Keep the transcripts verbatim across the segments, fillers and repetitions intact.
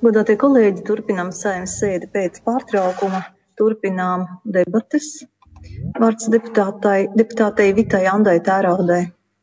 Godātie kolēģi, turpinām Saeimas sēdi pēc pārtraukuma, turpinām debates. Vārds deputātai, deputātei Vitai Andai Tēraudai.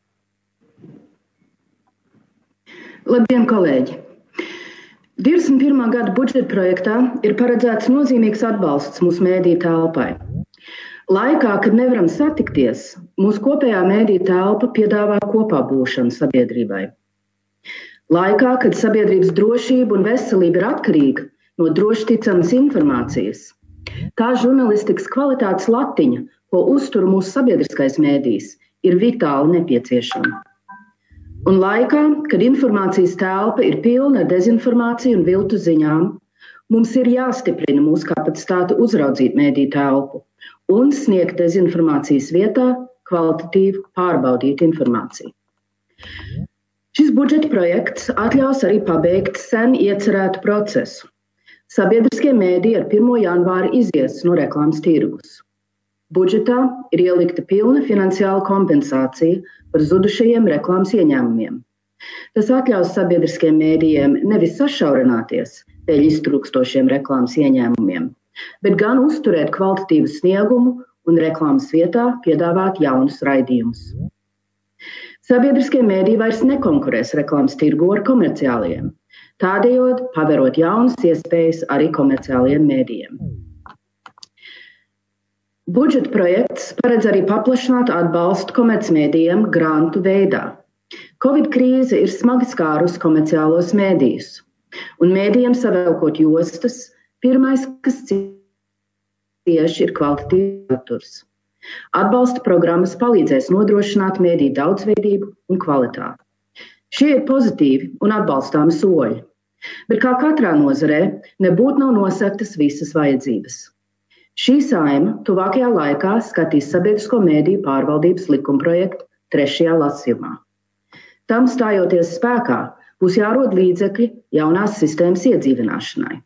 Labdien, kolēģi! divdesmit pirmā gada budžeta projektā ir paredzēts nozīmīgs atbalsts mūsu mēdīju telpai. Laikā, kad nevaram satikties, mūsu kopējā mēdīju telpa piedāvā kopā būšanu sabiedrībai. Laikā, kad sabiedrības drošība un veselība ir atkarīga no droši ticamas informācijas, tā žurnalistikas kvalitātes latiņa, ko uztur mūsu sabiedriskais mēdījis, ir vitāli nepieciešama. Un laikā, kad informācijas telpa ir pilna ar dezinformāciju un viltu ziņām, mums ir jāstiprina mūsu kapacitāte uzraudzīt mēdīju telpu un sniegt dezinformācijas vietā kvalitatīvu pārbaudītu informāciju. Šis budžeta projekts atļaus arī pabeigt sen iecerētu procesu. Sabiedriskie mēdīji ar pirmo janvāri izies no reklāmas tirgus. Budžetā ir ielikta pilna finansiāla kompensācija par zudušajiem reklāmas ieņēmumiem. Tas atļaus sabiedriskiem mēdījiem nevis sašaurināties dēļ iztrūkstošiem reklāmas ieņēmumiem, bet gan uzturēt kvalitatīvu sniegumu un reklāmas vietā piedāvāt jaunus raidījumus. Sabiedriskie mēdīji vairs nekonkurēs reklāmas tirgu ar komerciāliem, tādējādi paverot jaunas iespējas arī komerciāliem mēdījiem. Budžeta projekts paredz arī paplašināt atbalstu komercmēdījiem grantu veidā. Covid krīze ir smagi skārus komerciālos mēdījus, un mēdījiem savelkot jostas, pirmais, kas cieši, ir kvalitatīvs saturs. Atbalsta programmas palīdzēs nodrošināt mēdīju daudzveidību un kvalitāti. Šie ir pozitīvi un atbalstāmi soļi, bet kā katrā nozarē nebūtu nav nosaktas visas vajadzības. Šī Saeima tuvākajā laikā skatīs sabiedrisko mēdīju pārvaldības likumprojektu trešajā lasījumā. Tam stājoties spēkā, būs jārod līdzekļi jaunās sistēmas iedzīvināšanai.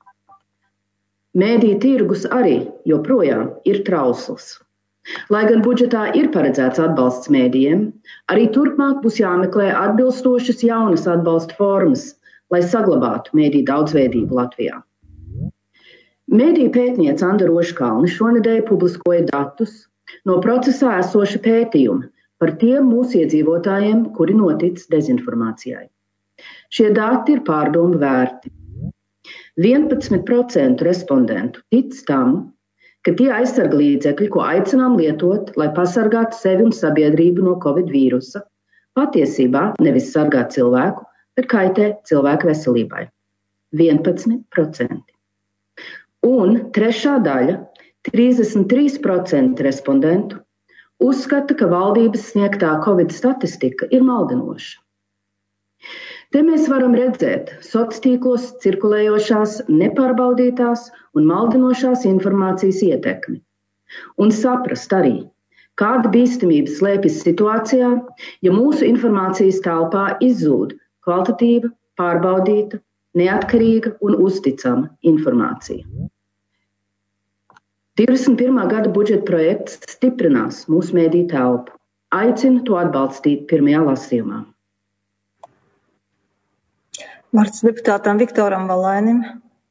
Mēdīju tirgus arī joprojām ir trausls. Lai gan budžetā ir paredzēts atbalsts mēdījiem, arī turpmāk būs jāmeklē atbilstošas jaunas atbalsta formas, lai saglabātu mēdīju daudzveidību Latvijā. Mēdīju pētniece Anda Rožkalne šonedēļ publiskoja datus no procesā esoša pētījuma par tiem mūsu iedzīvotājiem, kuri notic dezinformācijai. Šie dati ir pārdomu vērti. vienpadsmit procenti respondentu tic tam, ka tie aizsarga līdzekļi, ko aicinām lietot, lai pasargātu sevi un sabiedrību no Covid vīrusa, patiesībā nevis sargā cilvēku, bet kaitē cilvēku veselībai. vienpadsmit procenti. Un trešā daļa, trīsdesmit trīs procenti respondentu, uzskata, ka valdības sniegtā Covid statistika ir maldinoša. Te mēs varam redzēt sociālos tīklos cirkulējošās, nepārbaudītās un maldinošās informācijas ietekmi. Un saprast arī, kāda bīstamība slēpjas situācijā, ja mūsu informācijas telpā izzūd kvalitatīva, pārbaudīta, neatkarīga un uzticama informācija. divdesmit pirmā gada budžeta projekts stiprinās mūsu mēdīju telpu. Aicinu to atbalstīt pirmajā lasījumā. Vārds deputātam Viktoram Valainim.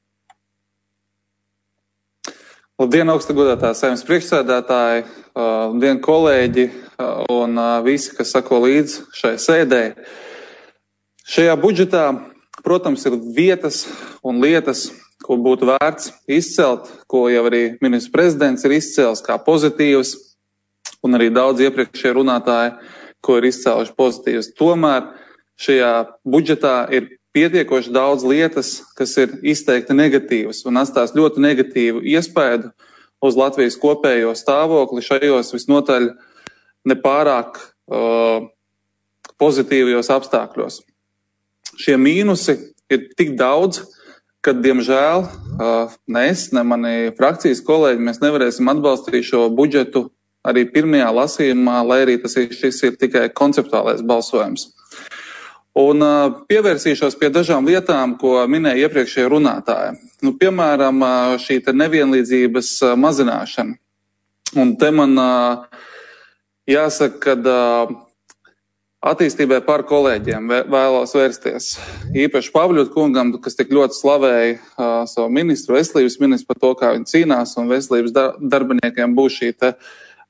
Labdien, augsta godātā Saeimas priekšsēdētāji, labdien, kolēģi un visi, kas sako līdz šai sēdē. Šajā budžetā, protams, ir vietas un lietas, ko būtu vērts izcelt, ko jau arī ministrs prezidents ir izcēlis kā pozitīvs, un arī daudz iepriekšējie runātāji, ko ir izcēluši pozitīvs. Tomēr šajā budžetā ir pietiekoši daudz lietas, kas ir izteikti negatīvas un atstās ļoti negatīvu iespēju uz Latvijas kopējo stāvokli šajos visnotaļ nepārāk uh, pozitīvajos apstākļos. Šie mīnusi ir tik daudz, kad, diemžēl, ne es, ne mani frakcijas kolēģi, mēs nevarēsim atbalstīt šo budžetu arī pirmajā lasījumā, lai arī tas ir, šis ir tikai konceptuālais balsojums. Un pievērsīšos pie dažām lietām, ko minēja iepriekšējie runātāji. Nu, piemēram, šī te nevienlīdzības mazināšana. Un te man jāsaka, ka Attīstībai par kolēģiem vēlos vērsties. Īpaši Pavļuta kungam, kas tik ļoti slavēja uh, savu ministru, veselības ministru par to, kā viņi cīnās, un veselības darbiniekiem būs šī te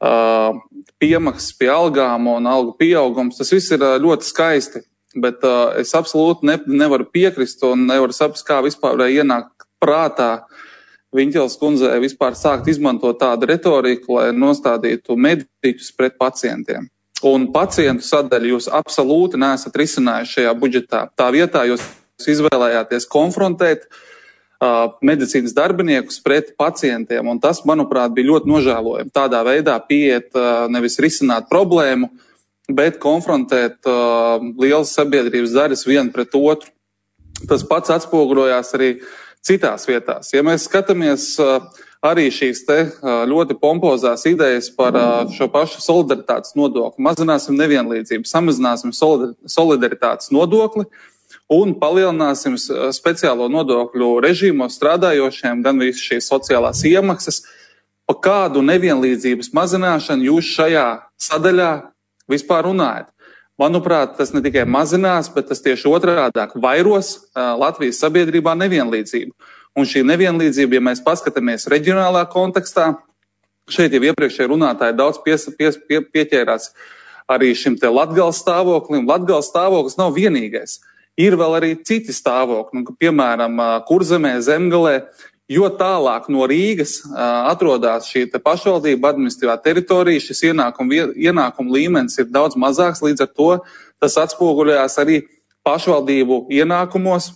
uh, piemaksas pie algām un algu pieaugums. Tas viss ir uh, ļoti skaisti, bet uh, es absolūti ne, nevaru piekrist un nevaru saprast, kā vispār ienākt prātā Viņķeles kundzei vispār sākt izmantot tādu retoriku, lai nostādītu mediķus pret pacientiem. Un pacientu sadaļu jūs absolūti neesat risinājuši šajā budžetā. Tā vietā jūs izvēlējāties konfrontēt uh, medicīnas darbiniekus pret pacientiem, un tas, manuprāt, bija ļoti nožēlojami. Tādā veidā pieiet uh, nevis risināt problēmu, bet konfrontēt uh, lielas sabiedrības daļas vienu pret otru. Tas pats atspoguļojās arī citās vietās. Ja mēs skatāmies uh, arī šīs te uh, ļoti pompozās idejas par uh, šo pašu solidaritātes nodokli, mazināsim nevienlīdzību, samazināsim solidaritātes nodokli un palielināsim uh, speciālo nodokļu režīmos strādājošiem, gan visas šīs sociālās iemaksas. Pa kādu nevienlīdzības mazināšanu jūs šajā sadaļā vispār runājat? Manuprāt, tas ne tikai mazinās, bet tas tieši otrādāk vairos uh, Latvijas sabiedrībā nevienlīdzību. Un šī nevienlīdzība, ja mēs paskatāmies reģionālā kontekstā, šeit jau iepriekšēji runātāji daudz pies, pies, pie, pieķērās arī šim te Latgales stāvoklim. Latgales stāvoklis nav vienīgais. Ir vēl arī citi stāvokļi, nu, piemēram, Kurzemē, Zemgalē. Jo tālāk no Rīgas uh, atrodās šī te pašvaldība administratīvā teritorija, šis ienākuma, ienākuma līmenis ir daudz mazāks, līdz ar to tas atspoguļojās arī pašvaldību ienākumos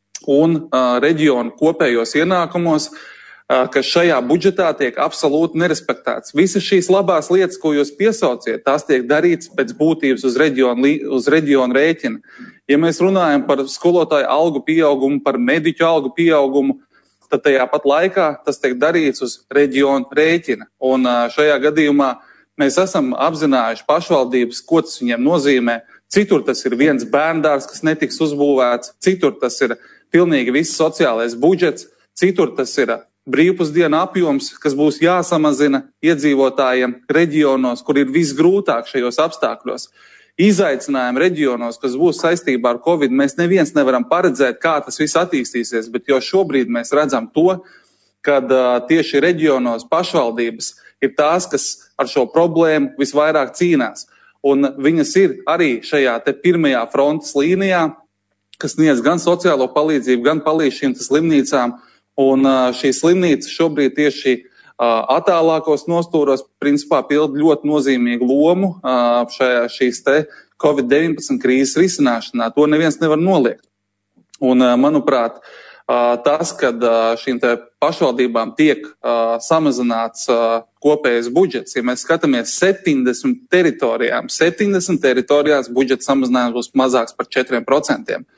un uh, reģionu kopējos ienākumos, uh, kas šajā budžetā tiek absolūti nerespektēts. Visas šīs labās lietas, ko jūs piesauciet, tās tiek darīts pēc būtības uz reģionu, uz reģionu rēķina. Ja mēs runājam par skolotāju algu pieaugumu, par mediķu algu pieaugumu, tad tajā pat laikā tas tiek darīts uz reģionu rēķina. Un šajā gadījumā mēs esam apzinājuši pašvaldības, ko tas viņiem nozīmē. Citur tas ir viens bērndārs, kas netiks uzbūvēts, citur tas ir pilnīgi viss sociālais budžets, citur tas ir brīvpusdienu apjoms, kas būs jāsamazina iedzīvotājiem reģionos, kur ir visgrūtāk šajos apstākļos. Izaicinājumi reģionos, kas būs saistībā ar Covid, mēs neviens nevaram paredzēt, kā tas viss attīstīsies, bet jau šobrīd mēs redzam to, kad uh, tieši reģionos pašvaldības ir tās, kas ar šo problēmu visvairāk cīnās. Un viņas ir arī šajā te pirmajā frontes līnijā, kas sniedz gan sociālo palīdzību, gan palīdz šīm slimnīcām. Un uh, šī slimnīca šobrīd tieši attālākos nostūros principā pilda ļoti nozīmīgu lomu šajā šīs te Covid deviņpadsmit krīzes risināšanā. To neviens nevar noliegt. Un, manuprāt, tas, kad šīm te pašvaldībām tiek samazināts kopējais budžets, ja mēs skatāmies septiņdesmit teritorijām, septiņdesmit teritorijās budžets samazinājums būs mazāks par četriem procentiem,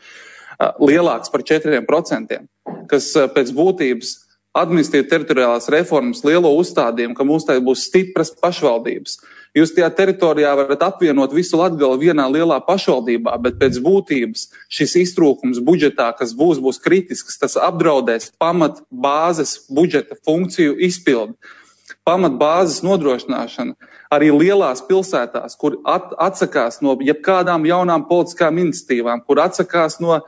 lielāks par četriem procentiem, kas pēc būtības administratīvi teritoriālās reformas lielo uzstādījumu, ka mums tā būs stipras pašvaldības. Jūs tajā teritorijā varat apvienot visu Latgali vienā lielā pašvaldībā, bet pēc būtības šis iztrūkums budžetā, kas būs, būs kritisks, tas apdraudēs pamat bāzes budžeta funkciju izpildi. Pamat bāzes nodrošināšana arī lielās pilsētās, kur at, atsakās no jebkādām jaunām politiskām iniciatīvām, kur atsakās no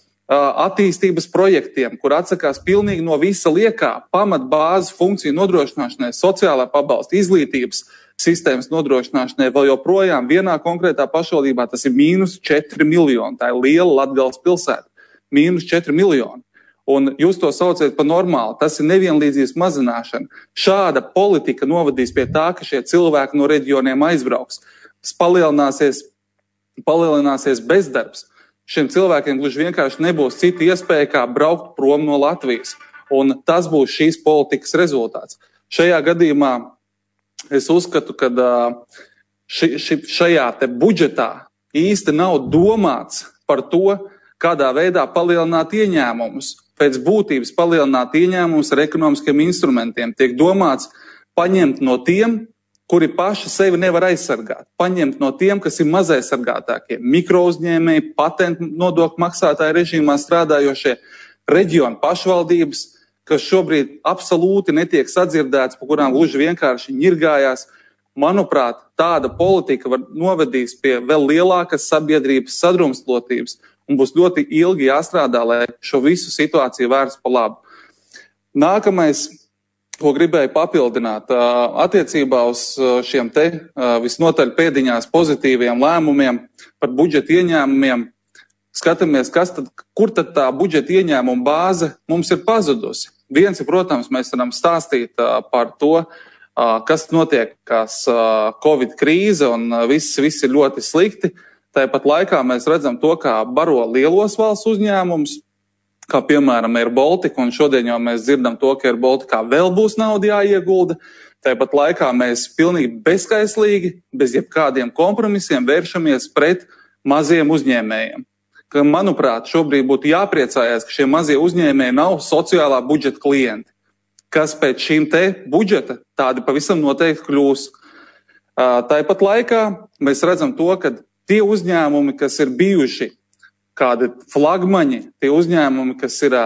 attīstības projektiem, kur atsakās pilnīgi no visa liekā pamatbāzes funkciju nodrošināšanai, sociālā pabalsta, izglītības sistēmas nodrošināšanai, vēl joprojām vienā konkrētā pašvaldībā tas ir mīnus četri miljoni. Tā ir liela Latgales pilsēta. Mīnus četri miljoni. Un jūs to sauciet par normālu. Tas ir nevienlīdzības mazināšana. Šāda politika novadīs pie tā, ka šie cilvēki no reģioniem aizbrauks. Palielināsies, palielināsies bezdarbs. Šiem cilvēkiem gluži vienkārši nebūs cita iespēja, kā braukt prom no Latvijas. Un tas būs šīs politikas rezultāts. Šajā gadījumā es uzskatu, ka ši, ši, šajā te budžetā īsti nav domāts par to, kādā veidā palielināt ieņēmumus. Pēc būtības palielināt ieņēmumus ar ekonomiskiem instrumentiem. Tiek domāts paņemt no tiem, kuri paši sevi nevar aizsargāt. Paņemt no tiem, kas ir mazaizsargātākie, mikrouzņēmēji, patentu nodokļu maksātāju režīmā strādājošie, reģionu pašvaldības, kas šobrīd absolūti netiek sadzirdēts, par kurām gluži vienkārši ņirgājās, manuprāt, tāda politika var novedīs pie vēl lielākas sabiedrības sadrumstalotības un būs ļoti ilgi jāstrādā, lai šo visu situāciju vērst pa labu. Nākamais, ko gribēju papildināt, attiecībā uz šiem te visnotaļ pēdiņās pozitīviem lēmumiem par budžeta ieņēmumiem, skatāmies, kas tad, kur tad tā budžeta ieņēmuma bāze mums ir pazudusi. Viens ir, protams, mēs varam stāstīt par to, kas notiek, kas Covid krīze un viss, viss ir ļoti slikti. Tāpat laikā mēs redzam to, kā baro lielos valsts uzņēmumus, kā piemēram Air Baltica, un šodien jau mēs dzirdam to, ka Air Baltica vēl būs nauda jāiegulda. Tāpat laikā mēs pilnīgi bezskaislīgi, bez jebkādiem kompromisiem vēršamies pret maziem uzņēmējiem. Ka, manuprāt, šobrīd būtu jāpriecājās, ka šie mazie uzņēmēji nav sociālā budžeta klienti, kas pēc šīm te budžeta tādi pavisam noteikti kļūs. Tāpat laikā mēs redzam to, ka tie uzņēmumi, kas ir bijuši kādi flagmaņi, tie uzņēmumi, kas ir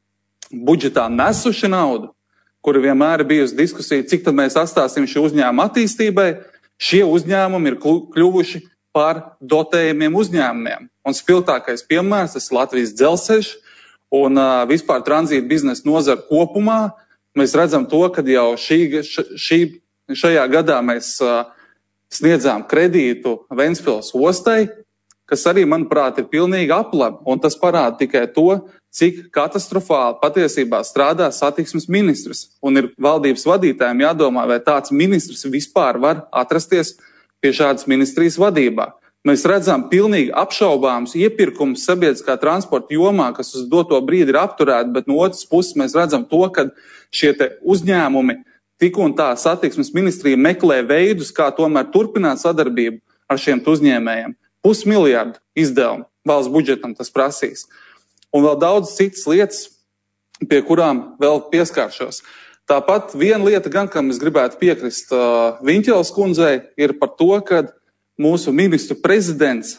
budžetā nesuši naudu, kuri vienmēr ir bijusi diskusija, cik tad mēs atstāsim šī uzņēmuma attīstībai, šie uzņēmumi ir kļuvuši par dotējumiem uzņēmumiem. Un spilgtākais piemērs, tas ir Latvijas dzelzceļš un uh, vispār tranzīta biznesa nozara kopumā. Mēs redzam to, ka jau šī, šī, šajā gadā mēs uh, sniedzām kredītu Ventspils ostai, kas arī, manuprāt, ir pilnīgi aplama, un tas parāda tikai to, cik katastrofāli patiesībā strādā satiksmes ministrs. Un ir valdības vadītājiem jādomā, vai tāds ministrs vispār var atrasties pie šādas ministrijas vadībā. Mēs redzam pilnīgi apšaubāms iepirkums sabiedriskā transporta jomā, kas uz doto brīdi ir apturēti, bet no otras puses mēs redzam to, ka šie te uzņēmumi tik un tā satiksmes ministrija meklē veidus, kā tomēr turpināt sadarbību ar šiem uzņēmējiem. Pusmiljardu izdevumu valsts budžetam tas prasīs. Un vēl daudz citas lietas, pie kurām vēl pieskāršos. Tāpat viena lieta gan, kam es gribētu piekrist uh, Viņķeles kundzei, ir par to, ka mūsu ministru prezidents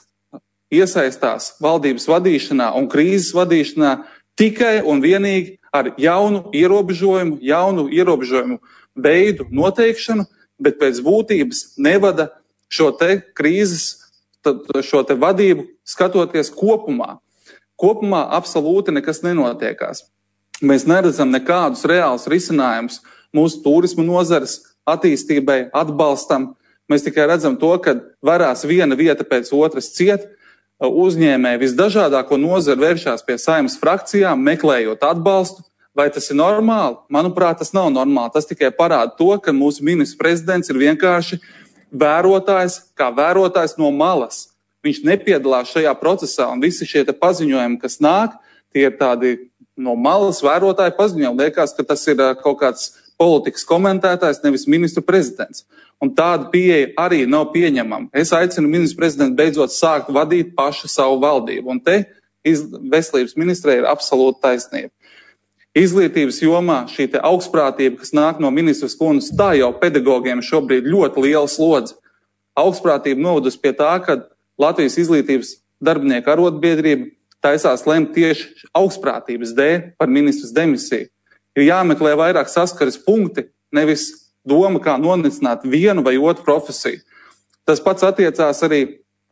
iesaistās valdības vadīšanā un krīzes vadīšanā tikai un vienīgi ar jaunu ierobežojumu, jaunu ierobežojumu veidu noteikšanu, bet pēc būtības nevada šo te krīzes šo te vadību skatoties kopumā. Kopumā absolūti nekas nenotiekās. Mēs neredzam nekādus reālus risinājumus mūsu turismu nozares attīstībai, atbalstam. Mēs tikai redzam to, ka varās viena vieta pēc otras ciet, uzņēmēji visdažādāko nozaru vēršās pie Saeimas frakcijām, meklējot atbalstu. Vai tas ir normāli? Manuprāt, tas nav normāli. Tas tikai parāda to, ka mūsu ministrs prezidents ir vienkārši vērotājs, kā vērotājs no malas. Viņš nepiedalās šajā procesā, un visi šie te paziņojumi, kas nāk, tie ir tādi no malas vērotāju paziņojumi. Liekas, ka tas ir kaut kāds politikas komentētājs, nevis ministru prezidents. Un tāda pieeja arī nav pieņemama. Es aicinu ministru prezidentu beidzot sākt vadīt pašu savu valdību, un te veselības ministrei ir absolūta taisnība. Izglītības jomā šī te augstprātība, kas nāk no ministras kundzes, tā jau pedagogiem šobrīd ļoti liela slodze. Augstprātība novedus pie tā, ka Latvijas izglītības darbinieku arotbiedrība taisās lemt tieši augstprātības dēļ par ministras demisiju. Ir jāmeklē vairāk saskares punkti, nevis doma, kā nonicināt vienu vai otru profesiju. Tas pats attiecās arī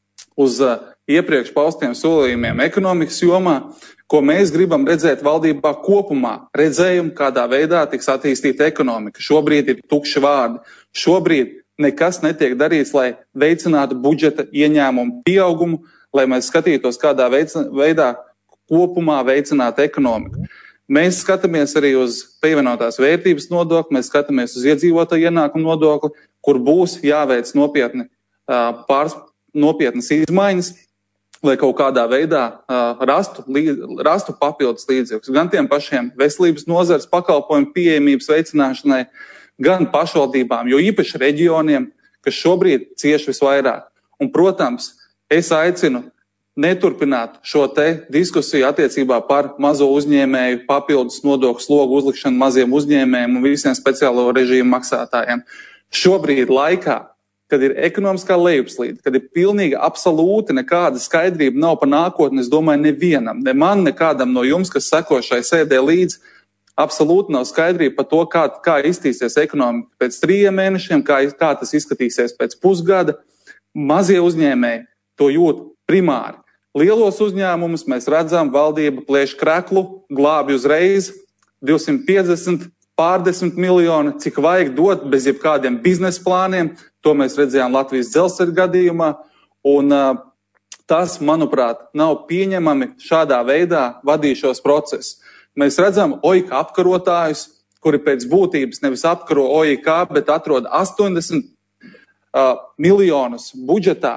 uz uh, iepriekš paustiem solījumiem ekonomikas jomā, ko mēs gribam redzēt valdībā kopumā. Redzējumu, kādā veidā tiks attīstīta ekonomika. Šobrīd ir tukši vārdi. Šobrīd nekas netiek darīts, lai veicinātu budžeta ieņēmumu pieaugumu, lai mēs skatītos, kādā veidā kopumā veicināt ekonomiku. Mēs skatāmies arī uz pievienotās vērtības nodokli, mēs skatāmies uz iedzīvotāju ienākumu nodokli, kur būs jāveic nopietni, pārs, nopietnas izmaiņas, lai kaut kādā veidā uh, rastu, līdz, rastu papildus līdzekļus gan tiem pašiem veselības nozares pakalpojumu pieejamības veicināšanai, gan pašvaldībām, jo īpaši reģioniem, kas šobrīd cieš visvairāk. Un, protams, es aicinu neturpināt šo te diskusiju attiecībā par mazo uzņēmēju papildus nodokļu slogu uzlikšanu maziem uzņēmējiem un visiem speciālo režīmu maksātājiem. Šobrīd laikā, kad ir ekonomiskā lejupslīde, kad ir pilnīgi absolūti nekāda skaidrība nav par nākotni, es domāju, nevienam, ne man, nekādam no jums, kas seko šai sēdē līdz, absolūti nav skaidrība par to, kā, kā iztīsies ekonomika pēc trījiem mēnešiem, kā, kā tas izskatīsies pēc pusgada. Mazie uzņēmēji to jūt primāri. Lielos uzņēmumus mēs redzam, valdība plēš kreklu, glābi uzreiz divsimt piecdesmit, pārdesmit miljoni, cik vajag dot bez jebkādiem biznesa plāniem. To mēs redzējām Latvijas dzelzceļa gadījumā. Un uh, tas, manuprāt, nav pieņemami šādā veidā vadīšos procesus. Mēs redzam O I K apkarotājus, kuri pēc būtības nevis apkaro O I K, bet atrod astoņdesmit uh, miljonus budžetā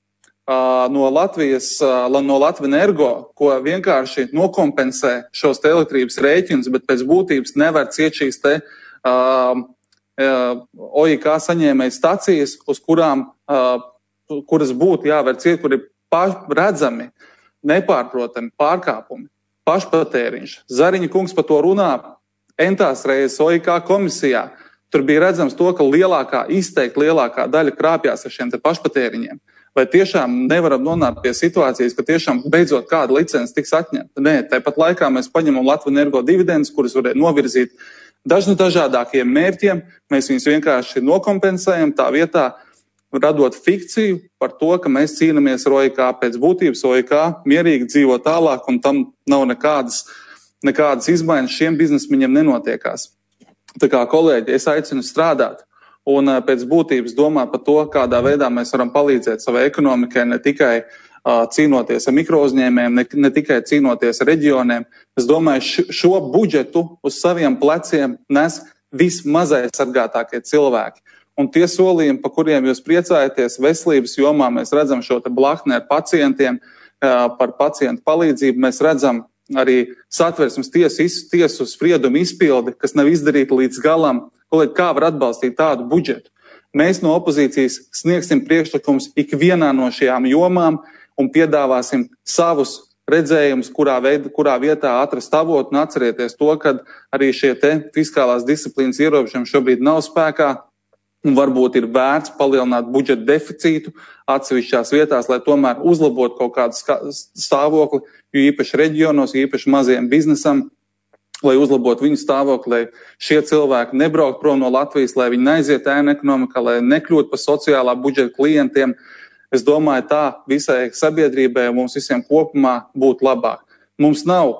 uh, no Latvijas, uh, no Latvenergo, ko vienkārši nokompensē šos te elektrības rēķinus, bet pēc būtības nevar ciet šīs te uh, uh, O I K saņēmēju stacijas, uz kurām, uh, kuras būtu jāver ciet, kuri redzami, nepārprotami pārkāpumi, pašpatēriņš. Zariņa kungs par to runā entās reizes O I K komisijā. Tur bija redzams to, ka lielākā, izteikti lielākā daļa krāpjās ar šiem te pašpatēriņiem. Vai tiešām nevaram nonākt pie situācijas, ka tiešām beidzot kāda licence tiks atņemta? Nē, tāpat laikā mēs paņemam Latvenergo dividendus, kurus varēja novirzīt dažnu dažādākiem mērķiem. Mēs viņus vienkārši nokompensējam tā vietā, radot fikciju par to, ka mēs cīnamies ar O I K. Pēc būtības O I K mierīgi dzīvo tālāk, un tam nav nekādas, nekādas izmaiņas šiem biznesmeņiem nenotiekās. Tā kā, kolēģi, es aicinu strādāt un pēc būtības domāt par to, kādā veidā mēs varam palīdzēt savai ekonomikai, ne tikai uh, cīnoties ar mikrouzņēmējiem, ne, ne tikai cīnoties ar reģioniem. Es domāju, š, šo budžetu uz saviem pleciem nes vismazāk sargātākie cilvēki. Un tie solījumi, par kuriem jūs priecājaties veselības jomā, mēs redzam šo te blakni ar pacientiem, par pacientu palīdzību, mēs redzam arī Satversmes tiesu, tiesu spriedumu izpildi, kas nav izdarīta līdz galam. Kolēģi, kā var atbalstīt tādu budžetu? Mēs no opozīcijas sniegsim priekšlikumus ikvienā no šajām jomām un piedāvāsim savus redzējumus, kurā, veid, kurā vietā atrast avotu, un atcerieties to, ka arī šie te fiskālās disciplīnas ierobežojumi šobrīd nav spēkā. Un varbūt ir vērts palielināt budžeta deficītu atsevišķās vietās, lai tomēr uzlabotu kaut kādu stāvokli, jo īpaši reģionos, jo īpaši maziem biznesam, lai uzlabotu viņu stāvokli, lai šie cilvēki nebraukt prom no Latvijas, lai viņi neaiziet ēnu ekonomikā, lai nekļūtu par sociālā budžeta klientiem. Es domāju, tā visai sabiedrībai un mums visiem kopumā būtu labāk. Mums nav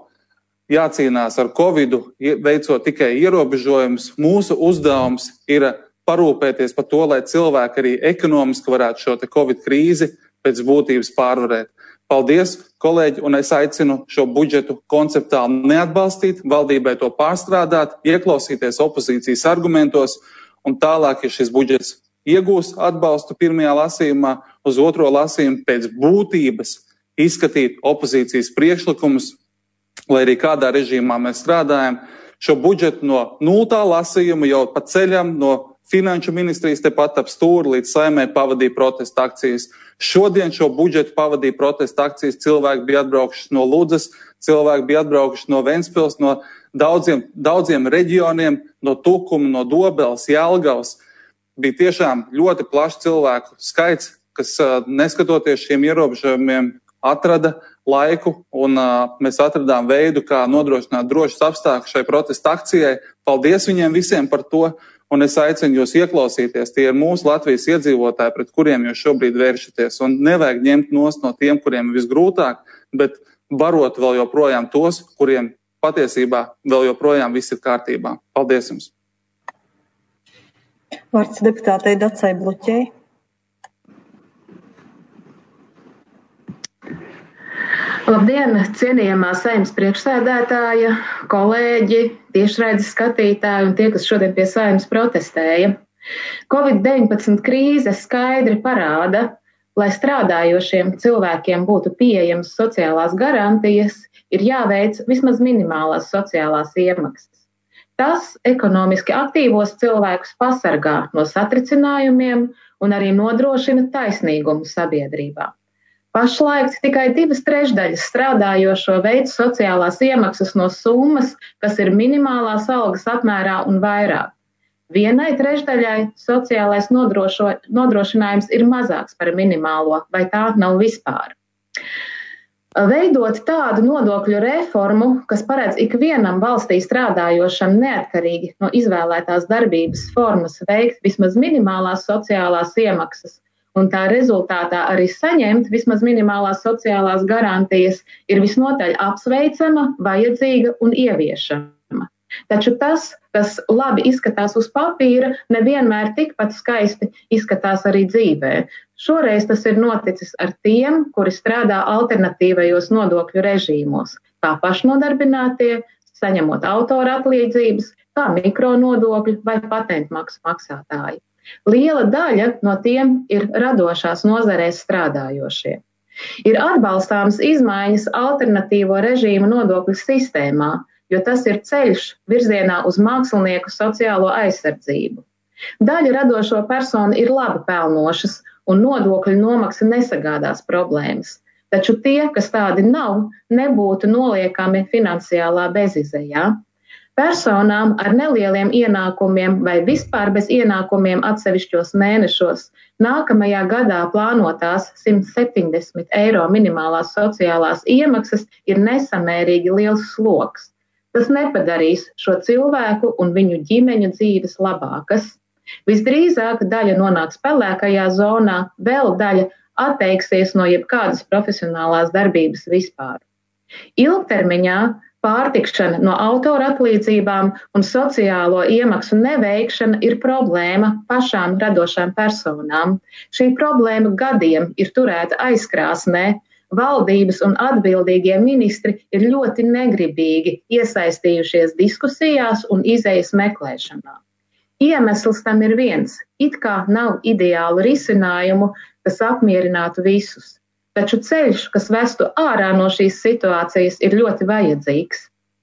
jācīnās ar Covidu, veicot tikai ierobežojumus. Mūsu uzdevums ir parūpēties par to, lai cilvēki arī ekonomiski varētu šo te Covid krīzi pēc būtības pārvarēt. Paldies, kolēģi, un es aicinu šo budžetu konceptuāli neatbalstīt, valdībai to pārstrādāt, ieklausīties opozīcijas argumentos, un tālāk, ja šis budžets iegūs atbalstu pirmajā lasījumā, uz otro lasījumu pēc būtības izskatīt opozīcijas priekšlikumus, lai arī kādā režīmā mēs strādājam, šo budžetu no nultā lasījuma jau pa ceļam no Finanšu ministrijas tepat ap stūri līdz Saeimai pavadīja protesta akcijas. Šodien šo budžetu pavadīja protesta akcijas, cilvēki bija atbraukuši no Ludzas, cilvēki bija atbraukuši no Ventspils, no daudziem, daudziem reģioniem, no Tukuma, no Dobeles, Jelgavas. Bija tiešām ļoti plašs cilvēku skaits, kas neskatoties šiem ierobežojumiem atrada laiku, un uh, mēs atradām veidu, kā nodrošināt drošas apstākļus šai protesta akcijai. Paldies viņiem visiem par to. Un es aicinu jūs ieklausīties, tie ir mūsu Latvijas iedzīvotāji, pret kuriem jūs šobrīd vēršaties. Un nevajag ņemt nost no tiem, kuriem ir visgrūtāk, bet barot vēl joprojām tos, kuriem patiesībā vēl joprojām viss ir kārtībā. Paldies jums! Vārds deputātei Dacai Bluķei. Labdien, cienījamā Saeimas priekšsēdētāja, kolēģi, tiešraides skatītāji un tie, kas šodien pie Saeimas protestēja. Covid deviņpadsmit krīze skaidri parāda, lai strādājošiem cilvēkiem būtu pieejamas sociālās garantijas, ir jāveic vismaz minimālās sociālās iemaksas. Tas ekonomiski aktīvos cilvēkus pasargā no satricinājumiem un arī nodrošina taisnīgumu sabiedrībā. Pašlaik tikai divas trešdaļas strādājošo veids sociālās iemaksas no summas, kas ir minimālās algas apmērā un vairāk. Vienai trešdaļai sociālais nodrošo, nodrošinājums ir mazāks par minimālo, vai tā nav vispār. Veidot tādu nodokļu reformu, kas paredz ikvienam valstī strādājošam neatkarīgi no izvēlētās darbības formas veikt vismaz minimālās sociālās iemaksas un tā rezultātā arī saņemt vismaz minimālās sociālās garantijas, ir visnotaļ apsveicama, vajadzīga un ieviešama. Taču tas, kas labi izskatās uz papīra, nevienmēr tikpat skaisti izskatās arī dzīvē. Šoreiz tas ir noticis ar tiem, kuri strādā alternatīvajos nodokļu režīmos, kā pašnodarbinātie, saņemot autora atlīdzības, kā mikronodokļu vai patentmaksu maksātāji. Liela daļa no tiem ir radošās nozarēs strādājošie. Ir atbalstāmas izmaiņas alternatīvo režīmu nodokļu sistēmā, jo tas ir ceļš virzienā uz mākslinieku sociālo aizsardzību. Daļa radošo personu ir labi pelnošas, un nodokļu nomaksa nesagādās problēmas. Taču tie, kas tādi nav, nebūtu noliekami finansiālā bezizejā. Personām ar nelieliem ienākumiem vai vispār bez ienākumiem atsevišķos mēnešos nākamajā gadā plānotās simt septiņdesmit eiro minimālās sociālās iemaksas ir nesamērīgi liels sloks. Tas nepadarīs šo cilvēku un viņu ģimeņu dzīves labākas. Visdrīzāk daļa nonāks pelēkajā zonā, vēl daļa atteiksies no jebkādas profesionālās darbības vispār. Ilgtermiņā pārtikšana no autora atlīdzībām un sociālo iemaksu neveikšana ir problēma pašām radošām personām. Šī problēma gadiem ir turēta aizkrāsnē. Valdības un atbildīgie ministri ir ļoti negribīgi iesaistījušies diskusijās un izejas meklēšanā. Iemesls tam ir viens, it kā nav ideālu risinājumu, kas apmierinātu visus. Taču ceļš, kas vestu ārā no šīs situācijas, ir ļoti vajadzīgs.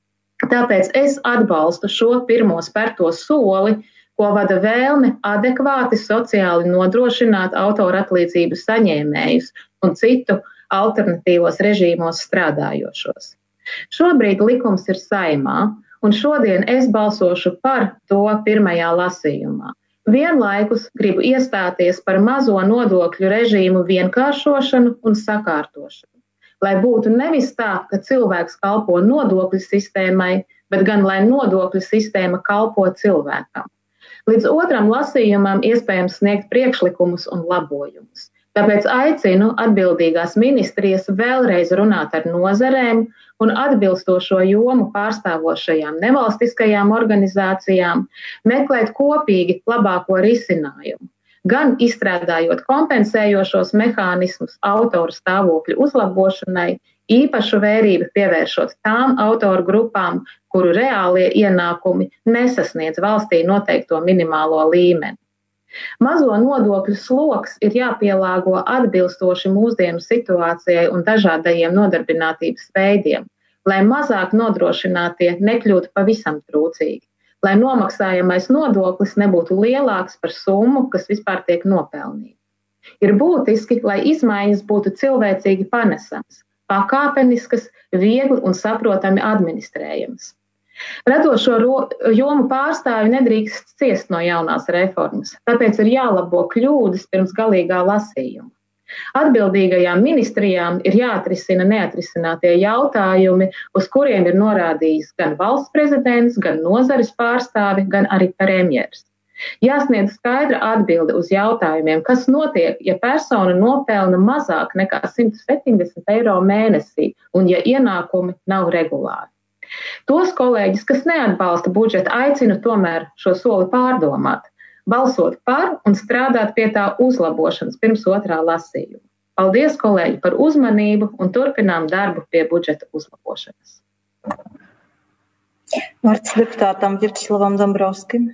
Tāpēc es atbalstu šo pirmo spērto soli, ko vada vēlme adekvāti sociāli nodrošināt autora atlīdzību saņēmējus un citu alternatīvos režīmos strādājošos. Šobrīd likums ir Saeimā, un šodien es balsošu par to pirmajā lasījumā. Vienlaikus gribu iestāties par mazo nodokļu režīmu vienkāršošanu un sakārtošanu, lai būtu nevis tā, ka cilvēks kalpo nodokļu sistēmai, bet gan lai nodokļu sistēma kalpo cilvēkam. Līdz otram lasījumam iespējams sniegt priekšlikumus un labojumus. Tāpēc aicinu atbildīgās ministrijas vēlreiz runāt ar nozarēm un atbilstošo jomu pārstāvošajām nevalstiskajām organizācijām, meklēt kopīgi labāko risinājumu, gan izstrādājot kompensējošos mehānismus autoru stāvokļu uzlabošanai, īpašu vērību pievēršot tām autoru grupām, kuru reālie ienākumi nesasniedz valstī noteikto minimālo līmeni. Mazo nodokļu sloks ir jāpielāgo atbilstoši mūsdienu situācijai un dažādajiem nodarbinātības veidiem, lai mazāk nodrošinātie nekļūtu pavisam trūcīgi, lai nomaksājamais nodoklis nebūtu lielāks par summu, kas vispār tiek nopelnīta. Ir būtiski, lai izmaiņas būtu cilvēcīgi panesams, pakāpeniskas, viegli un saprotami administrējamas. Radošo jomu pārstāvi nedrīkst ciest no jaunās reformas, tāpēc ir jālabo kļūdas pirms galīgā lasījuma. Atbildīgajām ministrijām ir jāatrisina neatrisinātie jautājumi, uz kuriem ir norādījis gan valsts prezidents, gan nozares pārstāvi, gan arī premjers. Jāsniedz skaidra atbilde uz jautājumiem, kas notiek, ja persona nopelna mazāk nekā simt septiņdesmit eiro mēnesī un ja ienākumi nav regulāri. Tos kolēģis, kas neatbalsta budžetu, aicinu tomēr šo soli pārdomāt, balsot par un strādāt pie tā uzlabošanas pirms otrā lasījuma. Paldies, kolēģi, par uzmanību un turpinām darbu pie budžeta uzlabošanas. Vārds deputātam Vjačeslavam Dombrovskim.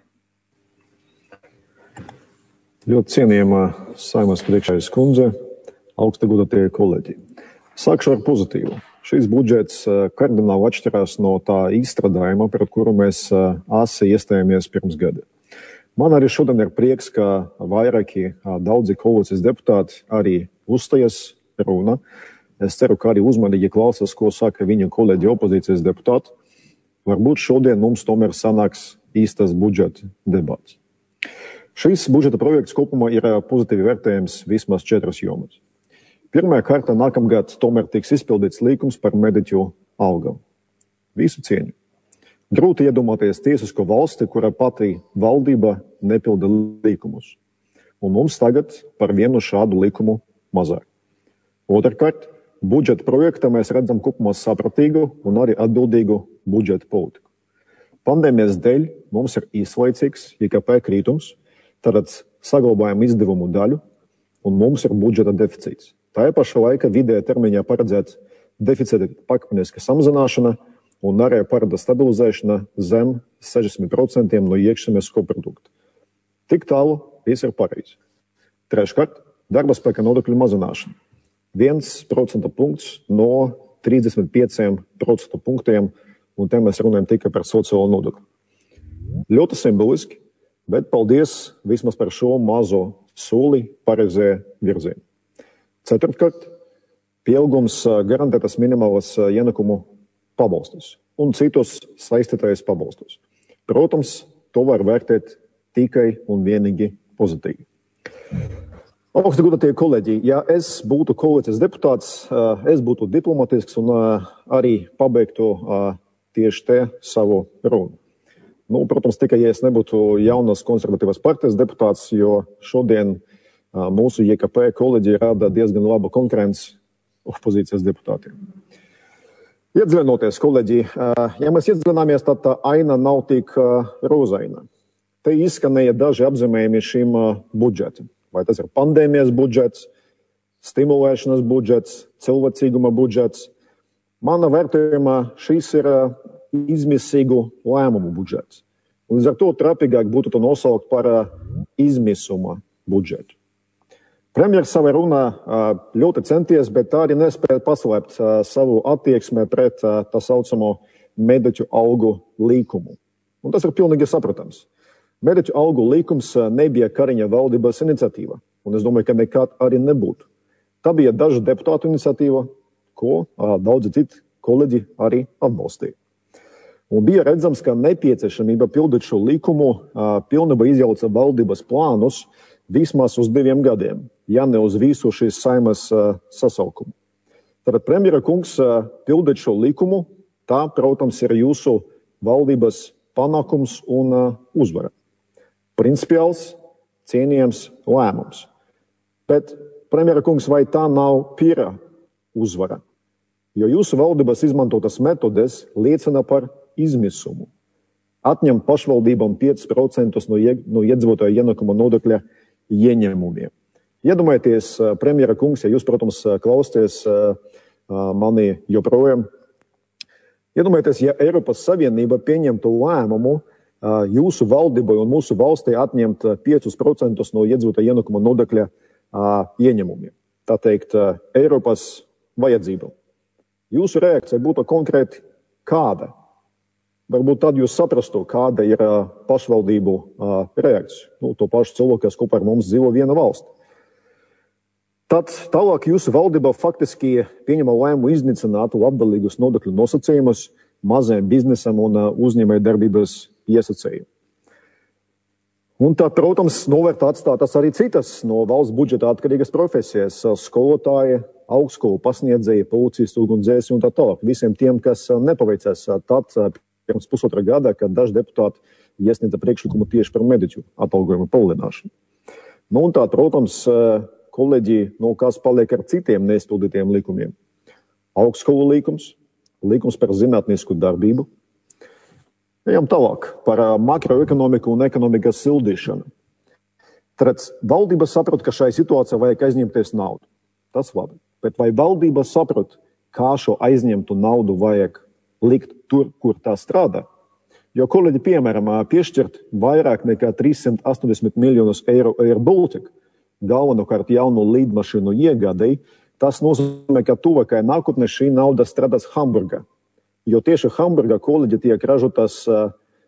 Ļoti cienījamā Saeimas priekšsēdētājas kundze, augstagodātie kolēģi. Sākšu ar pozitīvu. Šis budžets kardināli atšķirās no tā izstrādājuma, pret kuru mēs asi iestājāmies pirms gada. Man arī šodien ir prieks, ka vairāki daudzi koalīcijas deputāti arī uzstājas runa. Es ceru, ka arī uzmanīgi klausās, ko saka viņu kolēģi opozīcijas deputāti. Varbūt šodien mums tomēr sanāks īstas budžeta debats. Šis budžeta projekts kopumā ir pozitīvi vērtējams vismaz četras jomas. Pirmajā kārtā nākamgad tomēr tiks izpildīts līkums par mediķu algām. Visu cieņu. Grūti iedomāties tiesisko valsti, kurā pati valdība nepilda līkumus. Un mums tagad par vienu šādu likumu mazāk. Otrkārt, budžeta projektā mēs redzam kopumā sapratīgu un arī atbildīgu budžeta politiku. Pandēmijas dēļ mums ir īslaicīgs I K P krītums, tad saglabājam izdevumu daļu un mums ir budžeta deficīts. Tajā pašā laikā vidējā termiņā paredzēts deficīta pakāpeniska samazināšana un arī parāda stabilizēšana zem sešdesmit procenti no iekšzemes koprodukta. Tik tālu viss ir pareizi. Treškārt, darba spēka nodokļu mazināšana. viens procenta punkts no trīsdesmit pieciem procentu punktiem, un te mēs runājam tikai par sociālo nodokli. Ļoti simboliski, bet paldies vismaz par šo mazo soli pareizajā virzienā. Ceturtkārt, pieaugums garantētas minimālas ienākumu pabalstus un citus saistītais pabalstus. Protams, to var vērtēt tikai un vienīgi pozitīvi. Augsti godātie kolēģi, ja es būtu koalīcijas deputāts, es būtu diplomatisks un arī pabeigtu tieši te savu runu. Nu, protams, tikai ja es nebūtu jaunas konservatīvas partijas deputāts, jo šodien mūsu I K P kolēģi rada diezgan labu konkurenci opozīcijas deputātiem. Iedziļinoties, kolēģi, ja mēs iedziļināmies, tad tā aina nav tik rozaina. Te izskanēja daži apzīmējumi šim budžetam. Vai tas ir pandēmijas budžets, stimulēšanas budžets, cilvēcīguma budžets. Mana vērtējumā šis ir izmisīgu lēmumu budžets. Līdz ar to trapīgāk būtu to nosaukt par izmisuma budžetu. Premjers savā runā ļoti centies, bet tā arī nespēja paslēpt savu attieksmi pret tā saucamo mediķu algu līkumu. Un tas ir pilnīgi saprotams. Mediķu algu līkums nebija Kariņa valdības iniciatīva, un es domāju, ka nekad arī nebūtu. Tā bija dažu deputātu iniciatīva, ko daudzi citi kolēģi arī atbalstīja. Un bija redzams, ka nepieciešamība pildīt šo līkumu pilnībā izjauca valdības plānus vismaz uz diviem gadiem, ja ne uz visu šīs Saimas sasaukumu. Tātad premjera kungs pildīt šo līkumu, tā, protams, ir jūsu valdības panākums un uzvara. Principiāls, cienījams lēmums. Bet, premjera kungs, vai tā nav pīra uzvara? Jo jūsu valdības izmantotas metodes liecina par izmisumu. Atņem pašvaldībām piecus procentus no, ie, no iedzīvotāju ienākuma nodokļa ieņēmumiem. Iedomājieties, premjera kungs, ja jūs, protams, klausties mani joprojām. Iedomājieties, ja Eiropas Savienība pieņemtu lēmumu jūsu valdībai un mūsu valstī atņemt piecus procentus no iedzīvotāju ienākuma nodokļa ieņēmumiem. Tā teikt, Eiropas vajadzību. Jūsu reakcija būtu konkrēti kāda? Varbūt tad jūs saprastu, kāda ir pašvaldību reakcija. Nu, to pašu cilvēku, kas kopā ar mums dzīvo viena valsts. Tad tālāk jūsu valdība faktiski pieņema lēmumu iznīcināt labvēlīgus nodokļu nosacījumus mazajam biznesam un uzņēmēju darbības iesacējumu. Un tad, protams, novērt atstātas arī citas no valsts budžeta atkarīgas profesijas - skolotāji, augstskolu pasniedzēji, policisti, ugunsdzēsēji un tā tālāk. Visiem tiem, kas nepaveicās tad pirms pusotra gada, kad daži deputāti iesniedza priekšlikumu tieši par mediķu atalgojumu palielināšanu. Nu, un tā, protams, kolēģi, no kas paliek ar citiem neizpildītiem likumiem. Augstskolu likums, likums par zinātnisku darbību. Ejam tālāk par makroekonomiku un ekonomikas sildīšanu. Tad valdība saprot, ka šai situācijai vajag aizņemties naudu. Tas labi. Bet vai valdība saprot, kā šo aizņemtu naudu vajag likt tur, kur tā strādā? Jo kolēģi, piemēram, piešķirt vairāk nekā trīssimt astoņdesmit miljonus eiro Air Baltica, galvenokārt jaunu lidmašīnu iegādēji, tas nozīmē, ka tuvākajā nākotnē šī nauda strādās Hamburgā. Jo tieši Hamburgā kolēģi tiek ražotas uh,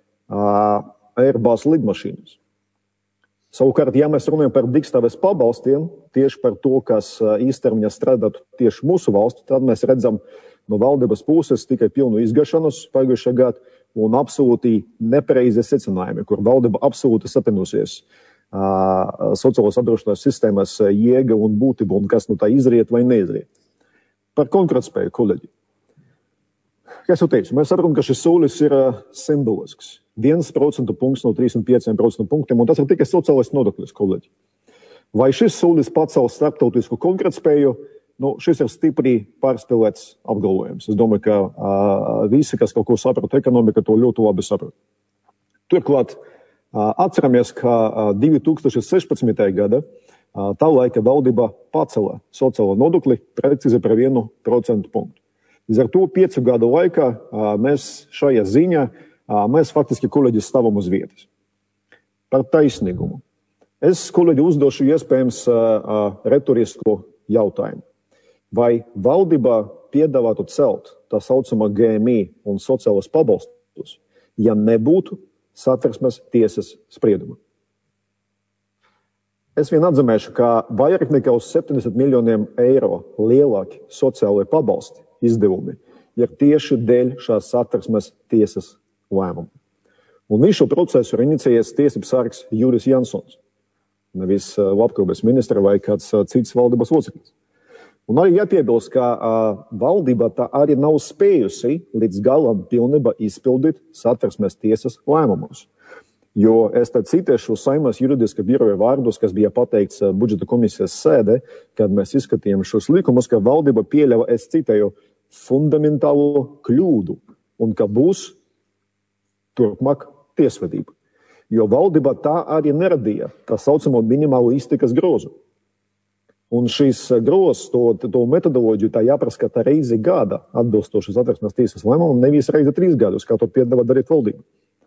Airbus lidmašīnas. Savukārt, ja mēs runājam par digstāves pabalstiem, tieši par to, kas īstermiņā strādātu tieši mūsu valstu, tad mēs redzam no valdības puses tikai pilnu izgašanos pagājušā gada un absolūti nepareizi secinājumi, kur valdība absolūti sapinusies sociālās apdrošināšanas sistēmas jēga un būtība un kas no tā izriet vai neizriet. Par konkurētspēju, kolēģi. Kā es jau teicu, mēs saprotam, ka šis solis ir simbolisks. viens procentu punkts no trīsdesmit pieciem procentu punktiem, un tas ir tikai sociālais nodoklis, kolēģi. Vai šis solis pacels starptautisku konkurētspēju? Nu, šis ir stipri pārspēlēts apgalvojums. Es domāju, ka uh, visi, kas kaut ko saprot ekonomika, to ļoti labi saprot. Turklāt uh, atceramies, ka uh, divi tūkstoši sešpadsmitajā gada uh, tā laika valdība pacela sociālo nodokli precīzi par vienu procentu punktu. Līdz ar to piecu gadu laikā uh, mēs šajā ziņā, uh, mēs faktiski kolēģi stāvam uz vietas. Par taisnīgumu. Es kolēģi uzdošu iespējams uh, uh, retorisku jautājumu. Vai valdībā piedāvātu celt tā saucamā G M I un sociālos pabalstus, ja nebūtu Satversmes tiesas sprieduma? Es vien atzīmēšu, ka vairāk nekā uz septiņdesmit miljoniem eiro lielāki sociālai pabalsti izdevumi ir tieši dēļ šās Satversmes tiesas lēmuma. Un visu procesu ir inicijējis tiesības sargs Juris Jansons, nevis labklājības ministra vai kāds cits valdības loceklis. Un arī jāpiebilst, ka uh, valdība tā arī nav spējusi līdz galam pilnībā izpildīt Satversmes tiesas lēmumus. Jo es tad citēšu Saeimas juridiskā biroja vārdus, kas bija pateikts uh, budžeta komisijas sēdē, kad mēs izskatījām šos likumus, ka valdība pieļauja, es citēju, fundamentālu kļūdu un ka būs turpmāk tiesvedība. Jo valdība tā arī neradīja tā saucamo minimālo iztikas grozu. Un šīs grozs, to, to metodoloģiju tā jāpaskata reizi gada atbilstoši Satversmes tiesas lēmumam, nevis reizi trīs gadus, kā to piedāvā darīt valdība.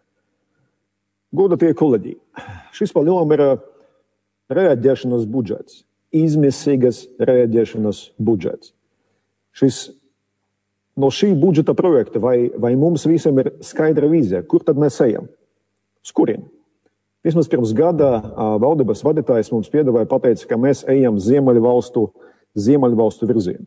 Godatie kolēģi, šis palielam ir reaģēšanas budžets, izmisīgas reaģēšanas budžets. Šis, no šī budžeta projekta vai, vai mums visiem ir skaidra vīzija, kur tad mēs ejam? Uz kurien? Vismaz pirms gada valdības vadītājs mums piedāvāja pateica, ka mēs ejam ziemeļvalstu, ziemeļvalstu virzienu.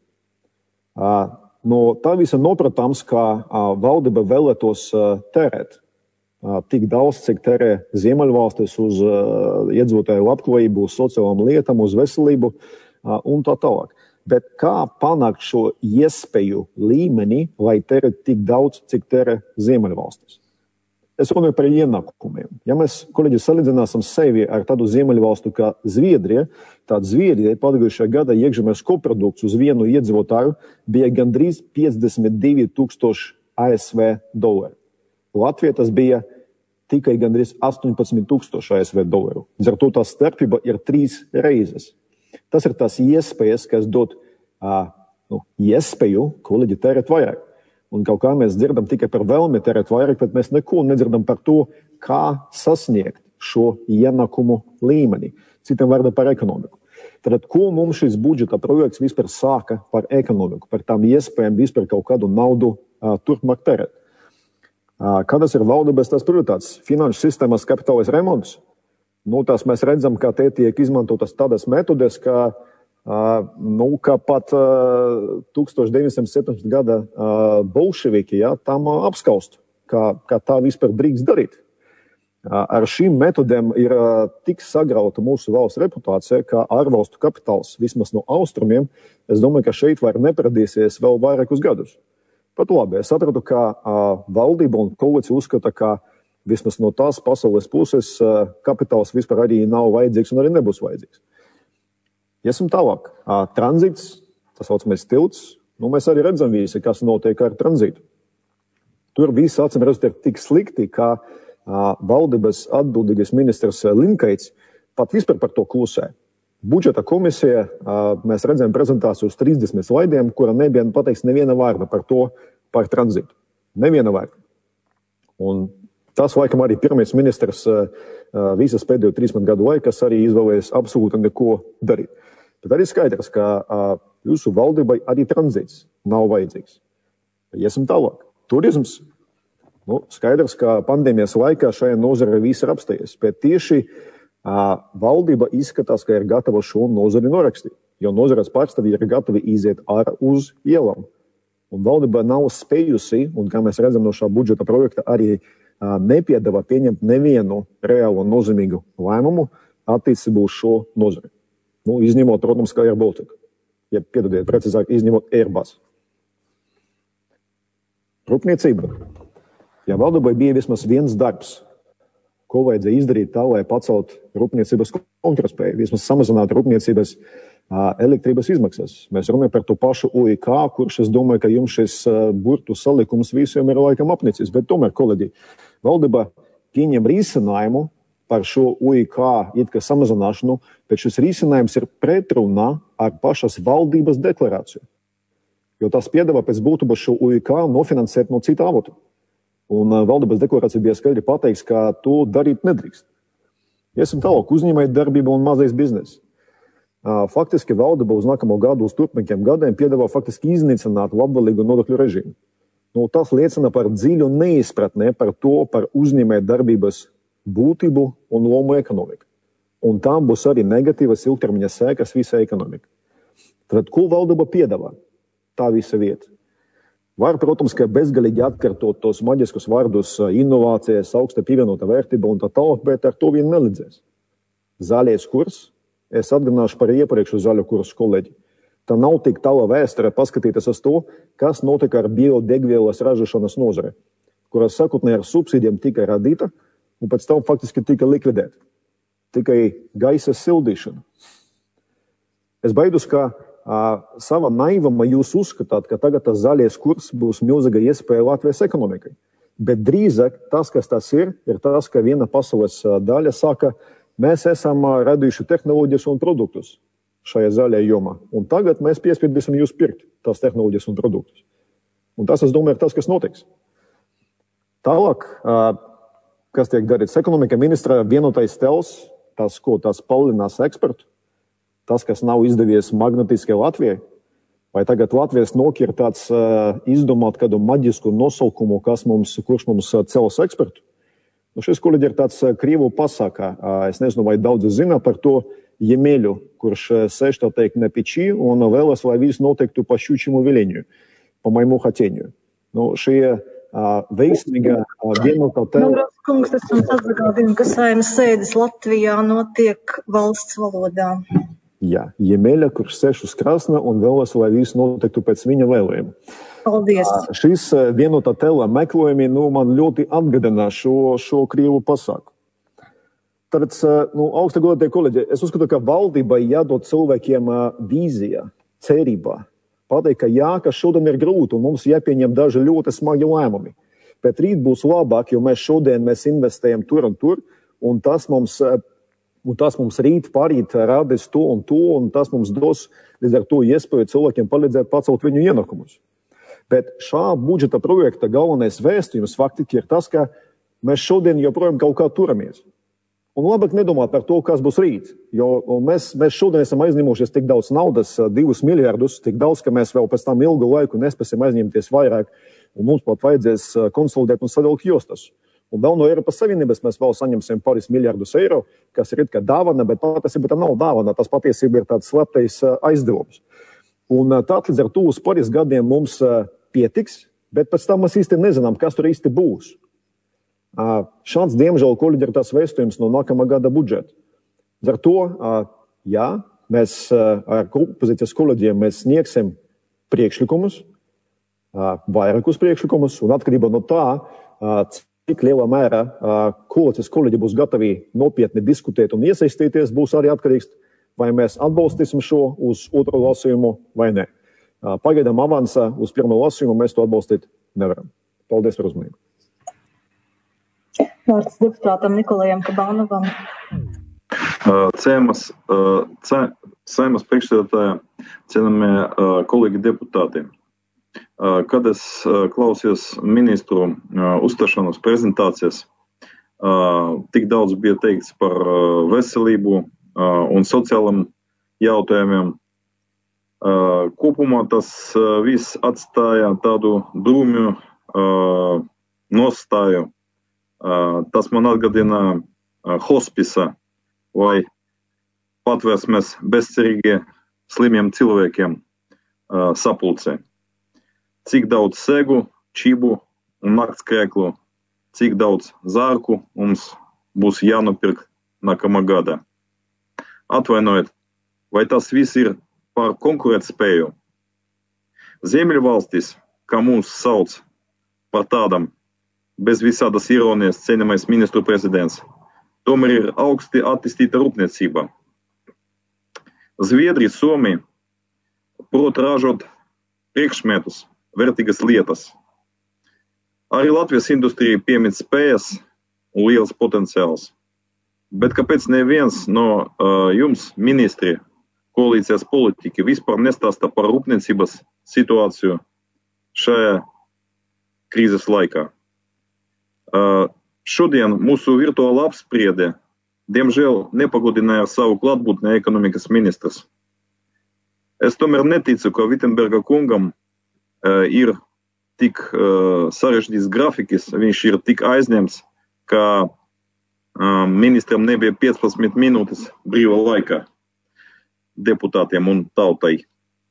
No tā visa nopratams, ka valdība vēlētos tērēt tik daudz, cik tērē ziemeļvalstis uz iedzīvotāju labklājību, uz sociālām lietām, uz veselību un tā tālāk. Bet kā panākt šo iespēju līmeni, lai tērēt tik daudz, cik tērē ziemeļvalstis? Es runāju par ienākumiem. Ja mēs, kolēģi, salīdzināsim sevi ar tādu ziemeļvalstu kā Zviedrija, tad Zviedrijai pagājušajā gada iekšzemes koprodukts uz vienu iedzīvotāju bija gandrīz piecdesmit divi tūkstoši A S V dolāru. Latvijā tas bija tikai gandrīz astoņpadsmit tūkstoši A S V dolāru. Līdz ar to tā starpība ir trīs reizes. Tas ir tās iespējas, kas dod uh, nu, iespēju kolēģi tērēt vairāk. Un kaut kā mēs dzirdam tikai par vēlmi tērēt vairāk, bet mēs neko nedzirdam par to, kā sasniegt šo ienākumu līmeni. Citiem vārdiem par ekonomiku. Tad, ko mums šis budžeta projekts vispār sāka par ekonomiku, par tām iespējām vispār kaut kādu naudu uh, turpmāk tērēt? Uh, kādas ir valdības tās prioritātes? Finanšu sistēmas kapitālais remonts? Nu, tās mēs redzam, ka te tiek izmantotas tādas metodes, ka Uh, nu, kā pat uh, tūkstoš deviņsimt septiņdesmitajā gada uh, bolševiki, ja, tam uh, apskaust, kā, kā tā vispār drīkst darīt. Uh, ar šīm metodēm ir uh, tik sagrauta mūsu valsts reputācija, ka ārvalstu kapitāls, vismaz no austrumiem, es domāju, ka šeit var neparadīsies vēl vairākus gadus. Pat labi, es sapratu, ka uh, valdība un koalīcija uzskata, ka vismaz no tās pasaules puses uh, kapitāls vispār arī nav vajadzīgs un arī nebūs vajadzīgs. Iesim tālāk. Tranzīts, tas saucamais tilts, nu mēs arī redzam visi, kas notiek ar tranzītu. Tur visi acīm redzot ir tik slikti, ka valdības atbildīgais ministrs Linkeits pat vispār par to klusē. Budžeta komisija, mēs redzam prezentāciju uz trīsdesmit slaidiem, kura nebija pateiks neviena vārda par to, par tranzītu. Neviena vārda. Un tas, laikam, arī pirmais ministrs visas pēdējo trīsdesmit gadu laikā, kas arī izvēlējies absolūti neko darīt. Bet arī skaidrs, ka uh, jūsu valdībai arī tranzīts nav vajadzīgs. Iesim tālāk. Turisms. Nu, skaidrs, ka pandēmijas laikā šajā nozare viss ir apstājies, bet tieši uh, valdība izskatās, ka ir gatava šo nozari norakstīt, jo nozares pārstāvji ir gatavi iziet ārā uz ielām. Un valdība nav spējusi, un kā mēs redzam no šā budžeta projekta, arī uh, nepiedāvā pieņemt nevienu reālu nozīmīgu lēmumu attiecībā uz šo nozari. Nu, izņemot, protams, kā Air Baltica. Ja, piedodiet, precīzāk, izņemot Airbus. Rūpniecība. Ja valdībai bija vismaz viens darbs, ko vajadzēja izdarīt tā, lai pacelt rūpniecības konkurētspēju, vismaz samazināt rūpniecības uh, elektrības izmaksas. Mēs runājam par to pašu U I K, kurš es domāju, ka jums šis uh, burtu salikums visiem ir laikam apnicis. Bet tomēr, kolēģi, valdība pieņem risinājumu par šo U I K it kā samazināšanu, bet šis risinājums ir pretrunā ar pašas valdības deklarāciju. Jo tas piedāvā pēc būtības šo U I K nofinansēt no cita avota. Un valdības deklarācija bija skaidri pateikts, ka to darīt nedrīkst. Iesim tālāk, uzņēmēju darbība un mazais biznes. Faktiski valdība uz nākamo gadu, uz turpmākajiem gadiem piedāvā faktiski iznīcināt labvēlīgu nodokļu režīmu. Nu, tas liecina par dziļu neizpratni par to, par uzņēmēju darbības būtību un lomu ekonomiku. Un tam būs arī negatīvas ilgtermiņa sekas visai ekonomikai. Tad, ko valdība piedāvā? Tā visa vieta. Var, protams, ka bezgalīgi atkartot tos maģiskus vārdus inovācijas, augsta pievienota vērtība un tā tālāk, bet ar to vien nelīdzēs. Zaļais kurs, es atgādināšu par iepriekšu zaļo kursu kolēģi. Tā nav tik tāla vēsture paskatīties uz to, kas notika ar biodegvielas ražošanas nozare, kuras sakotnēji ar subsīdiem tika radīta un pēc tam faktiski tika likvidēta. Tikai gaisa sildīšana. Es baidos, ka Uh, sava naivuma jūs uzskatāt, ka tagad tas zaļais kurs būs milzīga iespēja Latvijas ekonomikai. Bet drīzāk tas, kas tas ir, ir tas, ka viena pasaules daļa saka, mēs esam radījuši tehnoloģijas un produktus šajā zaļajā jomā. Un tagad mēs piespiedīsim jūs pirkt tās tehnoloģijas un produktus. Un tas, es domāju, ir tas, kas notiks. Tālāk, uh, kas tiek darīts ekonomika ministra vienotais tels, tas, ko tas palielinās ekspertu, tas, kas nav izdevies magnetiskajai Latvijai, vai tagad Latvijas nokir tāds uh, izdomāt kādu maģisku nosaukumu, kas mums, kurš mums uh, cels ekspertu. Nu, šis kolēģi ir tāds uh, krievu pasaka. Uh, es nezinu, vai daudzi zina par to Jemeļu, kurš uh, sēž tā teikt ne pičī un uh, vēlas, lai viss noteiktu pa šūčimu viļiņu, pa maimu haķeņu. Nu, šie uh, veiksmīga uh, vienotā tēla... Kungs, tas mums atgādina, ka Saeimas sēdes Latvijā notiek valsts valodā. Jā, Jemeļa, kurš sēž uz krasna un vēlas, lai viss notiktu pēc viņa vēlējuma. Paldies. Šis vienotā tēla meklējumi nu, man ļoti atgādina šo, šo krievu pasaku. Tad, nu, augsta godātie kolēģi, es uzskatu, ka valdībai jādod cilvēkiem vīzija, cerībā. Pateikt, ka jā, ka šodien ir grūti un mums jāpieņem daži ļoti smagi lēmumi. Bet rīt būs labāk, jo mēs šodien mēs investējam tur un tur, un tas mums... Un tas mums rīt, parīt rādīs to un to, un tas mums dos līdz ar to iespēju cilvēkiem palīdzēt pacelt viņu ienākumus. Bet šā budžeta projekta galvenais vēstījums faktiski ir tas, ka mēs šodien joprojām kaut kā turamies. Un labāk nedomāt par to, kas būs rīt, jo mēs, mēs šodien esam aizņemušies tik daudz naudas, divus miljardus, tik daudz, ka mēs vēl pēc tam ilgu laiku nespēsim aizņemties vairāk, un mums pat vajadzēs konsolidēt un sadalīt jostas. Un vēl no Eiropas Savienības mēs vēl saņemsim pāris miljardus eiro, kas ir it kā dāvana, bet patiesībā tā nav dāvana, tas patiesībā ir tāds slēptais aizdevums. Un tad līdz ar to uz pāris gadiem mums pietiks, bet pēc tam mēs īsti nezinām, kas tur īsti būs. Šāds, diemžēl, kolēģi, ir tas vēstījums no nākamā gada budžeta. Līdz ar to, jā, mēs ar opozīcijas kolēģiem mēs sniegsim priekšlikumus, vairākus priekšlikumus, un atkarībā no tā, cik lielā mērā koalīcijas kolēģi būs gatavi nopietni diskutēt un iesaistīties, būs arī atkarīgs, vai mēs atbalstīsim šo uz otro lasījumu vai ne. Pagaidām avansā uz pirmo lasījumu mēs to atbalstīt nevaram. Paldies par uzmanību. Vārds deputātam Nikolajam Kabanovam. Cēmas, Saeimas priekšsēdētāja, cienījamie kolēģi deputāti. Kad es klausījos ministru uzstāšanos prezentācijas, tik daudz bija teikts par veselību un sociālam jautājumiem. Kopumā tas viss atstāja tādu drūmju nostāju. Tas man atgādina hospisa vai patvērsmes bezcerīgi slimiem cilvēkiem sapulcē. Cik daudz segu, čibu un naktskēklu, cik daudz zārku mums būs jānopirk nākamā gada. atvainojiet, vai tas viss ir par konkurētspēju? Ziemeļvalstis, kā mūs sauc par tādam, bez visādas ironijas cienījamais ministru prezidents, tomēr ir augsti attīstīta rūpniecība. Zviedrija, Somija prot ražot priekšmetus, vērtīgas lietas. Arī Latvijas industrija piemīt spējas un liels potenciāls. Bet kāpēc neviens no uh, jums, ministri, koalīcijas politiķi, vispār nestāsta par rūpniecības situāciju šajā krīzes laikā? Uh, šodien mūsu virtuāla apspriede, diemžēl, nepagodināja ar savu klātbūtni ekonomikas ministrs. Es tomēr neticu, ka Vitsenberga kungam uh, ir tik uh, sarežģīts grafiks, viņš ir tik aizņemts, ka uh, ministram nebija piecpadsmit minūtes brīva laika deputātiem un tautai,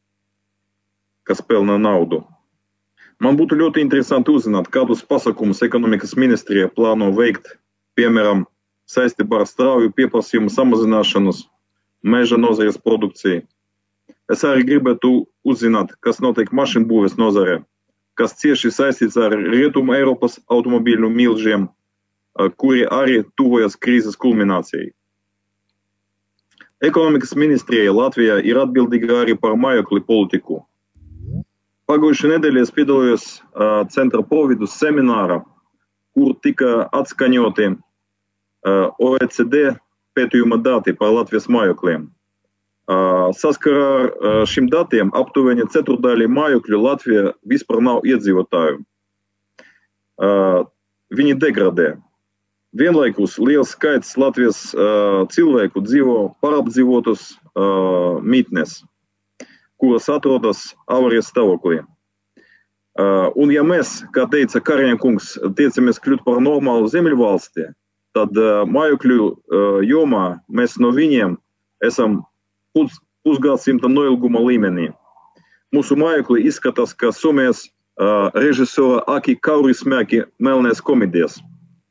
kas pelna naudu. Man būtu ļoti interesanti uzzināt, kādus pasākumus ekonomikas ministrija plāno veikt, piemēram, saistībā ar strauju pieprasījumu samazināšanos meža nozares produkcijai. Es arī gribētu uzzināt, kas notiek mašīnbūves nozarē, kas cieši saistīts ar Rietumu Eiropas automobīļu milžiem, kuri arī tuvojas krīzes kulminācijai. Ekonomikas ministrija Latvijā ir atbildīga arī par mājokļu politiku. Pagājušajā nedēļā es piedalījos uh, centra Providus seminārā, kur tika atskaņoti uh, O E C D pētījuma dati par Latvijas mājokļiem. Uh, saskarā ar uh, šiem datiem aptuveni ceturdaļa mājokļu Latvijā vispār nav iedzīvotāju. Uh, viņi degradē. Vienlaikus liels skaits Latvijas uh, cilvēku dzīvo pārapdzīvotas uh, mītnes, kuras atrodas avarijas stāvoklī. Uh, un ja mēs, kā teica Kariņa kungs, tiecamies kļūt par normālu Ziemeļvalsti, tad uh, mājokļu uh, jomā mēs no viņiem esam pus, pusgadsimta noilguma līmenī. Mūsu mājokļi izskatās, kā Somijas uh, režisora Aki Kaurismäki melnēs komēdijas.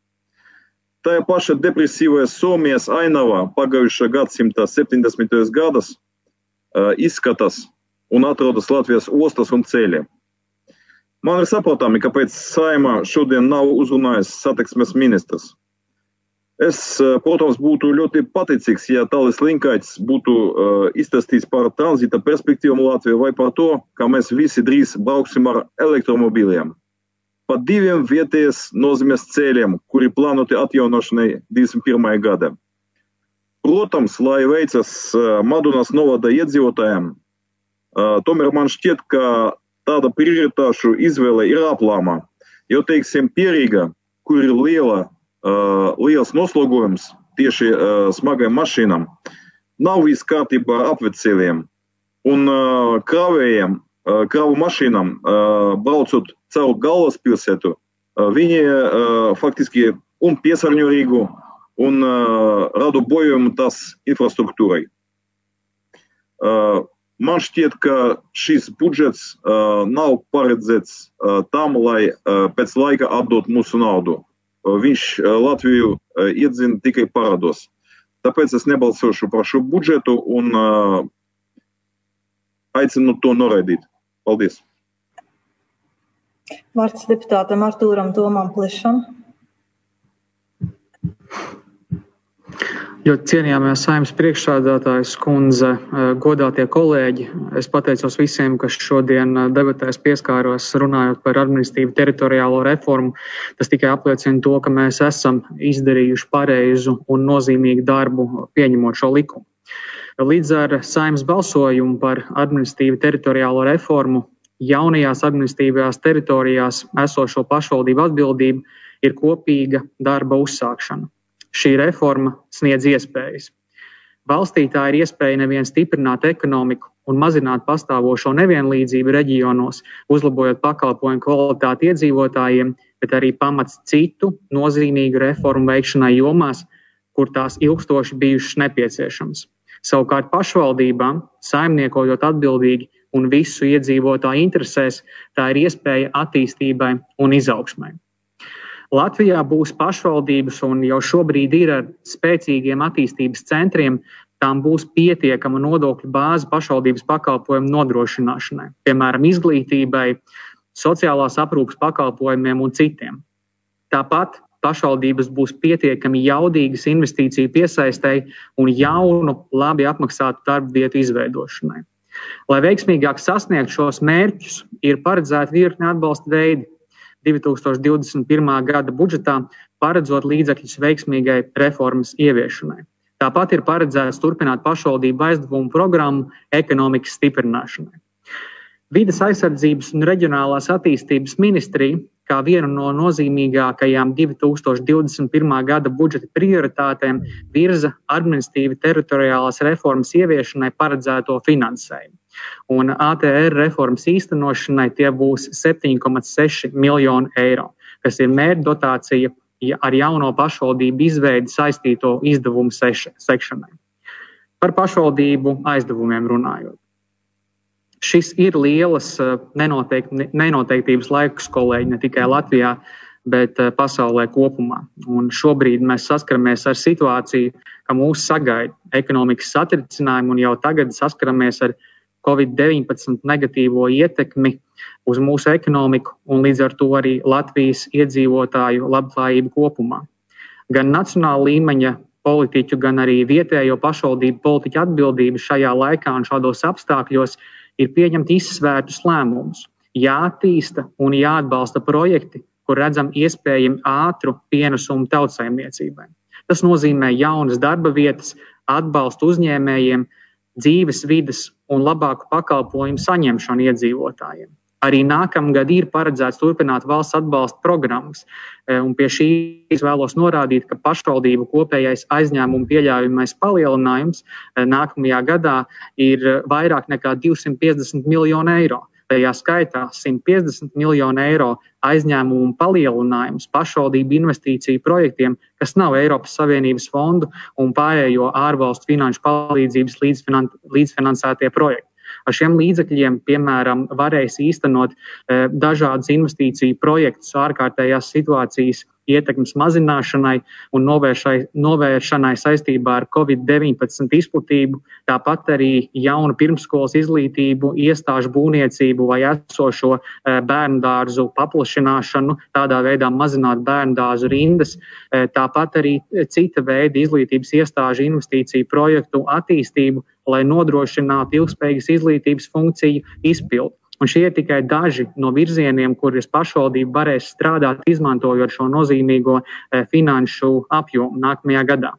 Tā paša depresīvais Somijas ainavā pagājušā gadsimta septiņdesmitajos gados uh, izskatās un atrodas Latvijas ostas un ceļi. Man ir saprotami, kāpēc Saeimā šodien nav uzrunājis satiksmes ministrs. Es, protams, būtu ļoti pateicīgs, ja Tālis Linkaits būtu uh, izstāstījis par tranzita perspektīvām Latvijā vai par to, ka mēs visi drīz brauksim ar elektromobīļiem. Pa diviem vietējas nozīmes ceļiem, kuri plānoti atjaunošanai divdesmit pirmajā gadā. Protams, lai veicas uh, Madunas novada iedzīvotājiem, uh, tomēr man šķiet, ka tāda prioritāšu izvēle ir aplāmā. Jo, teiksim, Pierīga, kur ir liela Uh, liels noslogojums tieši uh, smagajām mašīnām, nav viss kārtībā ar apveceļiem. Un uh, kravējiem, uh, kravu mašīnām, uh, braucot caur galvaspilsētu, uh, viņi uh, faktiski un piesārņo Rīgu un uh, rada bojojumu tās infrastruktūrai. Uh, man šķiet, ka šis budžets uh, nav paredzēts uh, tam, lai uh, pēc laika atdot mūsu naudu. Viņš Latviju iedzina tikai parados. Tāpēc es nebalsošu par šo budžetu un uh, aicinu to noraidīt. Paldies. Vārds deputātam Artūram Tomam Plišam. Jo cienījamais Saeimas priekšsēdētājs kundze, godātie kolēģi, es pateicos visiem, kas šodien debatēs pieskāros runājot par administratīvu teritoriālo reformu. Tas tikai apliecina to, ka mēs esam izdarījuši pareizu un nozīmīgu darbu pieņemot šo likumu. Līdz ar Saeimas balsojumu par administratīvu teritoriālo reformu jaunajās administratīvajās teritorijās esošo pašvaldību atbildība ir kopīga darba uzsākšana. Šī reforma sniedz iespējas. Valstī tā ir iespēja nevien stiprināt ekonomiku un mazināt pastāvošo nevienlīdzību reģionos, uzlabojot pakalpojumu kvalitāti iedzīvotājiem, bet arī pamats citu nozīmīgu reformu veikšanai jomās, kur tās ilgstoši bijušas nepieciešamas. Savukārt pašvaldībām, saimniekojot atbildīgi un visu iedzīvotāju interesēs, tā ir iespēja attīstībai un izaugsmai. Latvijā būs pašvaldības un jau šobrīd ir ar spēcīgiem attīstības centriem, tām būs pietiekama nodokļu bāze pašvaldības pakalpojumu nodrošināšanai, piemēram, izglītībai, sociālās aprūpes pakalpojumiem un citiem. Tāpat pašvaldības būs pietiekami jaudīgas investīciju piesaistei un jaunu, labi apmaksātu darba vietu izveidošanai. Lai veiksmīgāk sasniegtu šos mērķus, ir paredzēta virkne atbalsta veidi. divi tūkstoši divdesmit pirmā gada budžetā paredzot līdzekļus veiksmīgai reformas ieviešanai. Tāpat ir paredzēts turpināt pašvaldību aizdevumu programmu ekonomikas stiprināšanai. Vides aizsardzības un reģionālās attīstības ministrija, kā vienu no nozīmīgākajām divi tūkstoši divdesmit pirmā gada budžeta prioritātēm, virza administratīvi teritoriālās reformas ieviešanai paredzēto finansējumu. Un A T R reformas īstenošanai tie būs septiņi komats seši miljoni eiro, kas ir mērķdotācija ar jauno pašvaldību izveidi saistīto izdevumu sekšanai. Par pašvaldību aizdevumiem runājot. Šis ir lielas nenoteikt, nenoteiktības laiks, kolēģi, ne tikai Latvijā, bet pasaulē kopumā. Un šobrīd mēs saskaramies ar situāciju, ka mūs sagaida ekonomikas satricinājumu un jau tagad saskaramies ar covid deviņpadsmit negatīvo ietekmi uz mūsu ekonomiku un līdz ar to arī Latvijas iedzīvotāju labklājību kopumā. Gan nacionāla līmeņa politiķu, gan arī vietējo pašvaldību politiķu atbildība šajā laikā un šādos apstākļos ir pieņemt izsvērtus lēmumus, jāattīsta un jāatbalsta projekti, kur redzam iespējami ātru pienesumu tautsaimniecībai. Tas nozīmē jaunas darba vietas, atbalstu uzņēmējiem, dzīves vides un labāku pakalpojumu saņemšanu iedzīvotājiem. Arī nākamgad ir paredzēts turpināt valsts atbalsta programmas, un pie šīs vēlos norādīt, ka pašvaldību kopējais aizņēmumu pieļaujamais palielinājums nākamajā gadā ir vairāk nekā divsimt piecdesmit miljoni eiro. Tajā skaitā simt piecdesmit miljoni eiro aizņēmumu palielinājums pašvaldību investīciju projektiem, kas nav Eiropas Savienības fondu un pārējo ārvalstu finanšu palīdzības līdzfinan- līdzfinansētie projekti. Ar šiem līdzekļiem, piemēram, varēs īstenot e, dažādas investīciju projektus ārkārtējās situācijas ietekmes mazināšanai un novēršai, novēršanai saistībā ar covid deviņpadsmit izplatību, tāpat arī jaunu pirmsskolas izglītību, iestāžu būvniecību vai esošo e, bērnu dārzu paplašināšanu, tādā veidā mazināt bērnu dārzu rindas, e, tāpat arī cita veida izglītības iestāžu investīciju projektu attīstību, lai nodrošinātu ilgspējīgas izglītības funkciju izpildu. Un šie ir tikai daži no virzieniem, kuras pašvaldība varēs strādāt, izmantojot šo nozīmīgo e, finanšu apjomu nākamajā gadā.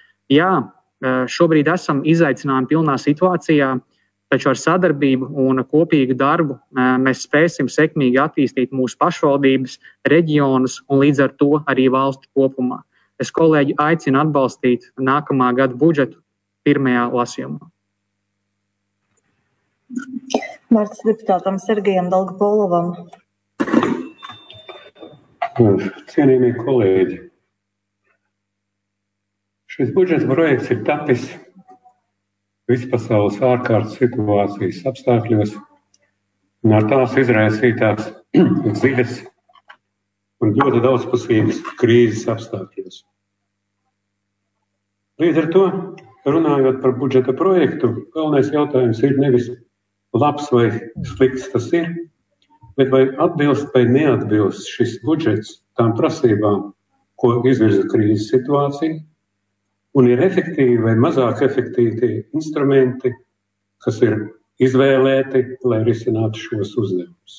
Jā, e, šobrīd esam izaicinājumi pilnā situācijā, taču ar sadarbību un kopīgu darbu e, mēs spēsim sekmīgi attīstīt mūsu pašvaldības, reģionus un līdz ar to arī valsti kopumā. Es kolēģi aicinu atbalstīt nākamā gada budžetu pirmajā lasījumā. Vārds deputātam Sergejam Dolgopolovam. Cienījamie kolēģi, šis budžeta projekts ir tapis vispasaules ārkārtas situācijas apstākļos un ar tās izraisītās dziļas un ļoti daudzpusīgas krīzes apstākļos. Līdz ar to, runājot par budžeta projektu, galvenais jautājums ir nevis labs vai slikts tas ir, bet vai atbilst vai neatbilst šis budžets tām prasībām, ko izvirza krīzes situācija, un ir efektīvi vai mazāk efektīvi instrumenti, kas ir izvēlēti, lai risinātu šos uzdevumus.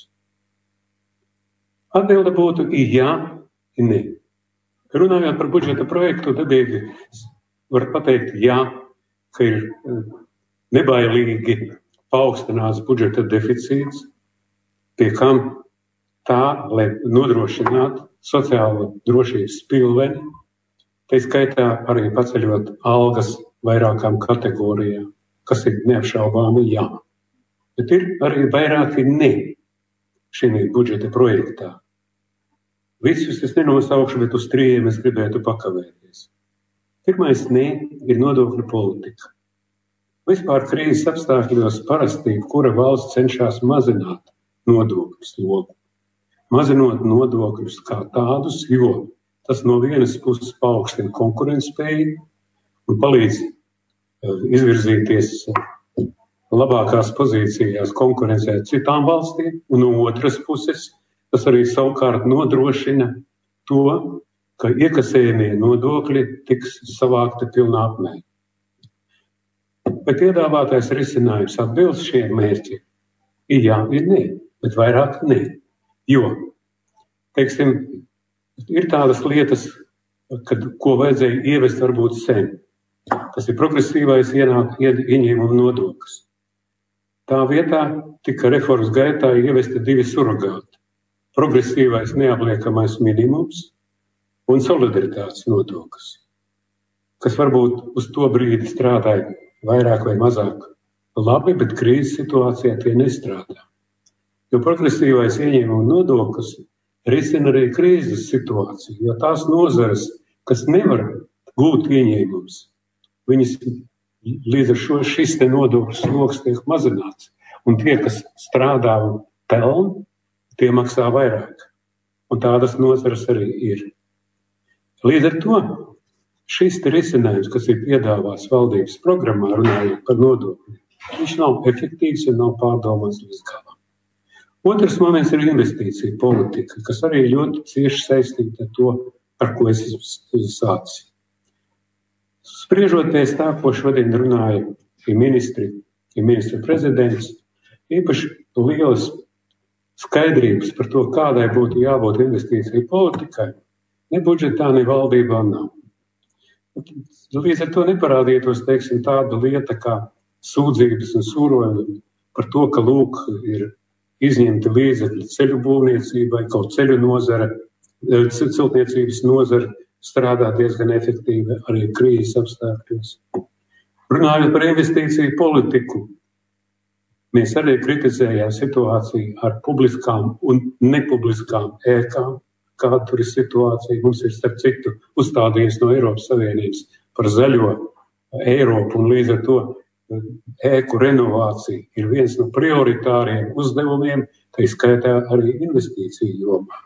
Atbilde būtu i jā, i nē. Runājot par budžeta projektu, dabīgi var pateikt jā, ka ir nebailīgi paaugstināts budžeta deficīts, pie kam tā, lai nodrošinātu sociālo drošības pilveni, tai skaitā arī paceļot algas vairākām kategorijām, kas ir neapšaubāmi jā. Bet ir arī vairāki ne šī budžeta projektā. Visus es nenosaukšu, bet uz trījiem es gribētu pakavēties. Pirmais ne ir nodokļu politika. Vispār krīzes apstākļos parasti, kura valsts cenšas mazināt nodokļu slogu. Mazinot nodokļus kā tādus, jo tas no vienas puses paaugstina konkurētspēju un palīdz izvirzīties labākās pozīcijās konkurencē ar citām valstīm, un no otras puses tas arī savukārt nodrošina to, ka iekasējumie nodokļi tiks savākti pilnā apmērā. Bet piedāvātais risinājums atbilst šiem mērķiem? Ir jā, ir nē, bet vairāk nē. Jo, teiksim, ir tādas lietas, kad, ko vajadzēja ievest varbūt sen. Tas ir progresīvais ienāk, ieņēmuma nodoklis. Tā vietā tika reformas gaitā ievesti divi surrogāti. Progresīvais neapliekamais minimums un solidaritātes nodoklis, kas varbūt uz to brīdi strādāja vairāk vai mazāk labi, bet krīzes situācijā tie nestrādā. Jo progresīvais ieņēmuma nodoklis risina arī krīzes situāciju, jo tās nozares, kas nevar gūt ieņēmumus, viņas līdz ar šo šis te nodoklis sloks tiek mazināts. Un tie, kas strādā un peln, tie maksā vairāk. Un tādas nozares arī ir. Līdz ar to šis te risinājums, kas ir piedāvāts valdības programmā, runājot par nodokļiem, viņš nav efektīvs un nav pārdomāts līdz galam. Otrs moments ir investīcija politika, kas arī ļoti cieši saistīta ar to, par ko es sācu. Spriežot pēc tā, ko šodien runāja ministri, ministra prezidents, īpaši lielas skaidrības par to, kādai būtu jābūt investīcija politikai, ne budžetā, ne valdībā nav. Līdz ar to neparādītos, teiksim, tāda lieta kā sūdzības un sūrojumi par to, ka lūk ir izņemti līdzekļi ceļu būvniecībai, kaut ceļu nozara, celtniecības nozara strādā diezgan efektīvi arī krīzes apstākļos. Runājot par investīciju politiku, mēs arī kritizējām situāciju ar publiskām un nepubliskām ēkām, kāda tur ir situācija. Mums ir starp citu uzstādījums no Eiropas Savienības par zaļo Eiropu, un līdz ar to ēku renovācija ir viens no prioritāriem uzdevumiem, tā skaitā arī investīciju jomā.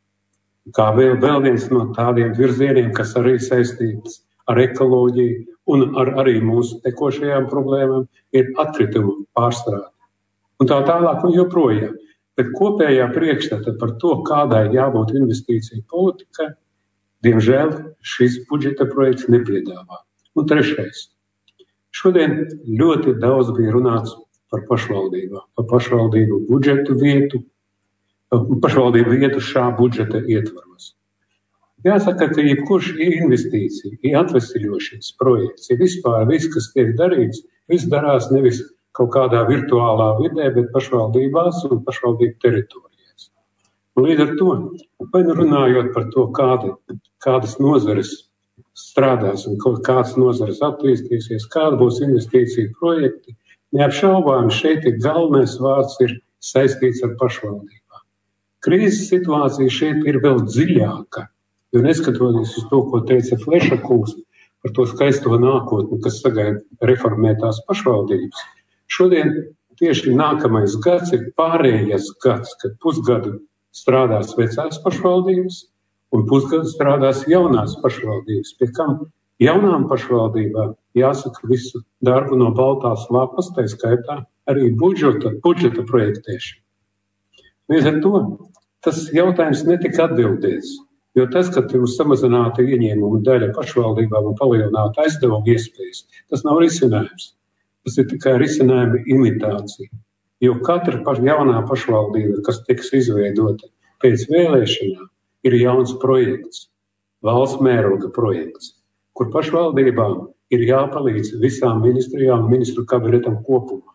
Kā vēl, vēl viens no tādiem virzieniem, kas arī saistīts ar ekoloģiju un ar arī mūsu tekošajām problēmām, ir atkritumu pārstrāde. Un tā tālāk un joprojām. Bet kopējā priekšstata par to, kādai jābūt investīciju politikai, diemžēl šis budžeta projekts nepiedāvā. Un trešais. Šodien ļoti daudz bija runāts par pašvaldībām, par pašvaldību budžetu vietu, pašvaldību vietu šā budžeta ietvaros. Jāsaka, ka jebkurš investīcija, atvesļošanas projekts, ja vispār viss, kas tiek darīts, viss darās nevis kaut kādā virtuālā vidē, bet pašvaldībās un pašvaldību teritorijās. Un līdz ar to, vai nu runājot par to, kādi, kādas nozares strādās un kādas nozares attīstīsies, kāda būs investīcija projekti, neapšaubām šeit ir galvenais vārds ir saistīts ar pašvaldībām. Krīzes situācija šeit ir vēl dziļāka, jo neskatoties uz to, ko teica Fleša kungs par to skaisto nākotni, kas sagaida reformētās pašvaldības, šodien tieši nākamais gads ir pārējais gads, kad pusgadu strādās vecās pašvaldības un pusgadu strādās jaunās pašvaldības, pie kam jaunām pašvaldībām jāsaka visu darbu no baltās lapas, tā skaitā arī budžeta, budžeta projektēšana. Līdz ar to tas jautājums netika atbildēts, jo tas, ka tur samazināta ieņēmuma daļa pašvaldībām un palielināta aizdevuma iespējas, tas nav risinājums. Tas ir tikai risinājuma imitācija. Jo katra paš, jaunā pašvaldība, kas tiks izveidota pēc vēlēšanām, ir jauns projekts, valsts mēroga projekts, kur pašvaldībām ir jāpalīdz visām ministrijām un ministru kabinetam kopumā.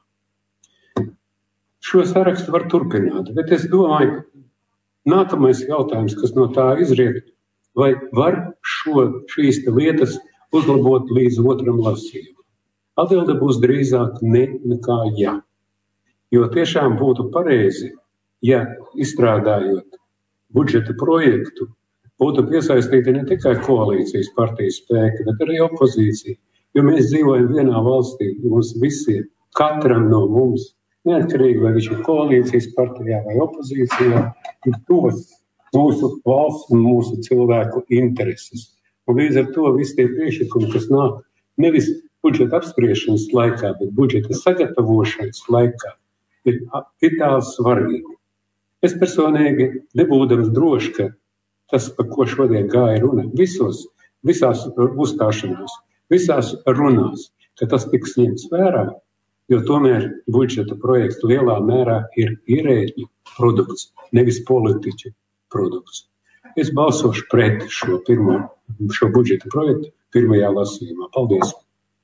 Šo sarakstu var turpināt, bet es domāju, nākamais jautājums, kas no tā izriet, vai var šo, šīs lietas uzlabot līdz otram lasījumam. Atbilde būs drīzāk ne nekā jā. Jo tiešām būtu pareizi, ja izstrādājot budžeta projektu, būtu piesaistīti ne tikai koalīcijas partijas spēki, bet arī opozīcija. Jo mēs dzīvojam vienā valstī, mums visiem, katram no mums, neatkarīgi vai viņš ir koalīcijas partijā vai opozīcijā, ir tos mūsu valsts un mūsu cilvēku intereses. Un līdz ar to visi tie priekšlikumi, kas nāk nevis budžeta apspriešanas laikā, bet budžeta sagatavošanas laikā ir vitāli svarīgi. Es personīgi nebūdams droši, ka tas, par ko šodien gāja runa, visos, visās uzstāšanās, visās runās, ka tas tiks ņemts vērā, jo tomēr budžeta projekts lielā mērā ir ierēģi produkts, nevis politiķu produkts. Es balsošu pret šo, pirmo, šo budžeta projektu pirmajā lasījumā. Paldies!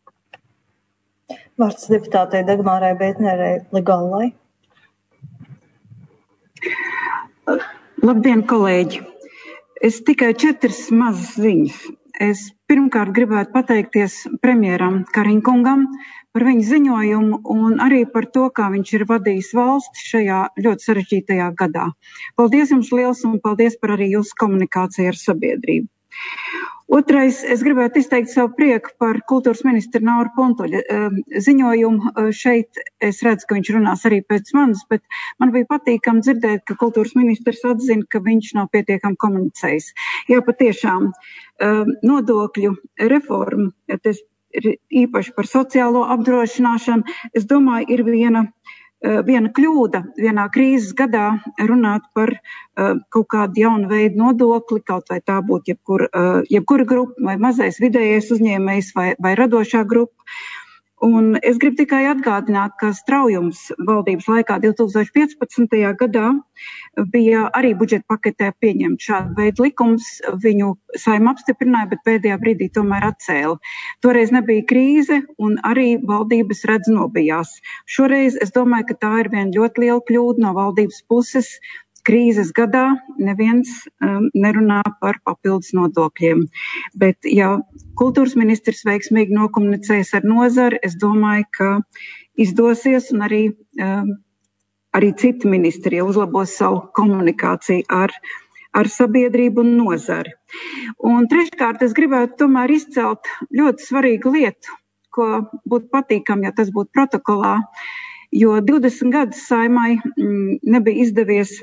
Vārds deputātei Dagmārai Bētnerei Legālai. Labdien, kolēģi! Es tikai četras mazas ziņas. Es pirmkārt gribētu pateikties premjeram Kariņkungam par viņa ziņojumu un arī par to, kā viņš ir vadījis valsti šajā ļoti sarežģītajā gadā. Paldies jums liels un paldies par arī jūsu komunikāciju ar sabiedrību. Otrais, es gribētu izteikt savu prieku par kultūras ministru Nauru Puntuļa ziņojumu. Šeit es redzu, ka viņš runās arī pēc manis, bet man bija patīkami dzirdēt, ka kultūras ministrs atzina, ka viņš nav pietiekami komunicējis. Jā, patiešām nodokļu reforma, tas ir īpaši par sociālo apdrošināšanu, es domāju, ir viena Viena kļūda vienā krīzes gadā runāt par uh, kaut kādu jaunu veidu nodokli, kaut vai tā būtu jebkur, uh, jebkura grupa, vai mazais vidējais uzņēmējs, vai, vai radošā grupa. Un es gribu tikai atgādināt, ka straujums valdības laikā divi tūkstoši piecpadsmitajā gadā bija arī budžeta paketē pieņemt šādu veidu likums. Viņu Saeima apstiprināja, bet pēdējā brīdī tomēr atcēla. Toreiz nebija krīze un arī valdības redz nobijās. Šoreiz es domāju, ka tā ir viena ļoti liela kļūda no valdības puses. Krīzes gadā neviens um, nerunā par papildus nodokļiem. Bet, ja kultūras ministrs veiksmīgi nokomunicēs ar nozari, es domāju, ka izdosies un arī, um, arī citi ministri uzlabos savu komunikāciju ar, ar sabiedrību un nozari. Un treškārt, es gribētu tomēr izcelt ļoti svarīgu lietu, ko būtu patīkami, ja tas būtu protokolā, jo divdesmit gadus Saeimai mm, nebija izdevies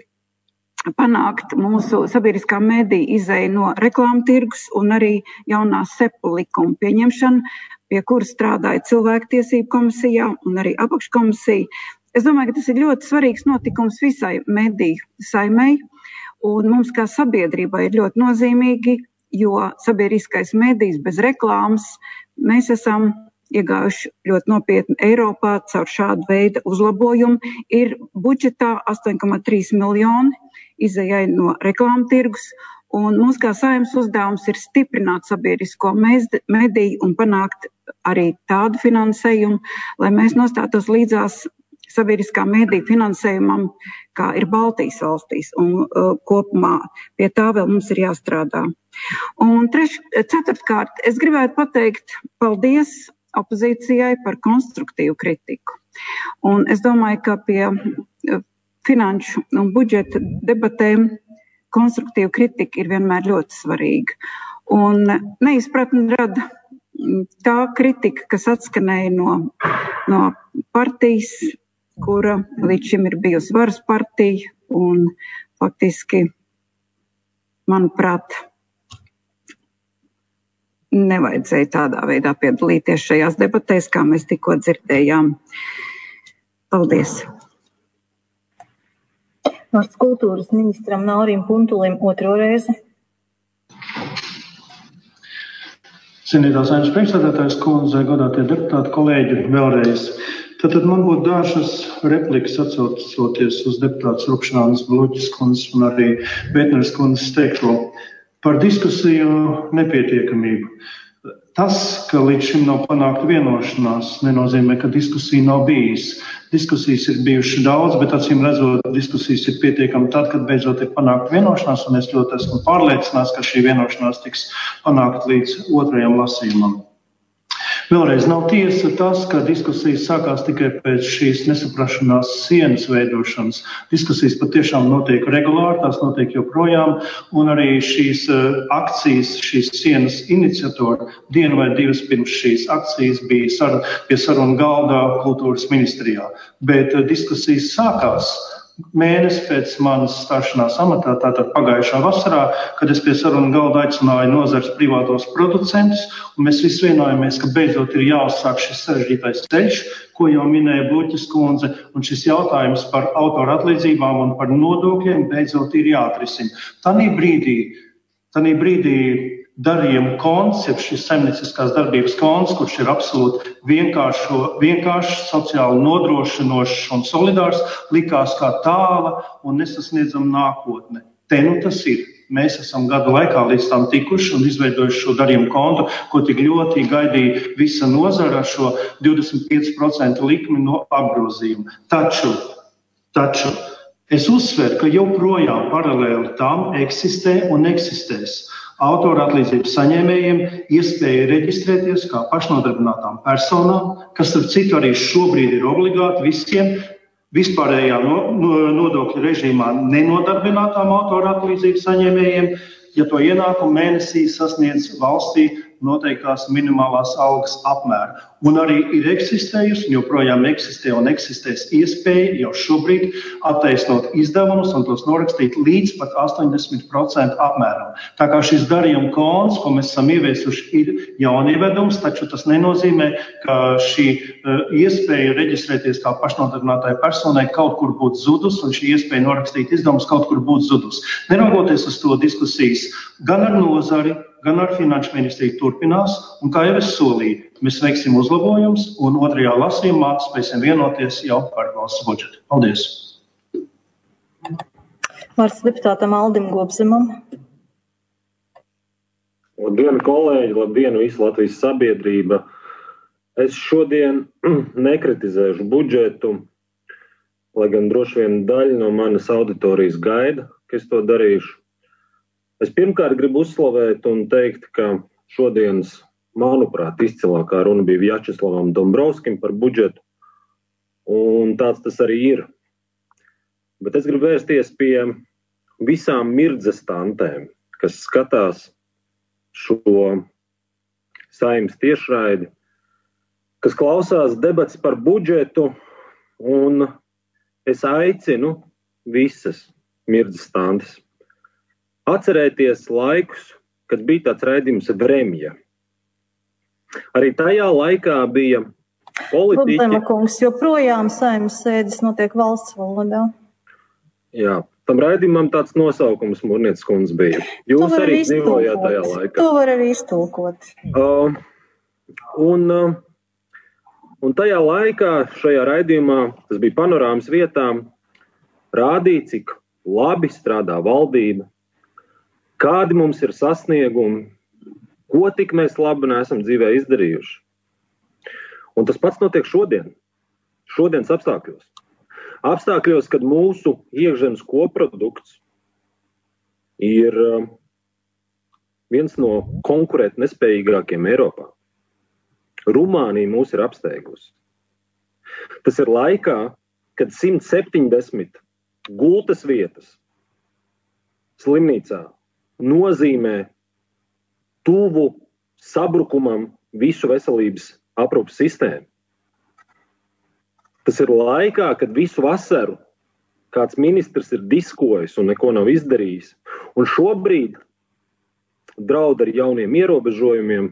panākt mūsu sabiedriskā mediju izēju no reklāmu tirgus un arī jaunās sepu likuma pieņemšanu, pie kuras strādāja cilvēktiesību komisijā un arī apakškomisija. Es domāju, ka tas ir ļoti svarīgs notikums visai mediju Saeimai, un mums kā sabiedrībai ir ļoti nozīmīgi, jo sabiedriskais medijs bez reklāmas mēs esam iegājuši ļoti nopietni Eiropā caur šādu veidu uzlabojumu. Ir budžetā astoņi komats trīs miljoni izejai no reklāmu tirgus, un mums kā Saeimas uzdevums ir stiprināt sabiedrisko mediju un panākt arī tādu finansējumu, lai mēs nostātos līdzās sabiedriskā mediju finansējumam, kā ir Baltijas valstīs, un uh, kopumā pie tā vēl mums ir jāstrādā. Un treš, ceturtkārt, es gribētu pateikt paldies opozīcijai par konstruktīvu kritiku. Un es domāju, ka pie uh, finanšu un budžeta debatēm konstruktīva kritika ir vienmēr ļoti svarīga. Un neizpratni rada tā kritika, kas atskanēja no, no partijas, kura līdz šim ir bijusi varas partija, un faktiski, manuprāt, nevajadzēja tādā veidā piedalīties šajās debatēs, kā mēs tikko dzirdējām. Paldies! Vārds kultūras ministram Naurim Puntulim otro reizi. Cienītā Saeimas priekšsēdētājas kundze, godātie deputāti, kolēģi, vēlreiz. Tātad man būtu dažas replikas atsaucoties uz deputātas Rupšanānas Bluķas kundzes un arī Bētneres kundzes teikto par diskusiju nepietiekamību. Tas, ka līdz šim nav panākta vienošanās, nenozīmē, ka diskusija nav bijis. Diskusijas ir bijušas daudz, bet acīm redzot, diskusijas ir pietiekami tad, kad beidzot ir panākta vienošanās, un es ļoti esmu pārliecināts, ka šī vienošanās tiks panākta līdz otrajam lasījumam. Vēlreiz nav tiesa tas, ka diskusijas sākās tikai pēc šīs nesaprašanās sienas veidošanas. Diskusijas patiešām notiek regulāri, tās notiek joprojām, un arī šīs uh, akcijas, šīs sienas iniciatori dienu vai divas pirms šīs akcijas bija sar, pie sarunu galdā kultūras ministrijā. Bet uh, diskusijas sākās mēnesi pēc manas stāšanās amatā, tātad pagājušā vasarā, kad es pie sarunu galda aicināju nozares privātos producentus, un mēs visi vienojāmies, ka beidzot ir jāuzsāk šis sarežģītais ceļš, ko jau minēja Bluķis kundze, un šis jautājums par autora atlīdzībām un par nodokļiem beidzot ir jāatrisina. Tanī brīdī, tanī brīdī darījuma konts, jeb šis saimnieciskās darbības konts, kurš ir absolūti vienkāršs, sociāli nodrošinošs un solidārs, likās kā tāla un nesasniedzama nākotne. Te nu tas ir. Mēs esam gadu laikā līdz tam tikuši un izveidojuši šo darījumu kontu, ko tik ļoti gaidīja visa nozara ar šo divdesmit pieci procenti likmi no apgrozījuma. Taču, taču es uzsveru, ka joprojām paralēli tam eksistē un eksistēs autora atlīdzības saņēmējiem iespēja reģistrēties kā pašnodarbinātām personām, kas ar citu arī šobrīd ir obligāti visiem vispārējā nodokļu režīmā nenodarbinātām autora atlīdzības saņēmējiem, ja to ienākumu mēnesī sasniedz valstī noteiktās minimālās algas apmēru. Un arī ir eksistējusi, un joprojām eksistē un eksistēs iespēja jau šobrīd attaisnot izdevumus un tos norakstīt līdz pat astoņdesmit procentu apmēram. Tā kā šis darījuma konts, ko mēs esam ieviesuši, ir jaunievedums, taču tas nenozīmē, ka šī uh, iespēja reģistrēties kā pašnodarbinātai personai kaut kur būtu zudus, un šī iespēja norakstīt izdevumus kaut kur būtu zudus. Neraugoties uz to, diskusijas gan ar nozari, gan ar Finanšu ministriju turpinās, un kā jau es solīju, mēs veiksim uzlabojumus, un otrajā lasījumā spēsim vienoties jau par valsts budžetu. Paldies! Vārds deputātam Aldim Gobzemam. Labdien, kolēģi, labdien, visu Latvijas sabiedrība. Es šodien nekritizēšu budžetu, lai gan droši vien daļa no manas auditorijas gaida, ka es to darīšu. Es pirmkārt gribu uzslavēt un teikt, ka šodienas, manuprāt, izcilākā runa bija Vjačeslavam Dombrovskim par budžetu, un tāds tas arī ir. Bet es gribu vērsties pie visām mirdzestantēm, kas skatās šo Saeimas tiešraidi, kas klausās debats par budžetu, un es aicinu visas mirdzestantes atcerēties laikus, kad bija tāds raidījums Vremja. Arī tajā laikā bija politiķi... Gobzema kungs, joprojām Saeimas sēdes notiek valsts valodā. Jā, tam raidījumam tāds nosaukums Murnietes kundze bija. Jūs arī dzīvojāt tajā laikā. To var arī iztulkot. Uh, un, uh, un tajā laikā, šajā raidījumā, tas bija panorāmas vietām, rādīja, cik labi strādā valdība, kādi mums ir sasniegumi, ko tik mēs labi neesam dzīvē izdarījuši. Un tas pats notiek šodien, šodienas apstākļos. Apstākļos, kad mūsu iekšzemes koprodukts ir viens no konkurēt nespējīgākiem Eiropā. Rumānija mūs ir apsteigusi. Tas ir laikā, kad simt septiņdesmit gultas vietas slimnīcā nozīmē tuvu sabrukumam visu veselības aprūpas sistēmu. Tas ir laikā, kad visu vasaru kāds ministrs ir diskojis un neko nav izdarījis. Un šobrīd draud ar jauniem ierobežojumiem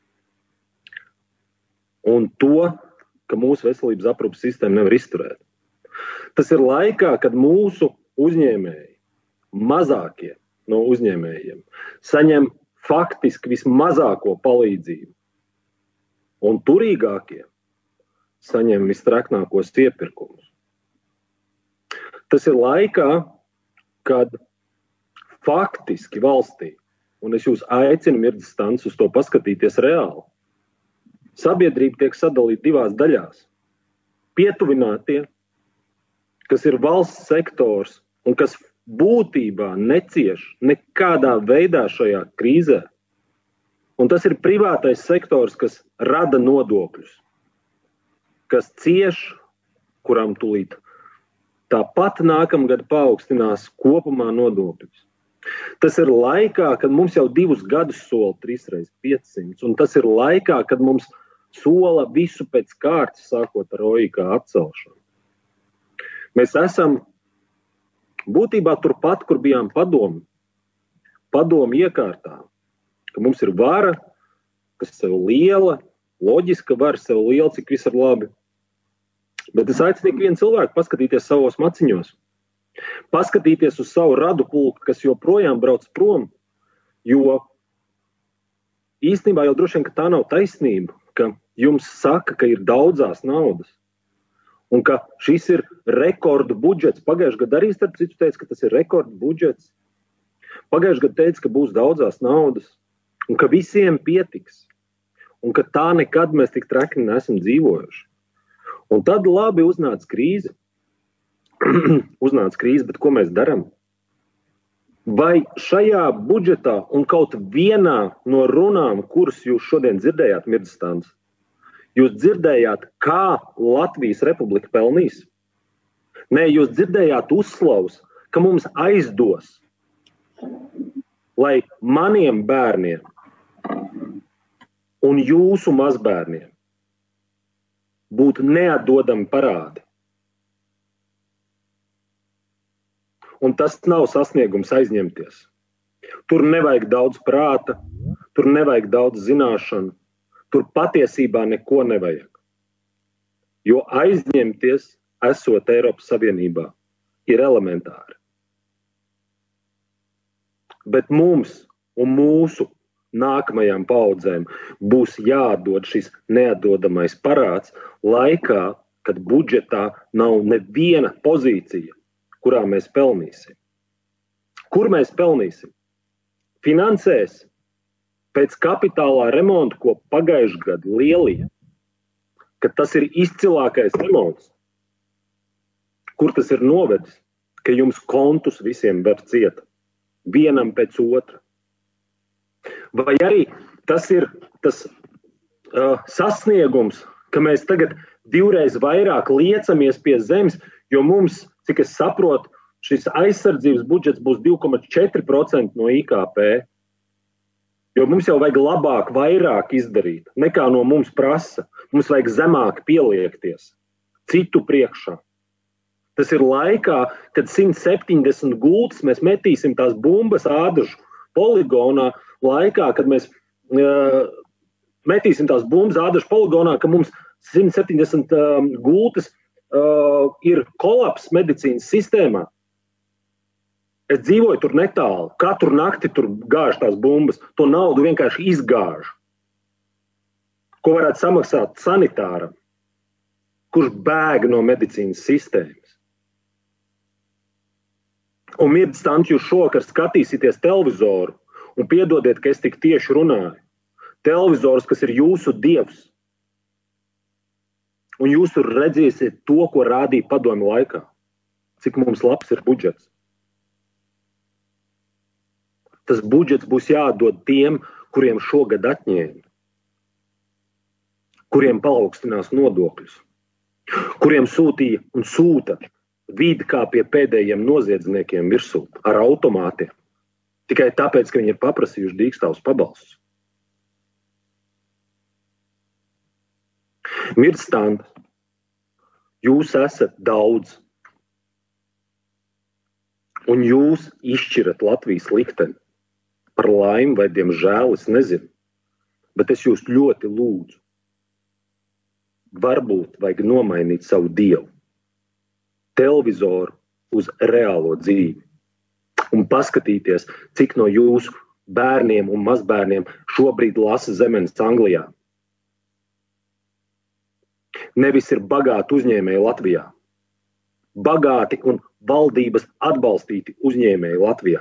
un to, ka mūsu veselības aprūpas sistēma nevar izturēt. Tas ir laikā, kad mūsu uzņēmēji, mazākie no uzņēmējiem, saņem faktiski vismazāko palīdzību. Un turīgākie saņem vistraknākos iepirkumus. Tas ir laikā, kad faktiski valstī, un es jūs aicinu mirdzestants uz to paskatīties reāli, sabiedrība tiek sadalīta divās daļās. Pietuvinātie, kas ir valsts sektors un kas būtībā necieš nekādā veidā šajā krīzē. Un tas ir privātais sektors, kas rada nodokļus, kas cieš, kuram tūlīt tāpat nākamgad paaugstinās kopumā nodokļus. Tas ir laikā, kad mums jau divus gadus sola trīs reizes piecsimt, un tas ir laikā, kad mums sola visu pēc kārtas, sākot ar O I K atcelšanu. Mēs esam Būtībā turpat, kur bijām padomi, padomi iekārtā, ka mums ir vara, kas sev liela, loģiska vara sev liela, cik viss ir labi. Bet es aicinu vienu cilvēku paskatīties savos maciņos, paskatīties uz savu radu pulku, kas joprojām brauc prom, jo īstenībā jau droši vien, ka tā nav taisnība, ka jums saka, ka ir daudzās naudas. Un ka šis ir rekordu budžets. Pagājušajā gadā arī starp citu teica, ka tas ir rekordu budžets. Pagājušajā gadā teica, ka būs daudzās naudas. Un ka visiem pietiks. Un ka tā nekad mēs tik trekni neesam dzīvojuši. Un tad labi uznāca krīze. uznāca krīze, bet ko mēs daram? Vai šajā budžetā un kaut vienā no runām, kuras jūs šodien dzirdējāt, Mirdzstāns, jūs dzirdējāt, kā Latvijas Republika pelnīs? Nē, jūs dzirdējāt uzslavas, ka mums aizdos, lai maniem bērniem un jūsu mazbērniem būtu neatdodami parādi. Un tas nav sasniegums aizņemties. Tur nevajag daudz prāta, tur nevajag daudz zināšanu, tur patiesībā neko nevajag. Jo aizņemties, esot Eiropas Savienībā, ir elementāri. Bet mums un mūsu nākamajām paudzēm būs jāatdod šis neatdodamais parāds laikā, kad budžetā nav neviena pozīcija, kurā mēs pelnīsim. Kur mēs pelnīsim? Finansēs pēc kapitālā remonta, ko pagājušajā gadā lielie, ka tas ir izcilākais remonts, kur tas ir novedis, ka jums kontus visiem var cieta, vienam pēc otra. Vai arī tas ir tas uh, sasniegums, ka mēs tagad divreiz vairāk liecamies pie zemes, jo mums, cik es saprotu, šis aizsardzības budžets būs divi komats četri procenti no I K P. Jo mums jau vajag labāk, vairāk izdarīt, nekā no mums prasa. Mums vajag zemāk pieliekties, citu priekšā. Tas ir laikā, kad simt septiņdesmit gultas mēs metīsim tās bumbas ādažu poligonā, laikā, kad mēs uh, metīsim tās bumbas ādažu poligonā, ka mums simt septiņdesmit uh, gultas uh, ir kolaps medicīnas sistēmā. Es dzīvoju tur netālu, katru nakti tur gāž tās bumbas, to naudu vienkārši izgāž. Ko varētu samaksāt sanitāram, kurš bēg no medicīnas sistēmas. Un Mirdzstāns, jūs šovakar skatīsieties televizoru un piedodiet, ka es tik tieši runāju. Televizors, kas ir jūsu dievs. Un jūs tur redzēsiet to, ko rādīja padomju laikā. Cik mums labs ir budžets. Tas budžets būs jāatdod tiem, kuriem šogad atņēma, kuriem paaugstinās nodokļus, kuriem sūtīja un sūta vidi kā pie pēdējiem noziedzniekiem virsū ar automātiem, tikai tāpēc, ka viņi ir paprasījuši dīkstāvus pabalstus. Mirdzstāns, jūs esat daudz, un jūs izšķirat Latvijas likteni. Par laimi vai diemžēl, es nezinu, bet es jūs ļoti lūdzu. Varbūt vajag nomainīt savu dievu, televizoru uz reālo dzīvi un paskatīties, cik no jūsu bērniem un mazbērniem šobrīd lasa zemenes Anglijā. Nevis ir bagāti uzņēmēji Latvijā, bagāti un valdības atbalstīti uzņēmēji Latvijā.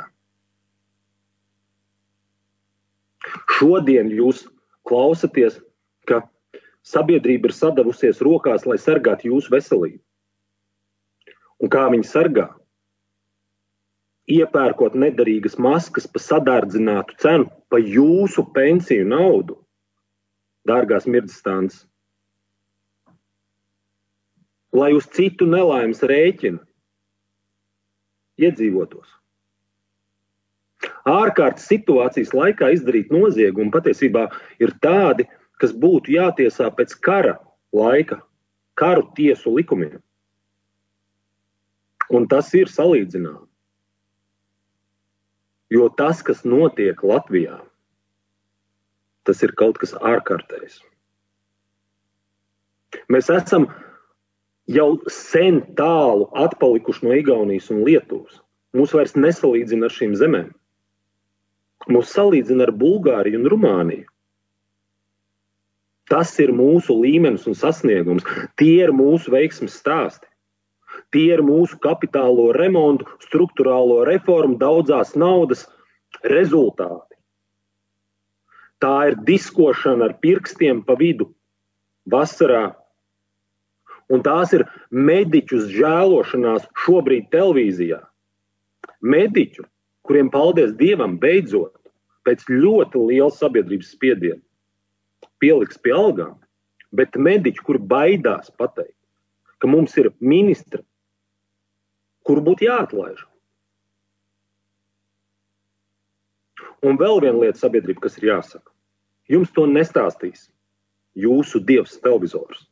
Šodien jūs klausaties, ka sabiedrība ir sadavusies rokās, lai sargātu jūsu veselību. Un kā viņi sargā? Iepērkot nederīgas maskas pa sadārdzinātu cenu, pa jūsu pensiju naudu, dārgās Mirdzstāns. Lai uz citu nelaimes rēķina iedzīvotos. Ārkārtas situācijas laikā izdarīt noziegumu patiesībā ir tādi, kas būtu jātiesā pēc kara laika, karu tiesu likumiem. Un tas ir salīdzināms. Jo tas, kas notiek Latvijā, tas ir kaut kas ārkārtējs. Mēs esam jau sen tālu atpalikuši no Igaunijas un Lietuvas. Mūs vairs nesalīdzina ar šīm zemēm. Mūs salīdzina ar Bulgāriju un Rumāniju. Tas ir mūsu līmenis un sasniegums. Tie ir mūsu veiksmes stāsti. Tie ir mūsu kapitālo remontu, struktūrālo reformu, daudzās naudas rezultāti. Tā ir diskošana ar pirkstiem pa vidu vasarā. Un tās ir mediķus žēlošanās šobrīd televīzijā. Mediķu, kuriem, paldies Dievam, beidzot, pēc ļoti liela sabiedrības spiediena, pieliks pie algām, bet mediķi, kuri baidās pateikt, ka mums ir ministra, kuru būtu jāatlaiž. Un vēl viena lieta sabiedrība, kas ir jāsaka. Jums to nestāstīs jūsu dievs televizors.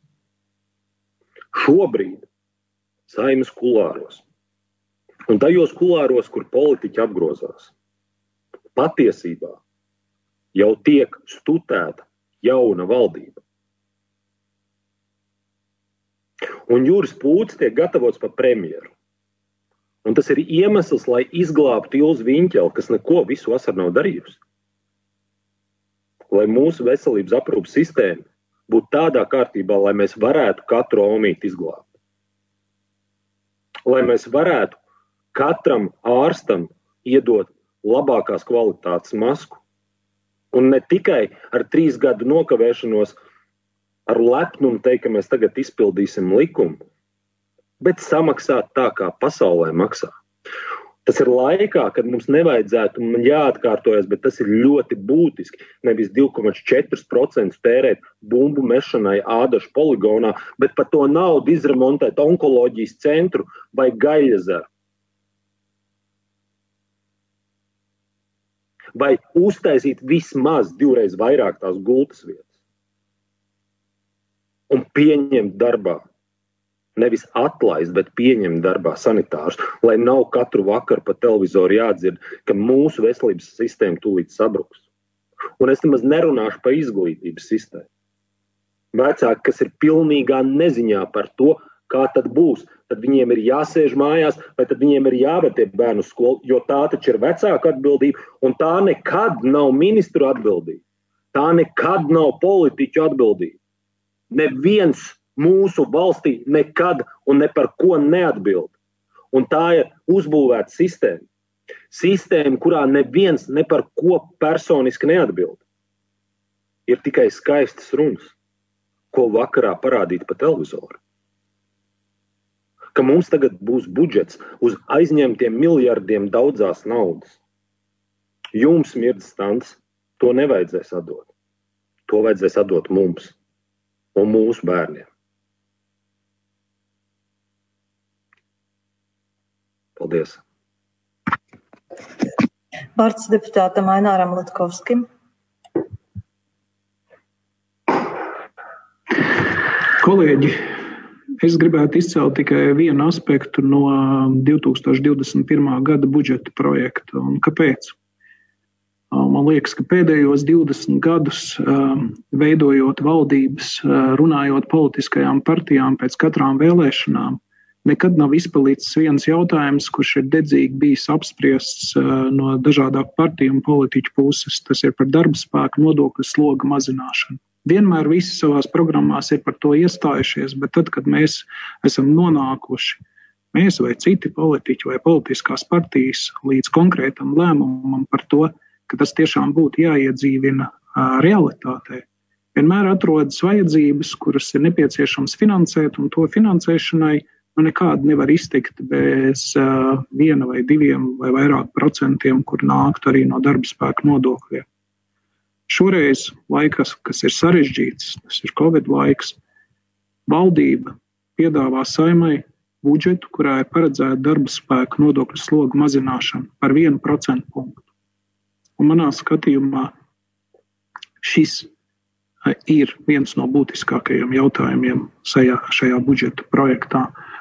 Šobrīd Saeimas kulāros un tajos kulāros, kur politiķi apgrozās, patiesībā jau tiek studēta jauna valdība. Un Juris Pūts tiek gatavots par premjeru. Un tas ir iemesls, lai izglābtu Ilzi Viņķeli, kas neko visu vasaru nav darījusi. Lai mūsu veselības aprūpas sistēma būtu tādā kārtībā, lai mēs varētu katru omīti izglābt. Lai mēs varētu katram ārstam iedot labākās kvalitātes masku. Un ne tikai ar trīs gadu nokavēšanos ar lepnumu teikt, ka mēs tagad izpildīsim likumu, bet samaksāt tā, kā pasaulē maksā. Tas ir laikā, kad mums nevajadzētu, man jāatkārtojas, bet tas ir ļoti būtiski, nevis divi komats četri procenti tērēt bumbu mešanai Ādašu poligonā, bet par to naudu izremontēt onkoloģijas centru vai Gaļezeru. Vai uztaisīt vismaz divreiz vairāk tās gultas vietas. Un pieņemt darbā. Nevis atlaist, bet pieņemt darbā sanitārus, lai nav katru vakaru pa televizoru jādzird, ka mūsu veselības sistēma tūlīt sabruks. Un es nemaz nerunāšu par izglītības sistēmu. Vecāki, kas ir pilnīgā neziņā par to, kā tad būs, tad viņiem ir jāsēž mājās, vai tad viņiem ir jāved tie bērnu skolu, jo tā taču ir vecāka atbildība, un tā nekad nav ministru atbildība. Tā nekad nav politiķu atbildība. Neviens mūsu valstī nekad un ne par ko neatbild. Un tā ir uzbūvēta sistēma. Sistēma, kurā neviens ne par ko personiski neatbild. Ir tikai skaistas runas, ko vakarā parādīt pa televizoru. Ka mums tagad būs budžets uz aizņemtiem miljardiem daudzās naudas. Jums, Mirdzes Stants, to nevajadzēs atdot. To vajadzēs atdot mums un mūsu bērniem. Paldies. Vārds deputātam Aināram Latkovskim. Kolēģi, es gribētu izcelt tikai vienu aspektu no divi tūkstoši divdesmit pirmā gada budžeta projekta. Un kāpēc? Man liekas, ka pēdējos divdesmit gadus veidojot valdības, runājot politiskajām partijām pēc katrām vēlēšanām, nekad nav izpalīdzis viens jautājums, kurš ir dedzīgi bijis apspriests no dažādāku partiju un politiķu puses. Tas ir par darba spēku nodokļu sloga mazināšanu. Vienmēr visi savās programmās ir par to iestājušies, bet tad, kad mēs esam nonākuši, mēs vai citi politiķi vai politiskās partijas līdz konkrētam lēmumam par to, ka tas tiešām būtu jāiedzīvina realitātē, vienmēr atrodas vajadzības, kuras ir nepieciešams finansēt, un to finansēšanai nu, nekādi nevar iztikt bez uh, viena vai diviem vai vairāk procentiem, kur nāktu arī no darba spēka nodokļiem. Šoreiz laikas, kas ir sarežģīts, tas ir Covid laiks, valdība piedāvā Saeimai budžetu, kurā ir paredzēta darba spēka nodokļu slogu mazināšana par vienu procentu punktu. Un manā skatījumā šis ir viens no būtiskākajiem jautājumiem šajā, šajā budžeta projektā.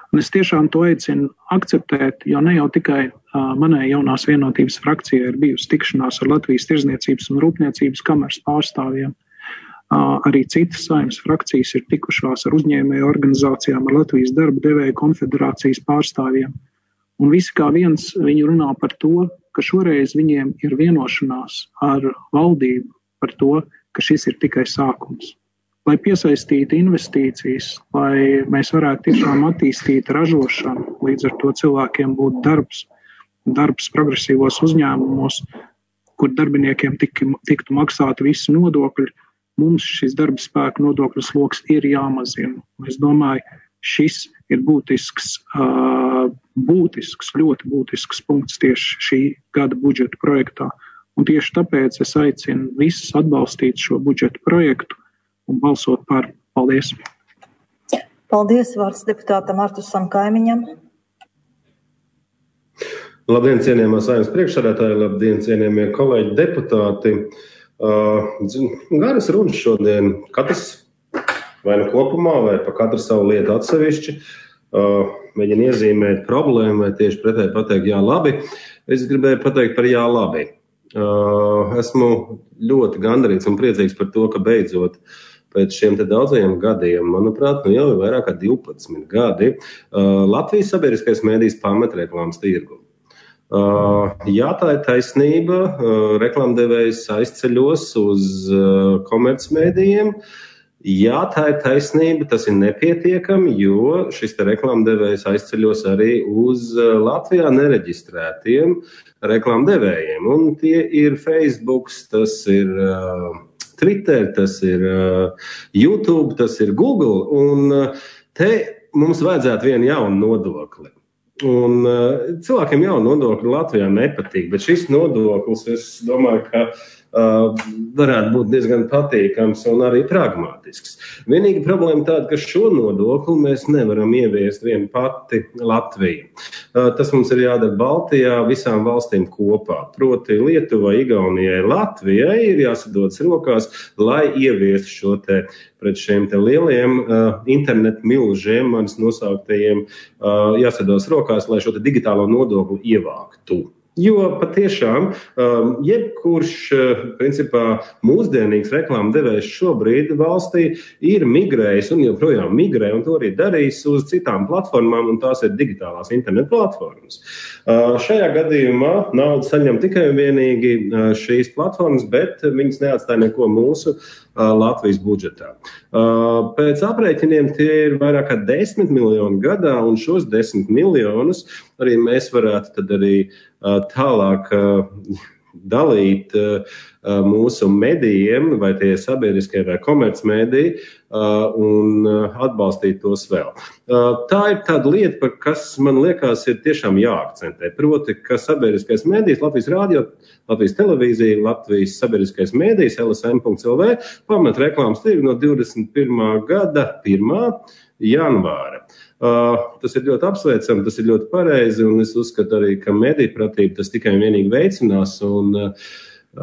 Un es tiešām to aicinu akceptēt, jo ne jau tikai uh, manai jaunās vienotības frakcijai ir bijusi tikšanās ar Latvijas Tirzniecības un Rūpniecības kameras pārstāvjiem. Uh, arī citas Saeimas frakcijas ir tikušās ar uzņēmēju organizācijām, ar Latvijas darba devēju konfederācijas pārstāvjiem. Un visi kā viens viņi runā par to, ka šoreiz viņiem ir vienošanās ar valdību par to, ka šis ir tikai sākums. Lai piesaistītu investīcijas, lai mēs varētu tiešām attīstīt ražošanu, līdz ar to cilvēkiem būtu darbs, darbs progresīvos uzņēmumos, kur darbiniekiem tik, tiktu maksāti visi nodokļi, mums šis darba spēka nodokļu sloks ir jāmazina. Es domāju, šis ir būtisks, uh, būtisks, ļoti būtisks punkts tieši šī gada budžeta projektā. Un tieši tāpēc es aicinu visus atbalstīt šo budžeta projektu un balsot par. Paldies! Paldies, vārds deputātam Artusam Kaimiņam. Labdien, cienījamā Saeimas priekšsēdētāji, labdien, cienījamie kolēģi deputāti. Uh, garas runas šodien, katrs vai nu kopumā, vai pa katru savu lietu atsevišķi, uh, mēģina iezīmēt problēmu, vai tieši pretēji pateikt jā labi. Es gribēju pateikt par jā labi. Uh, esmu ļoti gandarīts un priecīgs par to, ka beidzot pēc šiem te daudzajiem gadiem, manuprāt, nu jau ir vairāk kā divpadsmit gadi, uh, Latvijas sabiedriskais mēdījis pamet reklāmas tirgu. Uh, jā, tā ir taisnība, uh, reklāmdevējs aizceļos uz uh, komercmēdījiem. Jā, tā ir taisnība, tas ir nepietiekami, jo šis te reklāmdevējs aizceļos arī uz uh, Latvijā nereģistrētiem reklāmdevējiem. Un tie ir Facebook, tas ir uh, Twitter, tas ir uh, YouTube, tas ir Google. Un uh, te mums vajadzētu vienu jaunu nodokli. Un uh, cilvēkiem jaunu nodokļu Latvijā nepatīk, bet šis nodoklis, es domāju, ka Uh, varētu būt diezgan patīkams un arī pragmātisks. Vienīga problēma tāda, ka šo nodokli mēs nevaram ieviest vien pati Latvija. Uh, tas mums ir jādara Baltijā visām valstīm kopā. Proti Lietuvai, Igaunijai, Latvijai ir jāsadodas rokās, lai ieviestu šo te pret šiem te lieliem uh, internetu milžiem, manis nosauktajiem, uh, jāsadodas rokās, lai šo te digitālo nodokli ievāktu. Jo patiešām um, jebkurš, uh, principā, mūsdienīgs reklāmdevējs šobrīd valstī ir migrējis un joprojām migrē, un to arī darīs uz citām platformām, un tās ir digitālās internetu platformas. Uh, šajā gadījumā naudu saņem tikai un vienīgi uh, šīs platformas, bet viņas neatstāja neko mūsu uh, Latvijas budžetā. Uh, pēc aprēķiniem tie ir vairāk kā desmit miljoni gadā, un šos desmit miljonus arī mēs varētu tad arī uh, tālāk uh, dalīt uh, mūsu medijiem, vai tie sabiedriskie vai komercmediji, uh, un uh, atbalstīt tos vēl. Uh, tā ir tāda lieta, par kas man liekas ir tiešām jāakcentē. Proti, ka sabiedriskais medijs, Latvijas radio, Latvijas televīzija, Latvijas sabiedriskais medijs, L S M punkt L V, pamet reklāmas tirgu no divdesmit pirmā gada pirmā janvāra. Uh, tas ir ļoti apsveicami, tas ir ļoti pareizi, un es uzskatu arī, ka medijpratība tas tikai un vienīgi veicinās, un uh,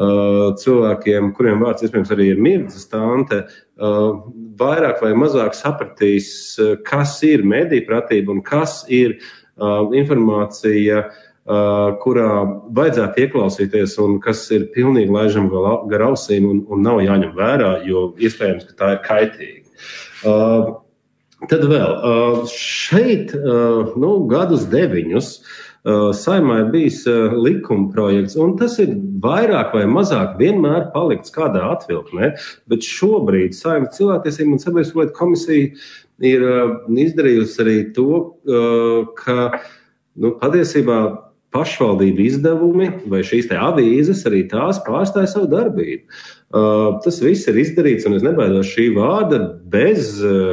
cilvēkiem, kuriem vārds iespējams arī ir Mirdzas tante, uh, vairāk vai mazāk sapratīs, uh, kas ir medijpratība un kas ir uh, informācija, uh, kurā vajadzētu ieklausīties un kas ir pilnīgi laižam gar ausīm un, un nav jāņem vērā, jo iespējams, ka tā ir kaitīga. Uh, Tad vēl, šeit nu, gadus deviņus Saeimā ir bijis likuma projekts, un tas ir vairāk vai mazāk vienmēr palikts kādā atvilknē, bet šobrīd Saeimas cilvēktiesību un sabiedrisko lietu komisija ir izdarījusi arī to, ka nu, patiesībā pašvaldību izdevumi vai šīs te avīzes arī tās pārstāja savu darbību. Tas viss ir izdarīts, un es nebaidos šī vārda, bez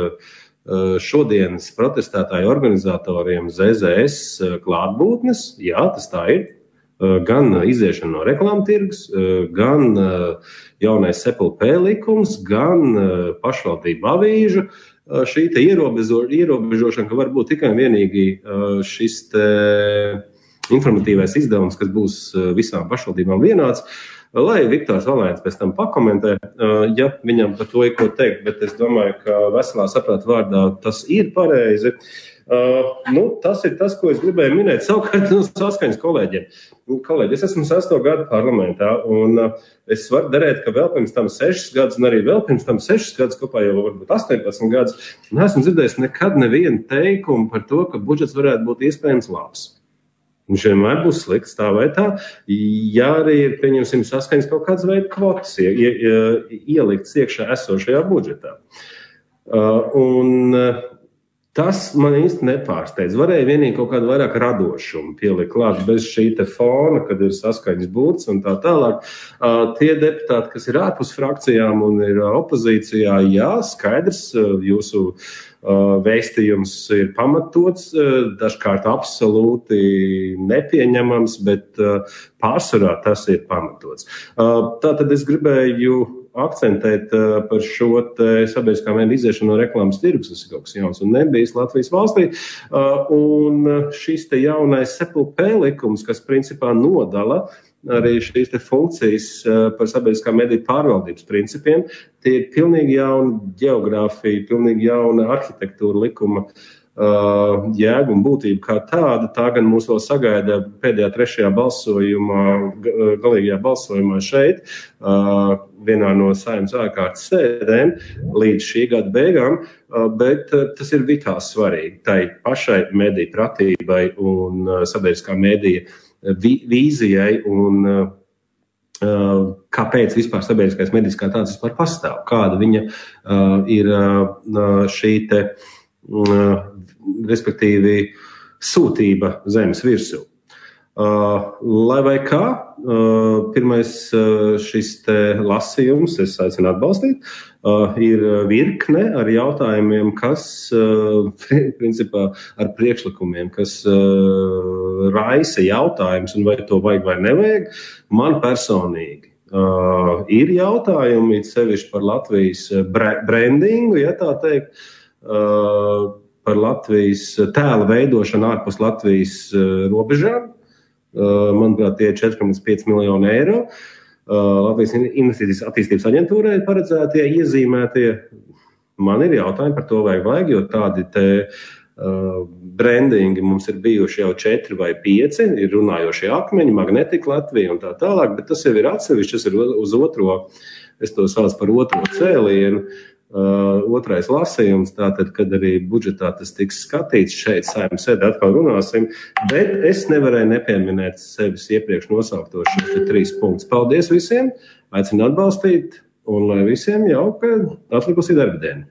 šodienas protestētāju organizatoriem Z Z S klātbūtnes. Jā, tas tā ir. Gan iziešana no reklāmtirgus, gan jaunais S P L P likums, gan pašvaldību avīžu. Šī te ierobežo, ierobežošana, ka var būt tikai vienīgi šis te informatīvais izdevums, kas būs visām pašvaldībām vienāds. Lai Viktors Valēns pēc tam pakomentē, ja viņam par to ir ko teikt, bet es domāju, ka veselā saprāta vārdā tas ir pareizi. Uh, nu, tas ir tas, ko es gribēju minēt. Savukārt no Saskaņas kolēģiem. Kolēģi, es esmu sesto gadu parlamentā, un uh, es varu darēt, ka vēl pirms tam sešas gadus, un arī vēl pirms tam sešas gadus, kopā jau varbūt astoņpadsmit gadus, neesmu dzirdējis nekad nevienu teikumu par to, ka budžets varētu būt iespējams labs. Viņš vienmēr būs slikts tā vai tā, ja arī ir, pieņemsim, Saskaņas kaut kāds veids kvotas ie, ie, ielikts iekšā esošajā budžetā. Uh, un uh, tas man īsti nepārsteidz. Varēja vienīgi kaut kādu vairāk radošumu pielikt klāt bez šī te fona, kad ir Saskaņas būts un tā tālāk. Uh, tie deputāti, kas ir ārpus frakcijām un ir opozīcijā, jā, skaidrs, uh, jūsu Uh, vēstījums ir pamatots, uh, dažkārt absolūti nepieņemams, bet uh, pārsvarā tas ir pamatots. Uh, tātad es gribēju akcentēt uh, par šo sabiedriskā mēdīju iziešanu no reklāmas tirgus, tas ir kaut kas jauns un nebijis Latvijas valstī. Uh, un šis te jaunais S P L P likums, kas principā nodala arī šīs te funkcijas par sabiedriskā mediju pārvaldības principiem, tie ir pilnīgi jauna geogrāfija, pilnīgi jauna arhitektūra likuma uh, jēga un būtība kā tāda. Tā gan mūs vēl sagaida pēdējā trešajā balsojumā, galīgajā balsojumā šeit, uh, vienā no Saeimas ārkārtas sēdēm līdz šī gada beigām, uh, bet uh, tas ir vitāli svarīgi tai pašai mediju pratībai un uh, sabiedriskā medija vīzijai un uh, kāpēc vispār sabiedriskais medijs kā tāds vispār pastāv, kāda viņa uh, ir uh, šī te, uh, respektīvi, sūtība zemes virsū. Uh, lai vai kā, uh, pirmais uh, šis te lasījums, es aicinu atbalstīt, uh, ir virkne ar jautājumiem, kas, uh, principā, ar priekšlikumiem, kas uh, raisa jautājums, un vai to vajag vai nevajag, man personīgi. Uh, ir jautājumi, sevišķi par Latvijas brandingu, ja tā teikt, uh, par Latvijas tēla veidošanu ārpus Latvijas uh, robežām. Manuprāt, tie ir četri komats pieci miljoni eiro. Latvijas investīcijas attīstības aģentūrai paredzētie, iezīmētie. Man ir jautājumi par to, vajag vajag, jo tādi te uh, brandingi mums ir bijuši jau četri vai pieci, ir runājošie akmeņi, Magnetika Latvija un tā tālāk, bet tas jau ir atsevišķi, tas ir uz otro, es to sauc par otro cēlienu. Uh, otrais lasījums, tātad, kad arī budžetā tas tiks skatīts, šeit Saeimas sēdē atkal runāsim, bet es nevarēju nepieminēt sevis iepriekš nosauktos šos trīs punktus. Paldies visiem, aicinu atbalstīt, un lai visiem jauka atlikusī darba diena.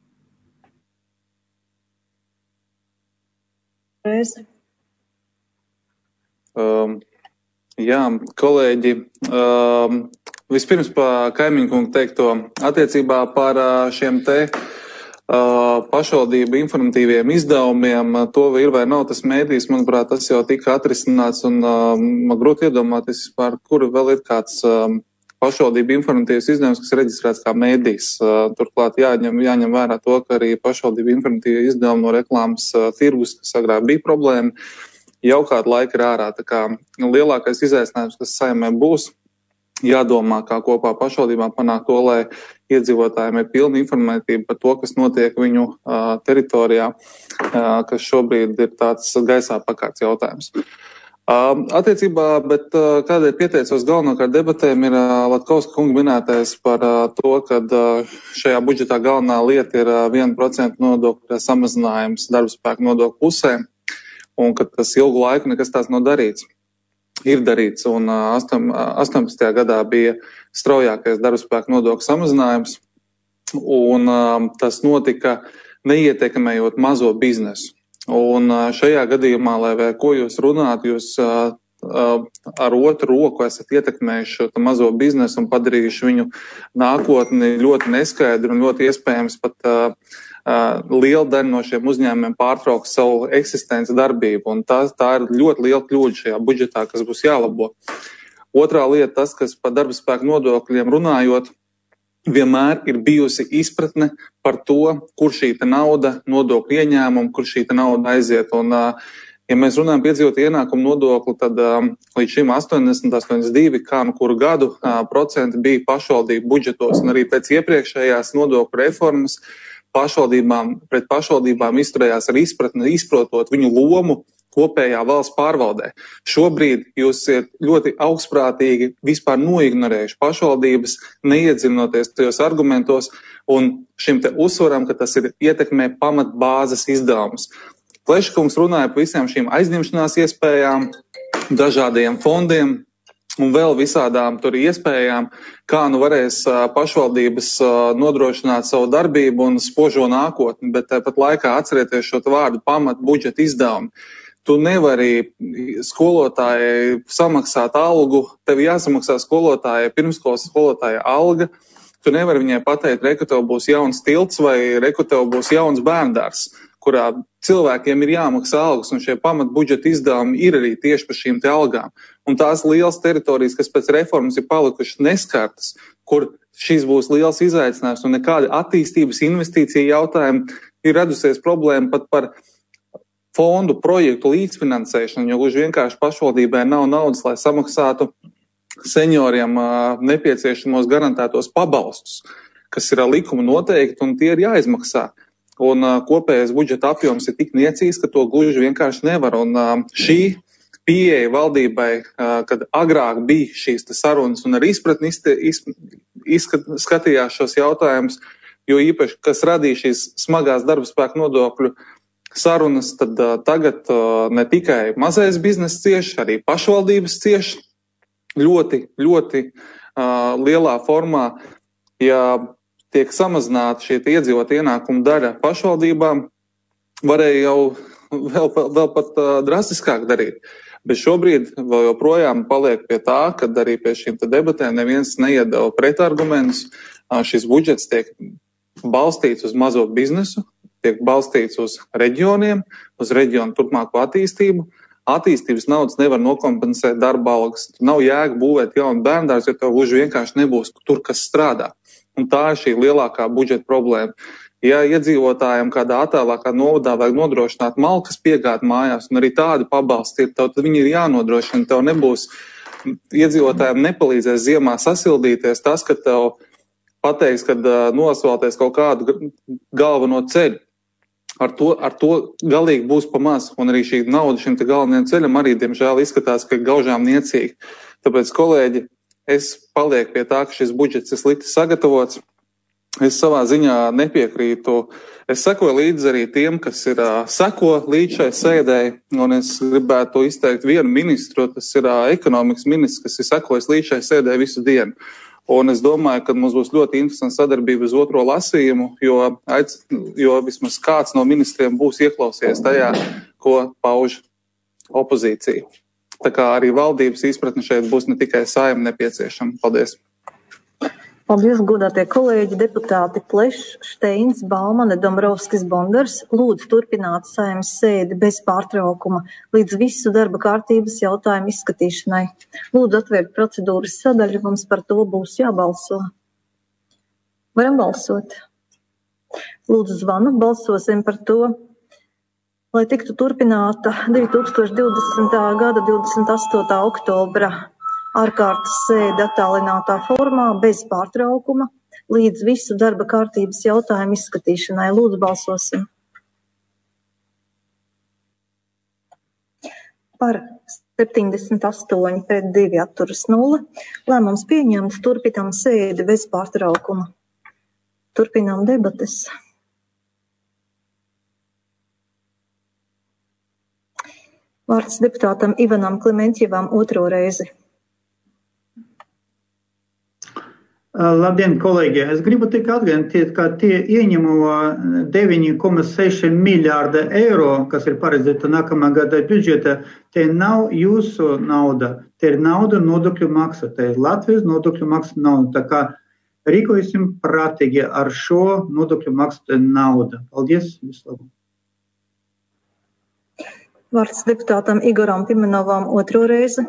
Um, jā, kolēģi, um, vispirms par Kaimiņu kungu teikto attiecībā par šiem te uh, pašvaldību informatīviem izdevumiem. To ir vai nav tas mēdījis, manuprāt, tas jau tika atrisināts un uh, man grūti iedomāties, par kuru vēl ir kāds um, pašvaldību informatīvs izdevums, kas ir reģistrēts kā mēdījis. Uh, turklāt jāņem, jāņem vērā to, ka arī pašvaldību informatīvi izdevumi no reklāmas uh, tirgus, kas agrāk bija problēma, jau kādu laiku ir ārā. Tā kā lielākais izaicinājums, kas Saeimai būs, jādomā, kā kopā pašvaldībām panākt to, lai iedzīvotājiem ir pilna informētība par to, kas notiek viņu uh, teritorijā, uh, kas šobrīd ir tāds gaisā pakārts jautājums. Uh, attiecībā, bet uh, kādēļ pieteicos galvenokārt debatēm, ir uh, Latkovska kunga minētais par uh, to, ka uh, šajā budžetā galvenā lieta ir uh, viens procents nodokļu samazinājums darbspēku nodokļu pusē, un ka tas ilgu laiku nekas tās nav darīts. Ir darīts, un astoņpadsmitajā gadā bija straujākais darbspēku nodokļu samazinājums, un um, tas notika neietekmējot mazo biznesu. Un uh, šajā gadījumā, lai vai ko jūs runāt, jūs uh, uh, ar otru roku esat ietekmējuši šo mazo biznesu un padarījuši viņu nākotni ļoti neskaidru un ļoti iespējams pat uh, Uh, liela daļa no šiem uzņēmumiem pārtrauks savu eksistenci darbību, un tā, tā ir ļoti liela kļūda šajā budžetā, kas būs jālabo. Otrā lieta, tas, kas par darba spēku nodokļiem runājot, vienmēr ir bijusi izpratne par to, kur šī te nauda, nodokļu ieņēmuma, kur šī te nauda aiziet. Un, uh, ja mēs runājam par iedzīvotāju ienākumu nodokli, tad um, līdz šim astoņdesmit, astoņdesmit divi, kā nu kuru gadu uh, procenti bija pašvaldību budžetos, un arī pēc iepriekšējās nodokļu reformas pašvaldībām, pret pašvaldībām izturējās ar izpratni, izprotot viņu lomu kopējā valsts pārvaldē. Šobrīd jūs esat ļoti augstprātīgi vispār noignorējuši pašvaldības, neiedzinoties tajos argumentos un šim te uzsvaram, ka tas ir ietekmē pamatbāzes izdevumus. Pleškungs runāja par visām šīm aizņemšanās iespējām, dažādiem fondiem un vēl visādām tur iespējām, kā nu varēs pašvaldības nodrošināt savu darbību un spožo nākotni, bet tāpat laikā atcerieties šo vārdu pamat budžeta izdevumu. Tu nevari skolotājai samaksāt algu, tev jāsamaksā skolotājai, pirmskolas skolotājai alga, tu nevari viņai pateikt, re, ka tev būs jauns tilts vai re, ka tev būs jauns bērndārs, kurā cilvēkiem ir jāmaksā algas, un šie pamat budžeta izdevumi ir arī tieši par šīm te algām. Un tās lielas teritorijas, kas pēc reformas ir palikušas neskartas, kur šis būs liels izaicinājums un nekāda attīstības investīcija jautājumi, ir radusies problēma pat par fondu projektu līdzfinansēšanu, jo gluži vienkārši pašvaldībai nav naudas, lai samaksātu senioriem nepieciešamos garantētos pabalstus, kas ir likuma noteikti, un tie ir jāizmaksā. Un uh, kopējais budžeta apjoms ir tik niecīgs, ka to gluži vienkārši nevar. Un uh, šī pieeja valdībai, uh, kad agrāk bija šīs sarunas un ar izpratni izskatījās šos jautājumus, jo īpaši, kas radīja šīs smagās darbspēka nodokļu sarunas, tad uh, tagad uh, ne tikai mazais bizness cieši, arī pašvaldības cieši ļoti, ļoti uh, lielā formā, ja tiek samazināta šie iedzīvot ienākumu daļa pašvaldībām, varēja jau vēl, vēl pat uh, drastiskāk darīt. Bet šobrīd vēl joprojām paliek pie tā, ka arī pie šīm debatēm neviens neiedeva pretargumentus. Uh, šis budžets tiek balstīts uz mazo biznesu, tiek balstīts uz reģioniem, uz reģionu turpmāko attīstību. Attīstības naudas nevar nokompensēt darba algas. Nav jēga būvēt jaunu bērndārzu, jo tev gluži vienkārši nebūs tur, kas strādā. Un tā ir šī lielākā budžeta problēma. Ja iedzīvotājiem kādā attālākā novadā vajag nodrošināt malkas piegādi mājās, un arī tādi pabalsti ir, tev, tad viņi ir jānodrošina. Tev nebūs, iedzīvotājiem nepalīdzēs ziemā sasildīties tas, ka tev pateiks, kad uh, nosvalties kaut kādu galveno ceļu. Ar to, ar to galīgi būs pa maz, un arī šī nauda šim te galvenajam ceļam arī, diemžēl, izskatās, ka gaužām niecīgi. Tāpēc, kolēģi, es palieku pie tā, ka šis budžets ir slikti sagatavots. Es savā ziņā nepiekrītu. Es sekoju līdzi arī tiem, kas ir uh, seko līdz šai sēdēji, un es gribētu izteikt vienu ministru, tas ir uh, ekonomikas ministrs, kas ir sekojis līdz šai sēdēji visu dienu. Un es domāju, ka mums būs ļoti interesanta sadarbība uz otro lasījumu, jo, aic, jo vismaz kāds no ministriem būs ieklausies tajā, ko pauž opozīcija. Tā kā arī valdības izpratne šeit būs ne tikai saima nepieciešama. Paldies! Paldies, godātie kolēģi, deputāti Plešs, Steins, Baumane, Dombrovskis, Bondars. Lūdzu turpināt saimas sēdi bez pārtraukuma līdz visu darba kārtības jautājumu izskatīšanai. Lūdzu atvērt procedūras sadaļu, mums par to būs jābalso. Varam balsot. Lūdzu zvanu, balsosim par to, lai tiktu turpināta divi tūkstoši divdesmitā gada divdesmit astotā oktobra ārkārtas sēde attālinātā formā bez pārtraukuma līdz visu darba kārtības jautājumu izskatīšanai. Lūdzu, balsosim. Par septiņdesmit astoņi pret divi atturas nulle. Lēmums pieņemts, turpinām sēdi bez pārtraukuma. Turpinām debates. Vārds deputātam Ivanam Klimentjevam otro reizi. Labdien, kolēģi! Es gribu tikai atgādināt, ka tie ieņemo deviņi komats seši miljārdi eiro, kas ir paredzēta nākamā gada budžeta, tie nav jūsu nauda, tie ir nauda nodokļu maksa, tie ir Latvijas nodokļu maksa nauda. Tā kā rīkojasim prātīgi ar šo nodokļu maksu naudu. Paldies! Vislabāk! Vārds deputātam Igoram Pimenovam otro reizi.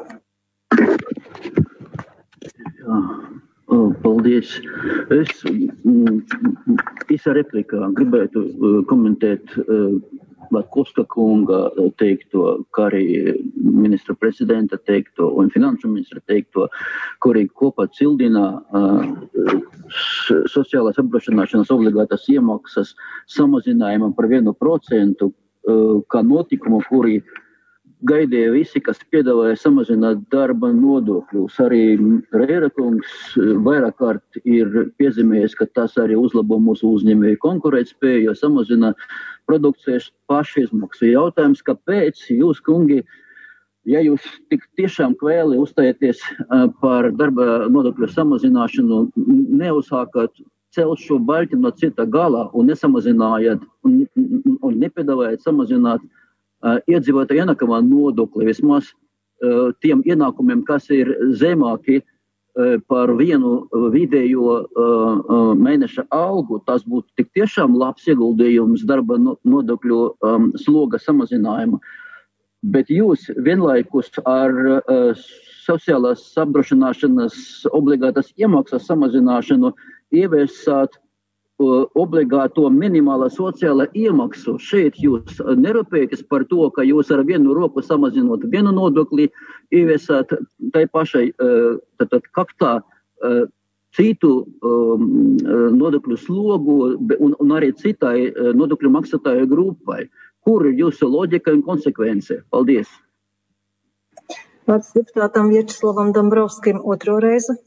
Jā. Paldies. Es īsā replikā gribētu komentēt Latkovska kunga teikto, kā arī ministra prezidenta teikto un finanšu ministra teikto, kuri kopā cildina uh, sociālās apdrošināšanas obligātās iemaksas samazinājumam par vienu procentu, uh, kā notikumu, kuri gaidīja visi, kas piedāvāja samazināt darba nodokļus. Arī Reira kungs vairāk kārt ir piezīmējis, ka tas arī uzlabo mūsu uzņēmēju konkurētspēju, jo samazina produkcijas pašizmaksu. Jautājums, kāpēc jūs, kungi, ja jūs tik tiešām kvēli uzstājaties par darba nodokļu samazināšanu, neuzsākat celt šo baļķi no cita gala un nesamazinājāt un, un nepiedāvājat samazināt Uh, iedzīvotāju ienākamā nodokli vismaz uh, tiem ienākumiem, kas ir zemāki uh, par vienu vidējo uh, uh, mēneša algu, tas būtu tik tiešām labs ieguldījums darba no, nodokļu um, sloga samazinājuma. Bet jūs vienlaikus ar uh, sociālās apdrošināšanas obligātas iemaksas samazināšanu ieviesāt obligāto minimālā sociālā iemaksu. Šeit jūs nerūpējaties par to, ka jūs ar vienu roku samazinot vienu nodokli, ieviesāt tai pašai tātad kaktā citu um, nodokļu slogu un, un arī citai nodokļu maksātāju grupai. Kur ir jūsu loģika un konsekvence? Paldies! Vārds deputātam Vjačeslavam Dombrovskim otro reizi.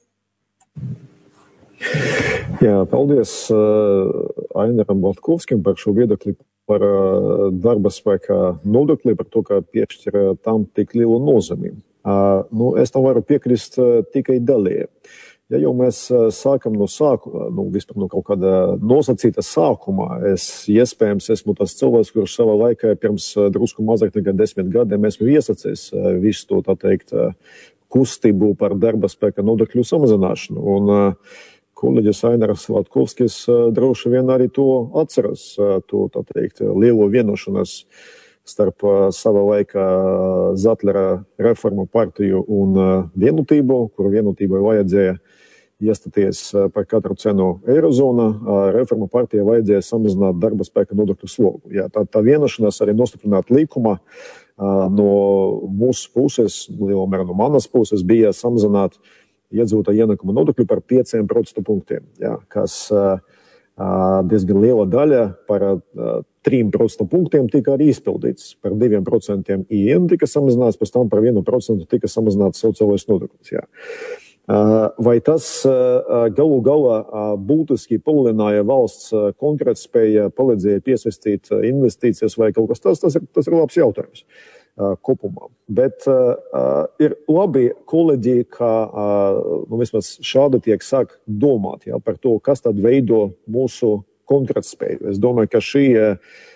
Jā, paldies uh, Ainaram Latkovskim par šo viedokli par uh, darba spēka nodokli, par to, kā piešķir uh, tam tik lielu nozīmi. Uh, nu, es tam varu piekrist uh, tikai daļēji. Ja jau mēs uh, sākam no sākuma, nu, vispār no kaut kāda nosacīta sākuma, es iespējams esmu tas cilvēks, kurš savā laikā pirms uh, drusku mazāk nekā desmit gadiem esmu iesacies uh, visu to, tā teikt, uh, kustību par darba spēka nodokļu samazināšanu. Un, uh, Kolēģis Ainaras Latkovskis droši vien arī to atceras, to, tā teikt, lielo vienošanos starp sava laika Zatlera reformu partiju un Vienotību, kuru Vienotībai vajadzēja iestāties par katru cenu Eirozonā, reformu partijai vajadzēja samazināt darba spēka nodokļu slogu. Jā, tā, tā vienošanās arī nostiprināt likuma no mūsu puses, lielā mērā no manas puses, bija samazināt iedzīvotāju ienākumu nodokļu par pieciem procentu punktiem, jā, kas uh, diezgan liela daļa par uh, trim procentu punktiem tika arī izpildīts. Par diviem procentiem I N tika samazināts, pēc tam par vienu procentu tika samazināts sociālais nodoklis. Jā. Uh, vai tas uh, galu galā uh, būtiski palielināja valsts uh, konkurētspēju, palīdzēja piesaistīt uh, investīcijas vai kaut kas tas, tas ir, tas ir labs jautājums. Kopumā. Bet uh, ir labi kolēģi, ka uh, nu, vismaz šādi tiek sāk domāt, jā, par to, kas tad veido mūsu konkurētspēju. Es domāju, ka šī uh,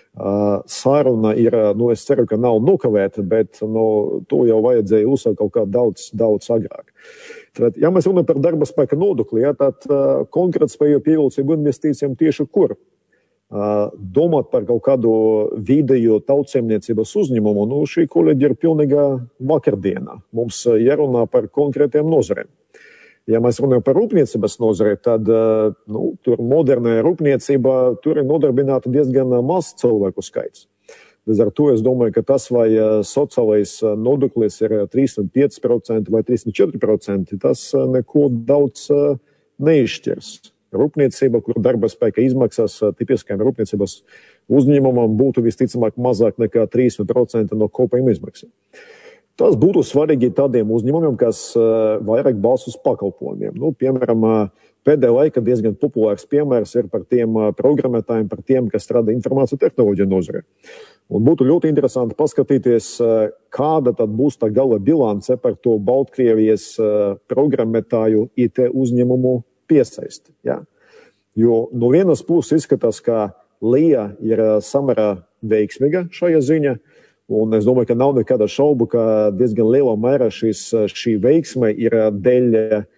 saruna ir, nu, es ceru, ka nav nokavēta, bet nu, to jau vajadzēja uzsākt kaut kā daudz, daudz agrāk. Tad, ja mēs runājam par darba spēka nodokli, jā, tad uh, konkurētspēju pievilcību investīcijām tieši kur? Uh, domāt par kaut kādu vidējo tautsēmniecības uzņēmumu, nu, šī kolēģi ir pilnīga vakardienā. Mums jārunā par konkrētiem nozarēm. Ja mēs runājam par rūpniecības nozarē, tad uh, nu, tur modernā rūpniecība, tur ir nodarbināta diezgan maz cilvēku skaits. Līdz ar to es domāju, ka tas, vai sociālais nodoklis ir trīsdesmit pieci procenti vai trīsdesmit četri procenti, tas neko daudz uh, neizšķirs. Rūpniecība, kur darba spēka izmaksas tipiskajam rūpniecības uzņēmumam būtu visticamāk mazāk nekā trīsdesmit procenti no kopējuma izmaksām. Tas būtu svarīgi tādiem uzņēmumiem, kas vairāk balsta uz pakalpojumiem. Nu, piemēram, pēdējā laika diezgan populārs piemērs ir par tiem programmētājiem, par tiem, kas strādā informāciju tehnoloģiju nozarē. Un būtu ļoti interesanti paskatīties, kāda tad būs tā gala bilance par to Baltkrievijas programmētāju I T uzņēmumu piesaisti. Ja? Jo no vienas puses izskatās, ka Lija ir samērā veiksmīga šajā ziņā, un es domāju, ka nav nekāda šaubu, ka diezgan lielā mērā šis, šī veiksme ir dēļ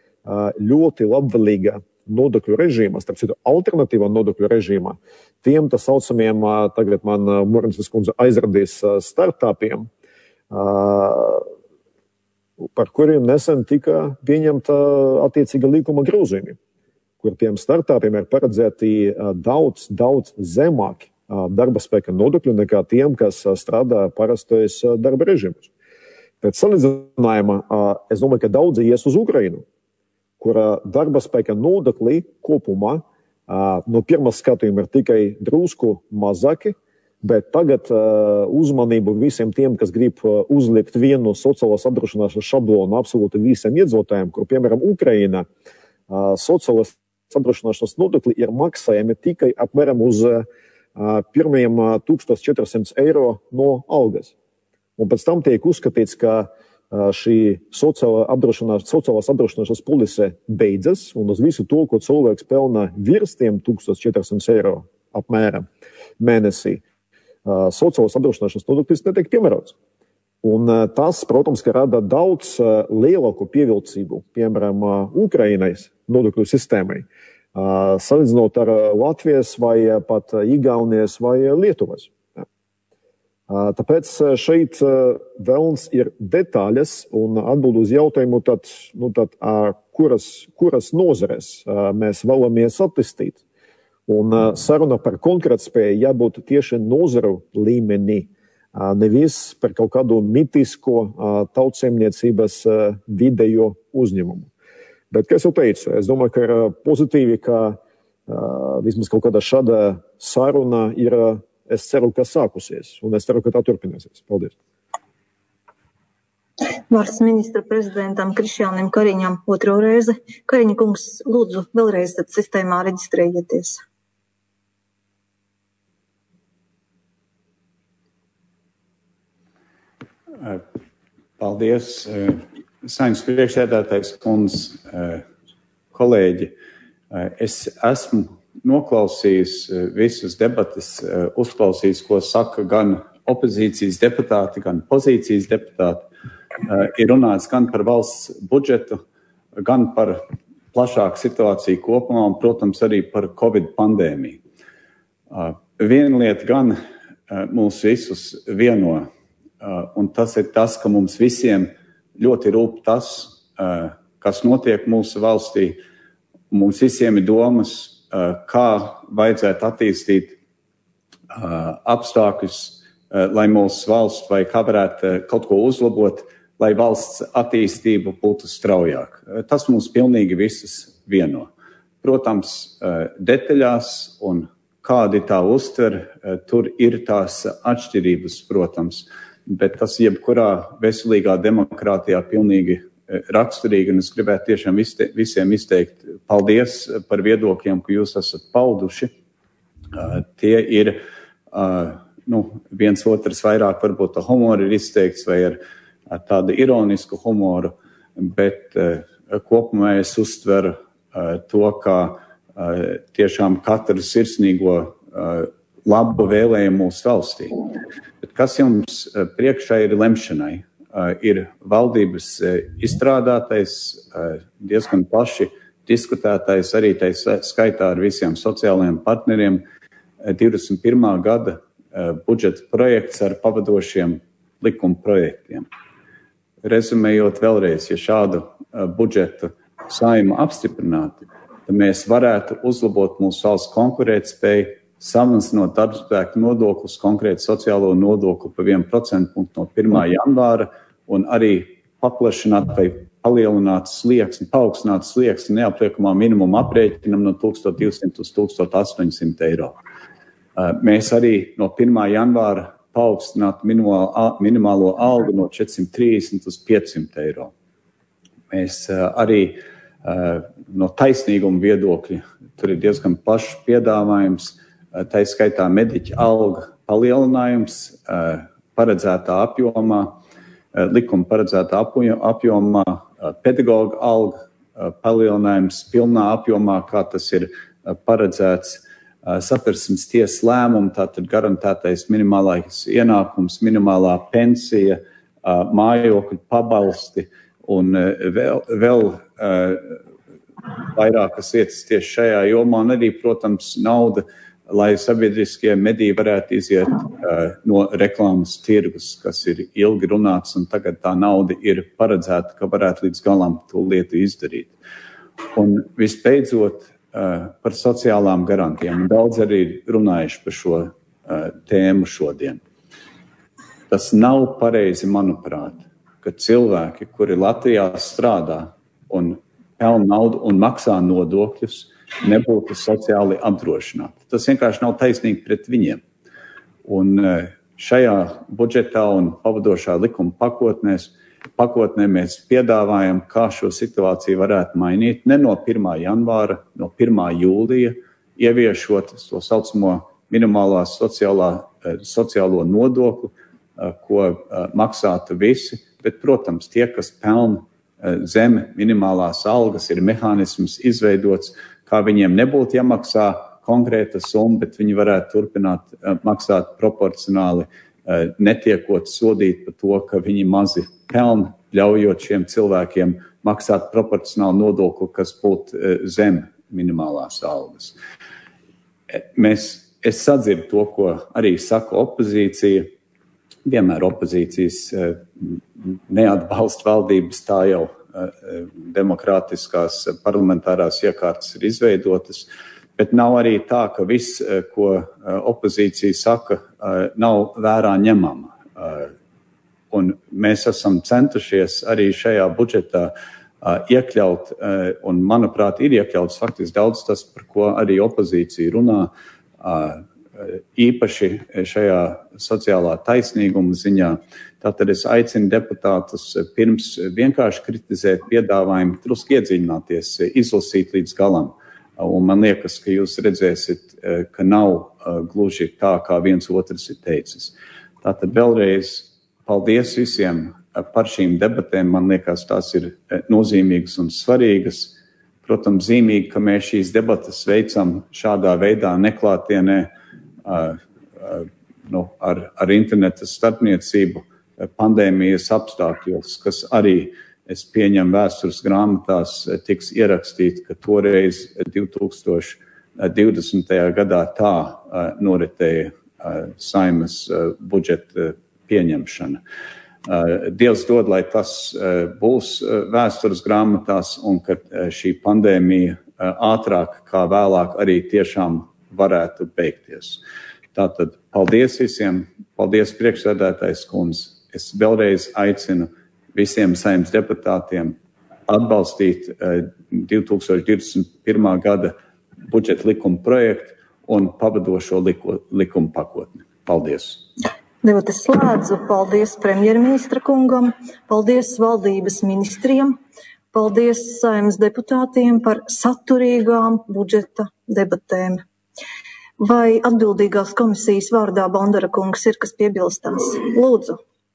ļoti labvēlīga nodokļu režīma, starp citu alternatīvā nodokļu režīma, tiem tā saucamiem, tagad man Murenskas kundze aizradīs startupiem, par kuriem nesen tika pieņemta attiecīga likuma grozījumi, kur tiem startupiem ir paredzēti daudz, daudz zemāki darba spēka nodokļu nekā tiem, kas strādā parastais darba režimus. Pēc salīdzinājuma es domāju, ka daudzi ies uz Ukrainu, kura darba spēka nodokļi kopumā no pirmā skatījuma ir tikai drusku mazāki, bet tagad uzmanību visiem tiem, kas grib uzlikt vienu sociālās apdrošināšanas šablonu absolūti visiem iedzīvotājiem, kur, piemēram, Ukraina sociālās apdrošināšanas nodokļi ir maksājami tikai apmēram uz pirmajiem tūkstoš četrdesmit eiro no algas. Un pēc tam tiek uzskatīts, ka šī sociālā apdrošināšanas, sociālās apdrošināšanas polise beidzas, un uz visu to, ko cilvēks pelna virs tiem tūkstoš četrdesmit eiro apmēram mēnesī, sociālās apdrošināšanas nodoklis netiek piemērots. Un tas, protams, ka rada daudz lielāku pievilcību, piemēram, Ukrainas nodokļu sistēmai, salīdzinot ar Latvijas vai pat Igaunijas vai Lietuvas. Tāpēc šeit vēlns ir detaļas un atbild uz jautājumu, tad, nu, tad, kuras, kuras nozares mēs vēlamies attīstīt. Un saruna par konkurētspēju jābūt tieši nozaru līmenī, nevis par kaut kādu mitisko tautsēmniecības vidējo uzņēmumu. Bet, kā es jau teicu, es domāju, ka ir pozitīvi, ka vismaz kaut kāda šāda saruna ir, es ceru, ka sākusies, un es ceru, ka tā turpināsies. Paldies. Vārds ministra prezidentam Krišjānim Kariņam otro reizi. Kariņa kungs, lūdzu, vēlreiz tad sistēmā reģistrējieties. Paldies, Saeimas priekšsēdētājs kundze, kolēģi. Es esmu noklausījis visas debates, uzklausījis, ko saka gan opozīcijas deputāti, gan pozīcijas deputāti. Ir runāts gan par valsts budžetu, gan par plašāku situāciju kopumā un, protams, arī par Covid pandēmiju. Viena lieta gan mūs visus vieno, un tas ir tas, ka mums visiem ļoti rūp tas, kas notiek mūsu valstī. Mums visiem ir domas, kā vajadzētu attīstīt apstākļus, lai mūsu valsts vai kā varētu kaut ko uzlabot, lai valsts attīstība būtu straujāk. Tas mums pilnīgi visus vieno. Protams, detaļās un kādi tā uztver, tur ir tās atšķirības, protams. Bet tas jebkurā veselīgā demokrātijā pilnīgi raksturīgi, un es gribētu tiešām visiem izteikt paldies par viedokļiem, ko jūs esat pauduši. Tie ir, nu, viens otrs vairāk varbūt humoru ir izteikts vai ar, ar tādu ironisku humoru, bet kopumā es uztveru to, kā tiešām katru sirsnīgo labu vēlējumu mūsu valstī. Bet kas jums priekšā ir lemšanai? Ir valdības izstrādātais, diezgan plaši diskutētais, arī tai skaitā ar visiem sociālajiem partneriem, divdesmit pirmā gada budžeta projekts ar pavadošiem likuma projektiem. Rezumējot vēlreiz, ja šādu budžetu Saeima apstiprinātu, tad mēs varētu uzlabot mūsu valsts konkurētspēju, samazinot darbspēku nodokļus, konkrēti sociālo nodokli pa vienu procentpunktu no pirmā janvāra un arī paplašināt vai palielināt slieksni, paaugstināt slieksni neapliekamā minimuma aprēķinam no tūkstoš divsimt uz tūkstoš astoņsimt eiro. Mēs arī no pirmā janvāra paaugstinātu minimālo algu no četrsimt trīsdesmit uz piecsimt eiro. Mēs arī no taisnīguma viedokļa, tur ir diezgan plašs piedāvājums, tā skaitā mediķa alga palielinājums paredzētā apjomā, likuma paredzētā apjomā, pedagoga alga palielinājums pilnā apjomā, kā tas ir paredzēts Satversmes tiesas lēmumu, tātad garantētais minimālais ienākums, minimālā pensija, mājokļu pabalsti un vēl, vēl vairākas vietas tieši šajā jomā, un arī, protams, nauda, lai sabiedriskie mediji varētu iziet uh, no reklāmas tirgus, kas ir ilgi runāts, un tagad tā nauda ir paredzēta, ka varētu līdz galam to lietu izdarīt. Un visbeidzot, uh, par sociālām garantijām. Daudz arī runājuši par šo uh, tēmu šodien. Tas nav pareizi, manuprāt, ka cilvēki, kuri Latvijā strādā un pelna naudu un maksā nodokļus, nebūtu sociāli apdrošināti. Tas vienkārši nav taisnīgi pret viņiem. Un šajā budžetā un pavadošā likuma pakotnēs, pakotnē mēs piedāvājam, kā šo situāciju varētu mainīt ne no pirmā janvāra, no pirmā jūlija, ieviešot to saucamo minimālā sociālā, sociālo nodokli, ko maksātu visi, bet, protams, tie, kas pelna zem minimālās algas, ir mehānisms izveidots, kā viņiem nebūtu jāmaksā konkrēta summa, bet viņi varētu turpināt maksāt proporcionāli, netiekot sodīt par to, ka viņi mazi pelna, ļaujot šiem cilvēkiem maksāt proporcionāli nodokli, kas būtu zem minimālās algas. Mēs, es sadzirdu to, ko arī saka opozīcija. Vienmēr opozīcijas neatbalsta valdības, tā jau demokrātiskās parlamentārās iekārtas ir izveidotas, bet nav arī tā, ka viss, ko opozīcija saka, nav vērā ņemama. Un mēs esam centušies arī šajā budžetā iekļaut, un manuprāt ir iekļauts faktiski daudz tas, par ko arī opozīcija runā, īpaši šajā sociālā taisnīguma ziņā. Tātad es aicinu deputātus pirms vienkārši kritizēt piedāvājumu, drusku iedziļināties, izlasīt līdz galam. Un man liekas, ka jūs redzēsiet, ka nav gluži tā, kā viens otrs ir teicis. Tātad vēlreiz paldies visiem par šīm debatēm. Man liekas, tās ir nozīmīgas un svarīgas. Protams, zīmīgi, ka mēs šīs debatas veicam šādā veidā neklātienē, Uh, uh, nu, ar, ar interneta starpniecību pandēmijas apstākļos, kas arī, es pieņemu vēstures grāmatās, tiks ierakstīt, ka toreiz divi tūkstoši divdesmitajā gadā tā uh, noritēja uh, Saeimas uh, budžeta pieņemšana. Uh, Dievs dod, lai tas uh, būs uh, vēstures grāmatās un ka uh, šī pandēmija uh, ātrāk kā vēlāk arī tiešām varētu beigties. Tātad paldies visiem, paldies priekšsēdētājs kundze. Es vēlreiz aicinu visiem Saeimas deputātiem atbalstīt eh, divi tūkstoši divdesmit pirmā gada budžeta likuma projektu un pavadošo liku, likuma pakotni. Paldies! Debates slēdzu. Paldies premjerministra kungam, paldies valdības ministriem, paldies Saeimas deputātiem par saturīgām budžeta debatēm. Vai atbildīgās komisijas vārdā Bondara kungs ir kas piebilstams? Lūdzu.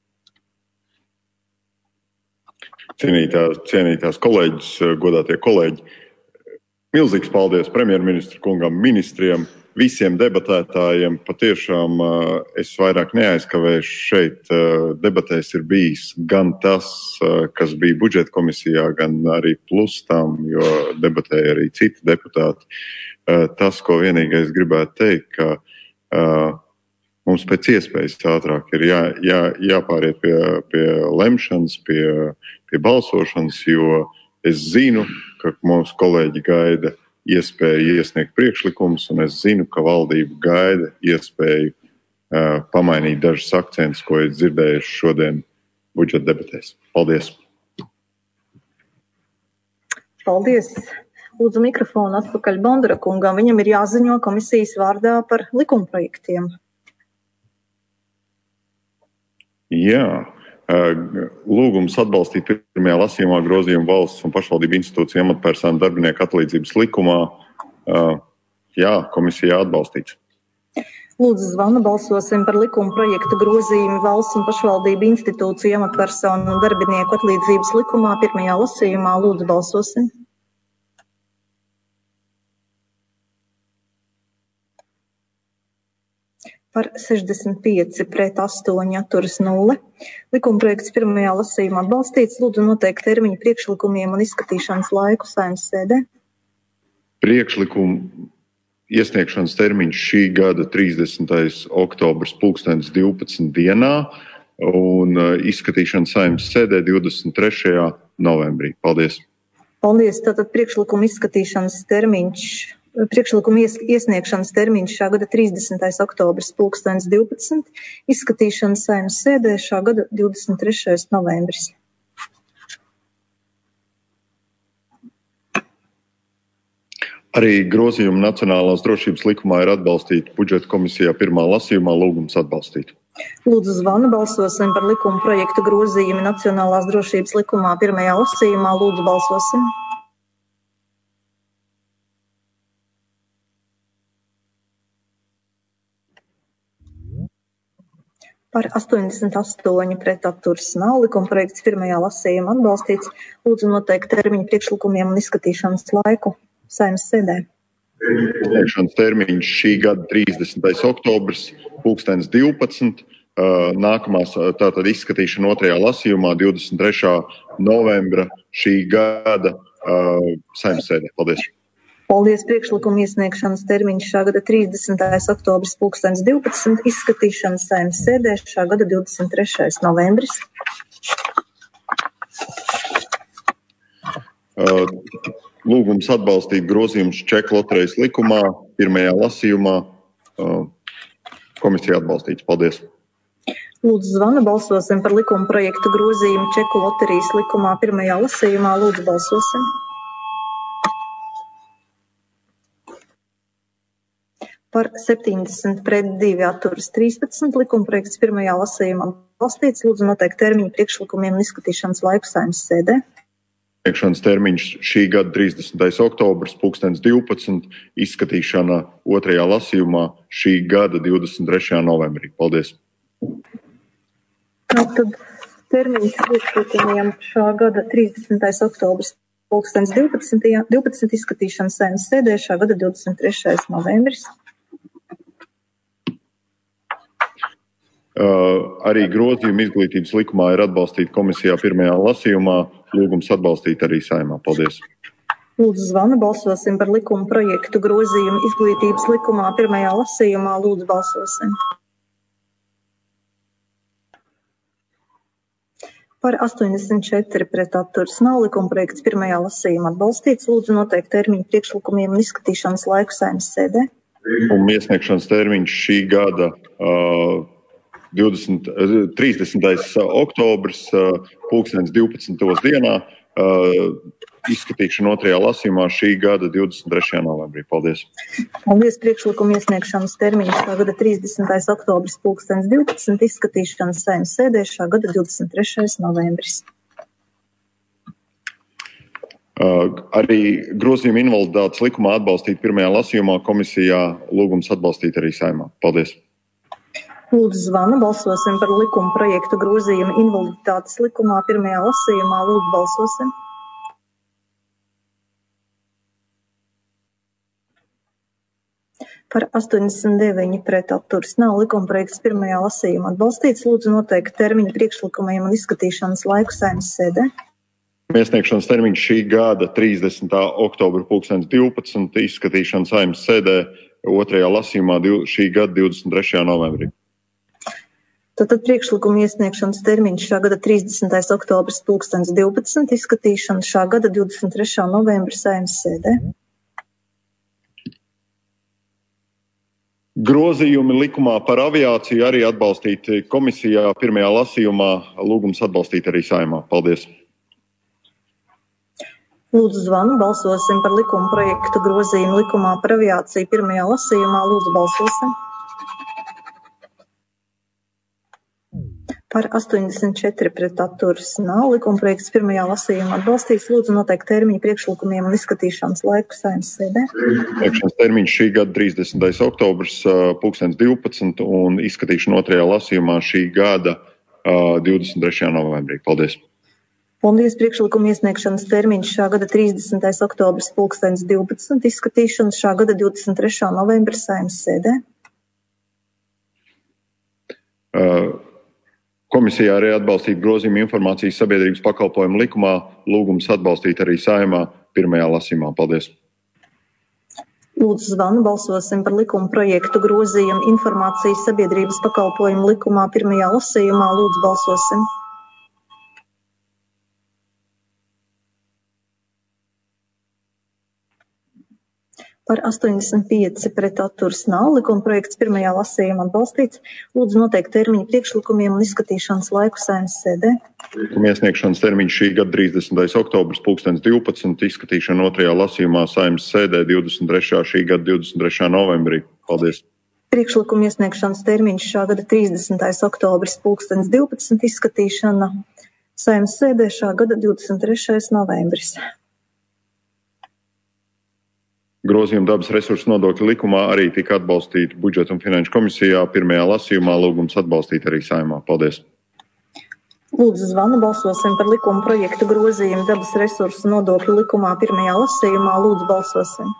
Cienītās, cienītās kolēģis, godātie kolēģi, milzīgs paldies premjerministra kungam, ministriem, visiem debatētājiem. Patiešām es vairāk neaizkavēšu šeit. Debatēs ir bijis gan tas, kas bija budžeta komisijā, gan arī plus tam, jo debatēja arī citi deputāti. Tas, ko vienīgais gribētu teikt, ka uh, mums pēc iespējas ātrāk ir jā, jā, jāpāriet pie, pie lemšanas, pie, pie balsošanas, jo es zinu, ka mūsu kolēģi gaida iespēju iesniegt priekšlikumus, un es zinu, ka valdība gaida iespēju uh, pamainīt dažus akcentus, ko es dzirdēju šodien budžeta debatēs. Paldies! Paldies! Lūdzu mikrofonu atpakaļ Bondara kungam. Viņam ir jāziņo komisijas vārdā par likumprojektiem. Jā. Lūgums atbalstīt pirmajā lasījumā grozījumu valsts un pašvaldību institūciju amatpersonu darbinieku atlīdzības likumā. Jā, komisijā atbalstīts. Lūdzu zvanu, balsosim par likumprojektu grozījumu valsts un pašvaldību institūciju amatpersonu un darbinieku atlīdzības likumā pirmajā lasījumā. Lūdzu balsosim. Par sešdesmit pieci pret astoņi atturas nulle. Likumprojekts pirmajā lasījumā atbalstīts. Lūdzu noteikt termiņu priekšlikumiem un izskatīšanas laiku Saeimas sēdē. Priekšlikumu iesniegšanas termiņš šī gada trīsdesmitais oktobrs pulkstens divpadsmit dienā un izskatīšana Saeimas sēdē divdesmit trešajā novembrī. Paldies! Paldies! Tātad priekšlikuma izskatīšanas termiņš priekšlikuma ies, iesniegšanas termiņš šā gada trīsdesmitais oktobris pulkstens divpadsmit, izskatīšana Saeimas sēdē šā gada divdesmit trešais novembris. Arī grozījumi Nacionālās drošības likumā ir atbalstīti budžeta komisijā pirmā lasījumā, lūgums atbalstīt. Lūdzu zvanu, balsosim par likuma projektu grozījumi Nacionālās drošības likumā pirmajā lasījumā, lūdzu balsosim. Par astoņdesmit astoņi pret atturas nav, likuma projekts pirmajā lasījumā atbalstīts, lūdzu noteikt termiņu priekšlikumiem un izskatīšanas laiku Saeimas sēdē. Iesniegšanas termiņš šī gada trīsdesmitais oktobris, pulkstens divpadsmit, nākamās tātad izskatīšana otrajā lasījumā divdesmit trešā novembra šī gada Saeimas sēdē. Paldies! Paldies, priekšlikuma iesniegšanas termiņš šā gada trīsdesmitais oktobris, pulkstens divpadsmit, izskatīšana Saeimas sēdē šā gada divdesmit trešais novembris. Uh, Lūgums atbalstīt grozījumus čeku loterijas likumā, pirmajā lasījumā. Komisija atbalstīts. Paldies. Lūdzu zvanu, balsosim par likuma projektu grozījumu čeku loterijas likumā, pirmajā lasījumā. Lūdzu balsosim. Par septiņdesmit pret divi atturas trīspadsmit, likuma projekts pirmajā lasījumā atbalstīts. Lūdzu noteikt termiņu priekšlikumiem un izskatīšanas laiku Saeimas sēdē. Iesniegšanas termiņš šī gada trīsdesmitais oktobris, pulkstens divpadsmit, izskatīšana otrajā lasījumā šī gada divdesmit trešajā novembrī. Paldies. Tad termiņš priekšlikumiem šā gada trīsdesmitais oktobris, pulkstens divpadsmit, izskatīšana Saeimas sēdē šā gada divdesmit trešais novembris. Uh, arī grozījumi izglītības likumā ir atbalstīti komisijā pirmajā lasījumā. Lūgums atbalstīt arī Saeimā. Paldies. Lūdzu zvanu, balsosim par likuma projektu grozījumu izglītības likumā pirmajā lasījumā. Lūdzu balsosim. Par astoņdesmit četri pret atturas nav, likuma projekts pirmajā lasījumā atbalstīts. Lūdzu noteikt termiņu priekšlikumiem un izskatīšanas laiku Saeimas sēdē. Un iesniegšanas termiņš šī gada uh, divdesmit, trīsdesmitais oktobris, pulkstens divpadsmitajā dienā, izskatīšana otrajā lasījumā šī gada divdesmit trešajā novembrī. Paldies. Paldies, priekšlikuma iesniegšanas termiņš šā gada trīsdesmitais oktobris, pulkstens divpadsmit, izskatīšana Saeimas sēdē šā gada divdesmit trešais novembris. Uh, arī grozījuma invaliditātes likumā atbalstīt pirmajā lasījumā, komisijā lūgums atbalstīt arī Saeimā. Paldies. Lūdzu zvanu, balsosim par likuma projektu grozījumu invaliditātes likumā pirmajā lasījumā. Lūdzu balsosim. Par astoņdesmit deviņi pret atturas nav, likuma projekts pirmajā lasījumā atbalstīts. Lūdzu noteikt termiņu priekšlikumiem un izskatīšanas laiku Saeimas sēdē. Iesniegšanas termiņš šī gada trīsdesmitā oktobra pulkstens divpadsmit, izskatīšana Saeimas sēdē otrajā lasījumā šī gada divdesmit trešajā novembrī. Tātad priekšlikuma iesniegšanas termiņš šā gada trīsdesmitais oktobris, pulkstens divpadsmit, izskatīšana šā gada divdesmit trešā novembra Saeimas sēdē. Grozījumi likumā par aviāciju arī atbalstīti komisijā pirmajā lasījumā. Lūgums atbalstīt arī Saeimā. Paldies. Lūdzu zvanu, balsosim par likuma projektu grozījumu likumā par aviāciju pirmajā lasījumā. Lūdzu balsosim. Par astoņdesmit četri pret atturas nav, likuma projekts pirmajā lasījumā atbalstīts. Lūdzu noteikt termiņu priekšlikumiem un izskatīšanas laiku Saeimas sēdē. Iesniegšanas termiņš šī gada trīsdesmitais oktobris, pulkstens divpadsmit, un izskatīšana otrajā lasījumā šī gada divdesmit trešajā novembrī. Paldies. Paldies, priekšlikuma iesniegšanas termiņš šā gada trīsdesmitais oktobris, pulkstens divpadsmit, izskatīšana šā gada divdesmit trešā novembra Saeimas sēdē. Uh, Komisijā arī atbalstīt grozījumu informācijas sabiedrības pakalpojumu likumā. Lūgums atbalstīt arī Saeimā pirmajā lasījumā. Paldies. Lūdzu zvanu, balsosim par likuma projektu grozījumu informācijas sabiedrības pakalpojumu likumā pirmajā lasījumā. Lūdzu balsosim. Par astoņdesmit pieci pret atturas nav. Likumprojekts pirmajā lasījumā atbalstīts. Lūdzu noteikt termiņu priekšlikumiem un izskatīšanas laiku Saeimas sēdē. Likuma iesniegšanas termiņš šī gada trīsdesmitais oktobris pulkstens divpadsmit, izskatīšana otrajā lasījumā Saeimas sēdē divdesmit trešā šī gada divdesmit trešā novembrī. Paldies! Priekšlikuma iesniegšanas termiņš šā gada trīsdesmitais oktobris pulkstens divpadsmit, izskatīšana Saeimas sēdē šā gada divdesmit trešais novembris. Grozījumi dabas resursu nodokļu likumā arī tika atbalstīti budžeta un finanšu komisijā pirmajā lasījumā. Lūgums atbalstīt arī Saeimā. Paldies! Lūdzu zvanu, balsosim par likuma projektu grozījumu dabas resursu nodokļu likumā pirmajā lasījumā. Lūdzu balsosim.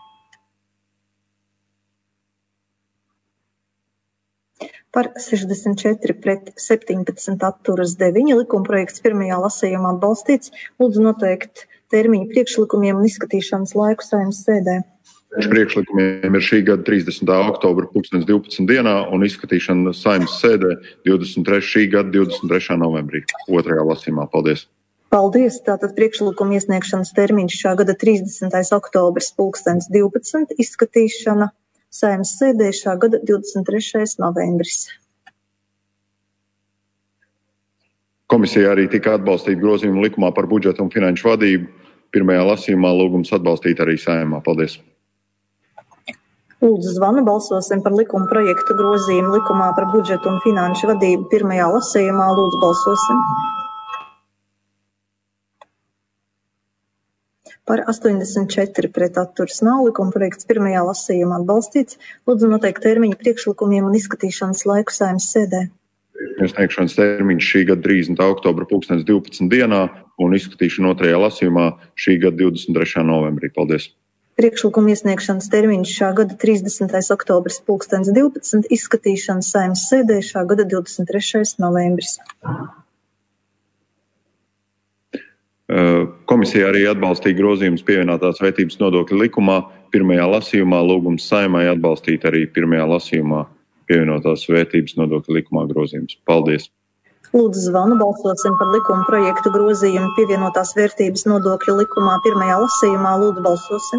Par sešdesmit četri pret septiņpadsmit atturas deviņi. Likuma projekts pirmajā lasījumā atbalstīts. Lūdzu noteikt termiņu priekšlikumiem un izskatīšanas laiku Saeimas sēdē. Priekšlikumiem ir šī gada trīsdesmitā oktobra pulkstens divpadsmit dienā un izskatīšana Saeimas sēdē divdesmit trešā šī gada divdesmit trešā novembrī. Otrajā lasījumā. Paldies! Paldies! Tātad priekšlikuma iesniegšanas termiņš šā gada trīsdesmitais oktobris pulkstens divpadsmit, izskatīšana Saeimas sēdē šā gada divdesmit trešais novembris. Komisijā arī tika atbalstīta grozījuma likumā par budžetu un finanšu vadību. Pirmajā lasījumā lūgums atbalstīt arī Saeimā. Paldies! Lūdzu zvanu, balsosim par likuma projektu grozījumu likumā par budžetu un finanšu vadību pirmajā lasījumā. Lūdzu balsosim. Par astoņdesmit četri pret atturas nav. Likuma projekts pirmajā lasījumā atbalstīts. Lūdzu noteikt termiņu priekšlikumiem un izskatīšanas laiku Saeimas sēdē. Iesniegšanas termiņš šī gada trīsdesmitā oktobra pulkstens divpadsmit dienā un izskatīšana otrajā lasījumā šī gada divdesmit trešā novembrī. Paldies! Priekšlikuma iesniegšanas termiņš šā gada trīsdesmitais oktobris pulkstens divpadsmit, izskatīšana Saeimas sēdē šā gada divdesmit trešais novembris. Komisija arī atbalstīja grozījumus pievienotās vērtības nodokļa likumā. Pirmajā lasījumā lūgums Saeimai atbalstīt arī pirmajā lasījumā pievienotās vērtības nodokļa likumā grozījumus. Paldies! Lūdzu zvanu, balsosim par likuma projektu grozījumu pievienotās vērtības nodokļa likumā pirmajā lasījumā. Lūdzu balsosim.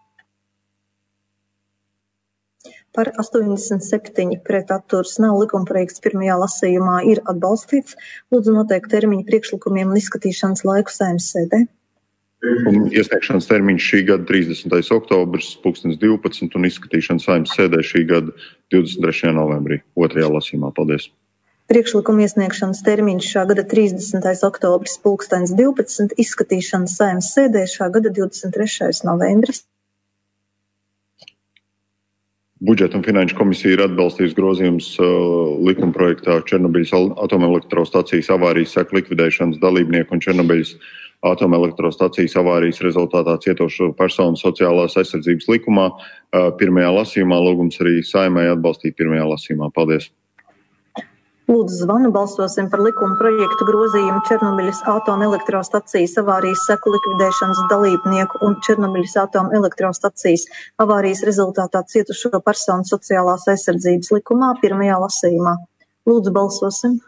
Par astoņdesmit septiņi pret atturas nav. Likuma projekts pirmajā lasījumā ir atbalstīts. Lūdzu noteikt termiņu priekšlikumiem un izskatīšanas laiku Saeimas sēdē. Un iesniegšanas termiņš šī gada trīsdesmitais oktobris pulkstens divpadsmit un izskatīšana Saeimas sēdē šī gada divdesmit trešajā novembrī. Otrajā lasījumā. Paldies! Priekšlikuma iesniegšanas termiņš šā gada trīsdesmitais oktobris pulkstens divpadsmit, izskatīšana Saeimas sēdē šā gada divdesmit trešais novembris. Budžeta un finanšu komisija ir atbalstījusi grozījumus uh, likumprojektā Černobiļas atomelektrostacijas avārijas seku likvidēšanas dalībnieku un Černobiļas atomelektrostacijas avārijas rezultātā cietošo personu sociālās aizsardzības likumā. Uh, pirmajā lasījumā lūgums arī Saeimai atbalstīt pirmajā lasījumā. Paldies! Lūdzu zvanu, balsosim par likuma projektu grozījumu Černobiļas atomelektrostacijas avārijas seku likvidēšanas dalībnieku un Černobiļas atomelektrostacijas avārijas rezultātā cietušo personu sociālās aizsardzības likumā pirmajā lasījumā. Lūdzu balsosim.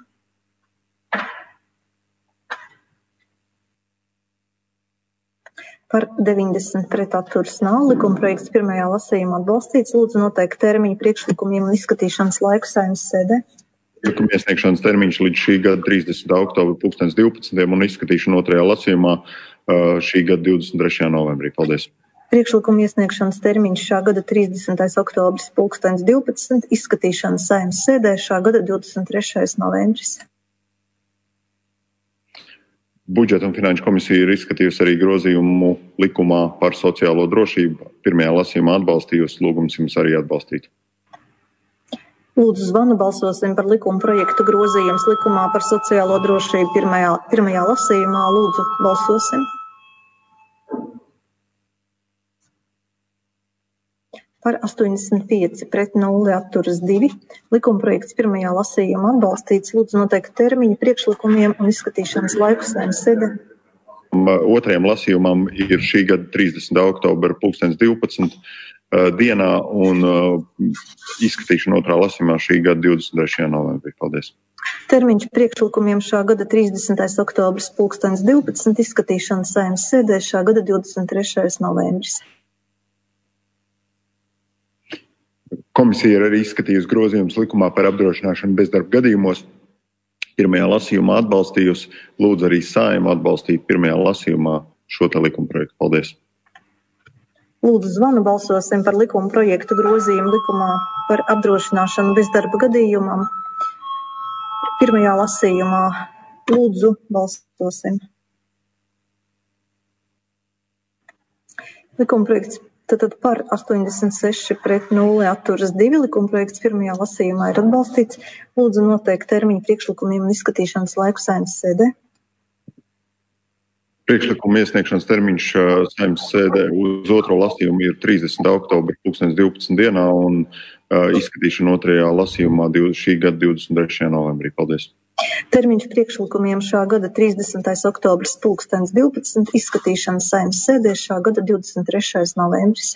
Par deviņdesmit pret atturas nav. Likuma projekts pirmajā lasījumā atbalstīts. Lūdzu noteikt termiņu priekšlikumiem un izskatīšanas laiku Saeimas sēdē. Likuma iesniegšanas termiņš līdz šī gada trīsdesmitā oktobra pulkstens divpadsmit un izskatīšana otrajā lasījumā šī gada divdesmit trešajā novembrī. Paldies! Priekšlikuma iesniegšanas termiņš šā gada trīsdesmitais oktobris pulkstens divpadsmit, izskatīšana Saeimas sēdē šā gada divdesmit trešais novembris. Budžeta un finanšu komisija ir izskatījusi arī grozījumu likumā par sociālo drošību. Pirmajā lasījumā atbalstījusi, lūgums jums arī atbalstīt. Lūdzu zvanu, balsosim par likuma projektu grozījums likumā par sociālo drošību pirmajā, pirmajā lasījumā. Lūdzu balsosim. Par astoņdesmit pieci pret nulle atturas divi. Likuma projekts pirmajā lasījumā atbalstīts. Lūdzu noteikt termiņu priekšlikumiem un izskatīšanas laiku Saeimas sēdē. Otrajam lasījumam ir šī gada trīsdesmitā oktobra pulkstens divpadsmit dienā un izskatīšana otrā lasījumā šī gada divdesmit trešajā novembrī. Paldies! Termiņš priekšlikumiem šā gada trīsdesmitais oktobris pulkstens divpadsmit, izskatīšana Saeimas sēdē šā gada divdesmit trešais novembris. Komisija ir arī izskatījusi grozījumus likumā par apdrošināšanu bezdarba gadījumos. Pirmajā lasījumā atbalstījusi. Lūdzu arī Saeimu atbalstīt pirmajā lasījumā šo te likumprojektu. Paldies. Lūdzu zvanu balsosim par likuma projektu grozījumu likumā par apdrošināšanu bezdarba gadījumam. Pirmajā lasījumā. Lūdzu balsosim. Likumprojekts tātad par astoņdesmit seši pret nulli atturas divi. Likumprojekts pirmajā lasījumā ir atbalstīts. Lūdzu noteikt termiņu priekšlikumiem un izskatīšanas laiku Saeimas sēdē. Priekšlikuma iesniegšanas termiņš Saeimas sēdē uz otro lasījumu ir trīsdesmitā oktobra pulkstens divpadsmit dienā un uh, izskatīšana otrajā lasījumā šī gada divdesmit trešajā novembrī. Paldies. Termiņš priekšlikumiem šā gada trīsdesmitais oktobris pulkstens divpadsmit, izskatīšana Saeimas sēdē šā gada divdesmit trešais novembris.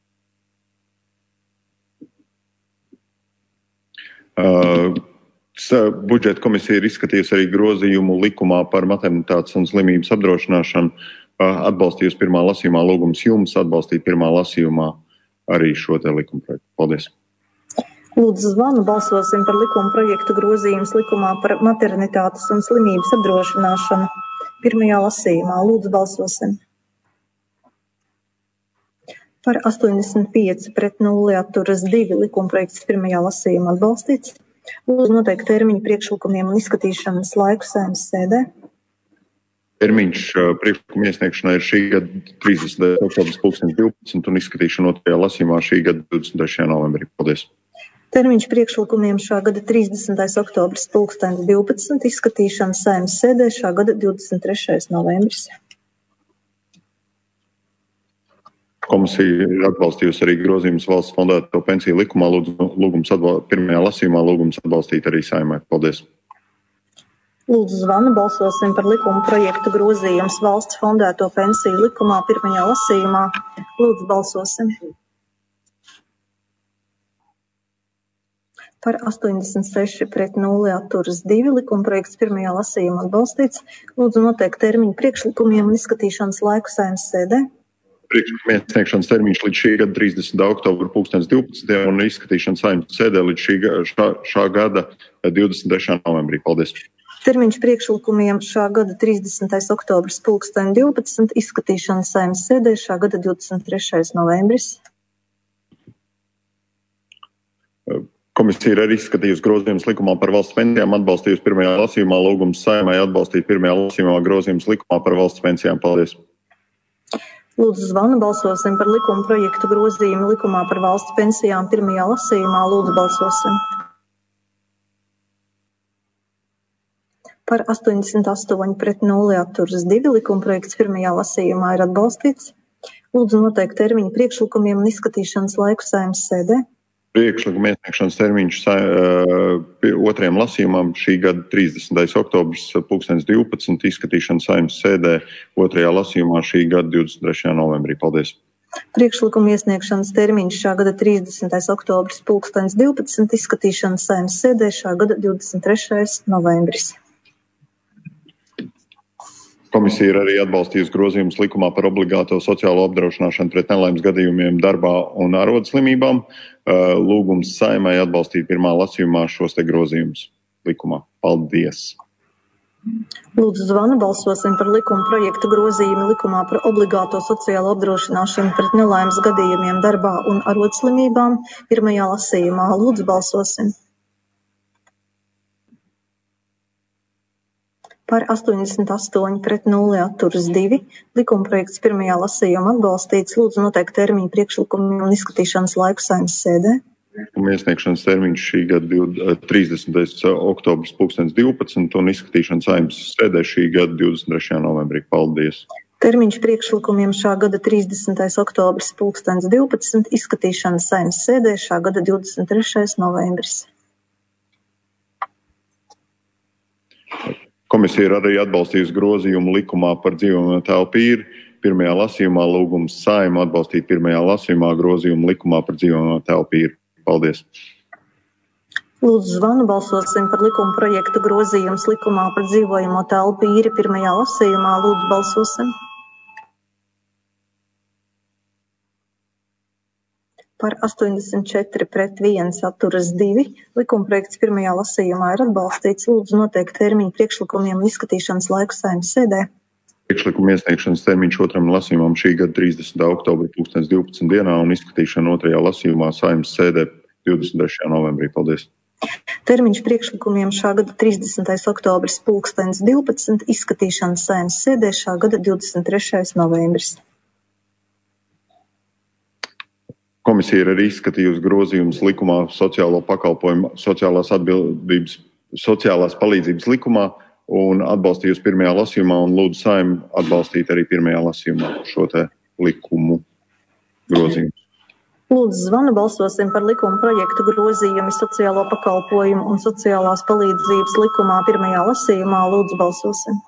Uh, budžeta komisija ir izskatījusi arī grozījumu likumā par maternitātes un slimības apdrošināšanu. Uh, atbalstījusi pirmā lasījumā, lūgums jums atbalstīt pirmā lasījumā arī šo te likumprojektu. Paldies. Lūdzu zvanu balsosim par likuma projektu grozījumus likumā par maternitātes un slimības apdrošināšanu. Pirmajā lasījumā. Lūdzu balsosim. Par astoņdesmit pieci pret nulli atturas divi. Likumprojekts pirmajā lasījumā atbalstīts. Lūdzu noteikt termiņu priekšlikumiem un izskatīšanas laiku Saeimas sēdē. Termiņš priekšlikuma iesniegšanai ir šī gada trīsdesmitais oktobris pulkstens divpadsmit un izskatīšana otrajā lasījumā šī gada divdesmit trešajā novembrī. Paldies. Termiņš priekšlikumiem šā gada trīsdesmitais oktobris pulkstens divpadsmit, izskatīšana Saeimas sēdē šā gada divdesmit trešais novembris. Komisija ir atbalstījusi arī grozījumus valsts fondēto pensiju likumā. Lūdzu, lūgums atbal... pirmajā lasījumā lūgums atbalstīt arī Saeimai. Paldies. Lūdzu zvanu balsosim par likuma projektu grozījumus valsts fondēto pensiju likumā pirmajā lasījumā. Lūdzu balsosim. Par astoņdesmit seši pret nulli atturas divi. Likumprojekts pirmajā lasījumā atbalstīts. Lūdzu noteikt termiņu priekšlikumiem un izskatīšanas laiku Saeimas sēdē. Priekšlikuma iesniegšanas termiņš līdz šī gada trīsdesmitā oktobra pulkstens divpadsmit un izskatīšanas Saeimas sēdē līdz šī, šā, šā gada divdesmit trešajā novembrī. Paldies. Termiņš priekšlikumiem šā gada trīsdesmitais oktobris pulkstens divpadsmit, izskatīšanas Saeimas sēdē šā gada divdesmit trešais novembris. Komisija ir arī izskatījusi grozījumus likumā par valsts pensijām, atbalstījusi pirmajā lasījumā, lūgums Saeimai atbalstīt pirmajā lasījumā grozījumus likumā par valsts pensijām. Paldies. Lūdzu zvanu balsosim par likuma projektu grozījumu likumā par valsts pensijām pirmajā lasījumā. Lūdzu balsosim. Par astoņdesmit astoņi pret nulli atturas divi. Likuma projekts pirmajā lasījumā ir atbalstīts. Lūdzu noteikt termiņu priekšlikumiem un izskatīšanas laiku Saeimas sēdē. Priekšlikuma iesniegšanas termiņš uh, otrajam lasījumam šī gada trīsdesmitais oktobris pulkstens divpadsmit, izskatīšana Saeimas sēdē otrajā lasījumā šī gada divdesmit trešajā novembrī. Paldies. Priekšlikuma iesniegšanas termiņš šā gada trīsdesmitais oktobris pulkstens divpadsmit, izskatīšana Saeimas sēdē šā gada divdesmit trešais novembris. Komisija ir arī atbalstījusi grozījumus likumā par obligāto sociālo apdrošināšanu pret nelaimes gadījumiem darbā un arodslimībām. Lūgums Saeimai atbalstīt pirmā lasījumā šos te grozījumus likumā. Paldies! Lūdzu zvanu balsosim par likuma projektu grozījumu likumā par obligāto sociālo apdrošināšanu pret nelaimes gadījumiem darbā un arodslimībām pirmajā lasījumā. Lūdzu balsosim. Par astoņdesmit astoņi pret nulli atturas divi. Likumprojekts pirmajā lasījumā atbalstīts. Lūdzu noteikt termiņu priekšlikumiem un izskatīšanas laiku Saeimas sēdē. Iesniegšanas termiņš šī gada trīsdesmitais oktobris pulkstens divpadsmit un izskatīšanas Saeimas sēdē šī gada divdesmit trešajā novembrī. Paldies. Termiņš priekšlikumiem šā gada trīsdesmitais oktobris pulkstens divpadsmit, izskatīšanas Saeimas sēdē šā gada divdesmit trešais novembris. Komisija ir arī atbalstījusi grozījumu likumā par dzīvojamo telpu īri. Pirmajā lasījumā lūgums Saeimu atbalstīt pirmajā lasījumā grozījumu likumā par dzīvojamo telpu īri. Paldies. Lūdzu zvanu balsosim par likuma projektu grozījums likumā par dzīvojamo telpu īri pirmajā lasījumā. Lūdzu balsosim. Par astoņdesmit četri pret viens atturas divi. Likumprojekts pirmajā lasījumā ir atbalstīts. Lūdzu noteikt termiņu priekšlikumiem un izskatīšanas laiku Saeimas sēdē. Priekšlikuma iesniegšanas termiņš otram lasījumam šī gada trīsdesmitā oktobra pulkstens divpadsmit dienā un izskatīšana otrajā lasījumā Saeimas sēdē divdesmit trešajā novembrī. Paldies. Termiņš priekšlikumiem šā gada trīsdesmitais oktobris pulkstens divpadsmit, izskatīšana Saeimas sēdē šā gada divdesmit trešais novembris. Komisija ir arī izskatījusi grozījumus likumā sociālo pakalpojumu, sociālās atbildības, sociālās palīdzības likumā un atbalstījusi pirmajā lasījumā un lūdzu Saeimu atbalstīt arī pirmajā lasījumā šo te likumu grozījumu. Lūdzu zvanu balsosim par likuma projektu grozījumi sociālo pakalpojumu un sociālās palīdzības likumā pirmajā lasījumā. Lūdzu balsosim.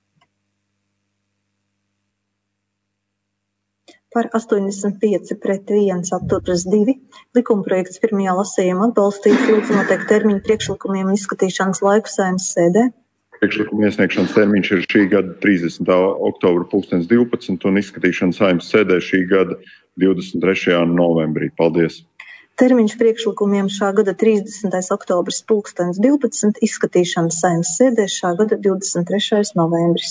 Par astoņdesmit pieci pret viens atturas divi. Likumprojekts pirmajā lasījumā atbalstīts. Lūdzu noteikt termiņu priekšlikumiem un izskatīšanas laiku Saeimas sēdē. Priekšlikuma iesniegšanas termiņš ir šī gada trīsdesmitā oktobra pulkstens divpadsmit un izskatīšana Saeimas sēdē šī gada divdesmit trešajā novembrī. Paldies. Termiņš priekšlikumiem šā gada trīsdesmitais oktobris pulkstens divpadsmit, izskatīšana Saeimas sēdē šā gada divdesmit trešais novembris.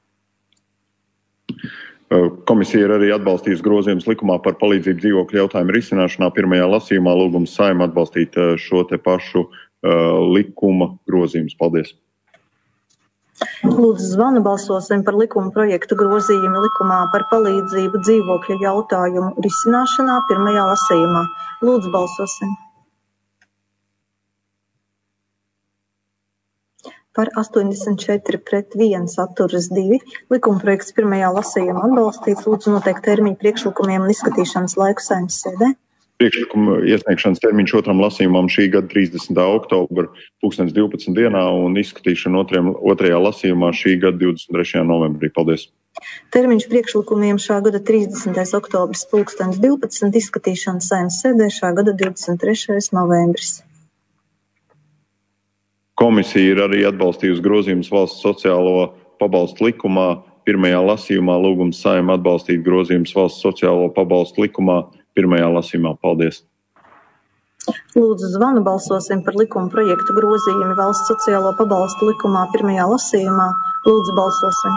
Komisija ir arī atbalstījusi grozījumus likumā par palīdzību dzīvokļu jautājumu risināšanā pirmajā lasījumā. Lūgums Saimu atbalstīt šo te pašu uh, likuma grozījumus. Paldies. Lūdzu zvanu balsosim par likuma projektu grozījumu likumā par palīdzību dzīvokļu jautājumu risināšanā pirmajā lasījumā. Lūdzu balsosim. Par astoņdesmit četri pret viens atturas divi. Likumprojekts pirmajā lasījumā atbalstīts. Lūdzu noteikt termiņu priekšlikumiem un izskatīšanas laiku Saeimas sēdē. Priekšlikuma iesniegšanas termiņš otram lasījumam šī gada trīsdesmitā oktobra pulkstens divpadsmit dienā un izskatīšana otrajam, otrajā lasījumā šī gada divdesmit trešajā novembrī. Paldies. Termiņš priekšlikumiem šā gada trīsdesmitais oktobris pulkstens divpadsmit, izskatīšana Saeimas sēdē šā gada divdesmit trešais novembris. Komisija ir arī atbalstījusi grozījumus valsts sociālo pabalstu likumā. Pirmajā lasījumā lūgums Saimu atbalstīt grozījumus valsts sociālo pabalstu likumā. Pirmajā lasījumā. Paldies. Lūdzu zvanu balsosim par likuma projektu grozījumu valsts sociālo pabalstu likumā pirmajā lasījumā. Lūdzu balsosim.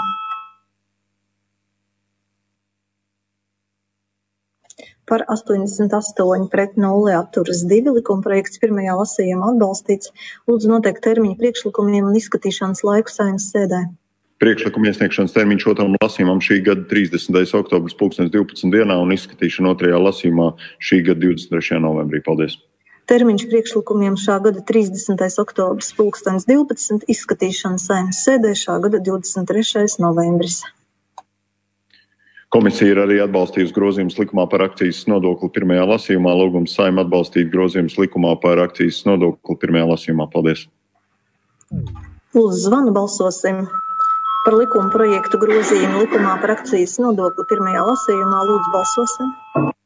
Par astoņdesmit astoņi pret nulle atturas divi. Likumprojekts pirmajā lasījumā atbalstīts. Lūdzu noteikt termiņu priekšlikumiem un izskatīšanas laiku Saeimas sēdē. Priekšlikuma iesniegšanas termiņš otram lasījumam šī gada trīsdesmitais oktobris pulkstens divpadsmit dienā un izskatīšana otrajā lasījumā šī gada divdesmit trešajā novembrī. Paldies. Termiņš priekšlikumiem šā gada trīsdesmitais oktobris pulkstens divpadsmit, izskatīšana Saeimas sēdē šā gada divdesmit trešais novembris. Komisija ir arī atbalstījusi grozījumus likumā par akcijas nodokli pirmajā lasījumā. Lūgums Saimu atbalstīt grozījumus likumā par akcijas nodokli pirmajā lasījumā. Paldies. Lūdzu zvanu balsosim par likuma projektu grozījumu likumā par akcijas nodokli pirmajā lasījumā. Lūdzu balsosim.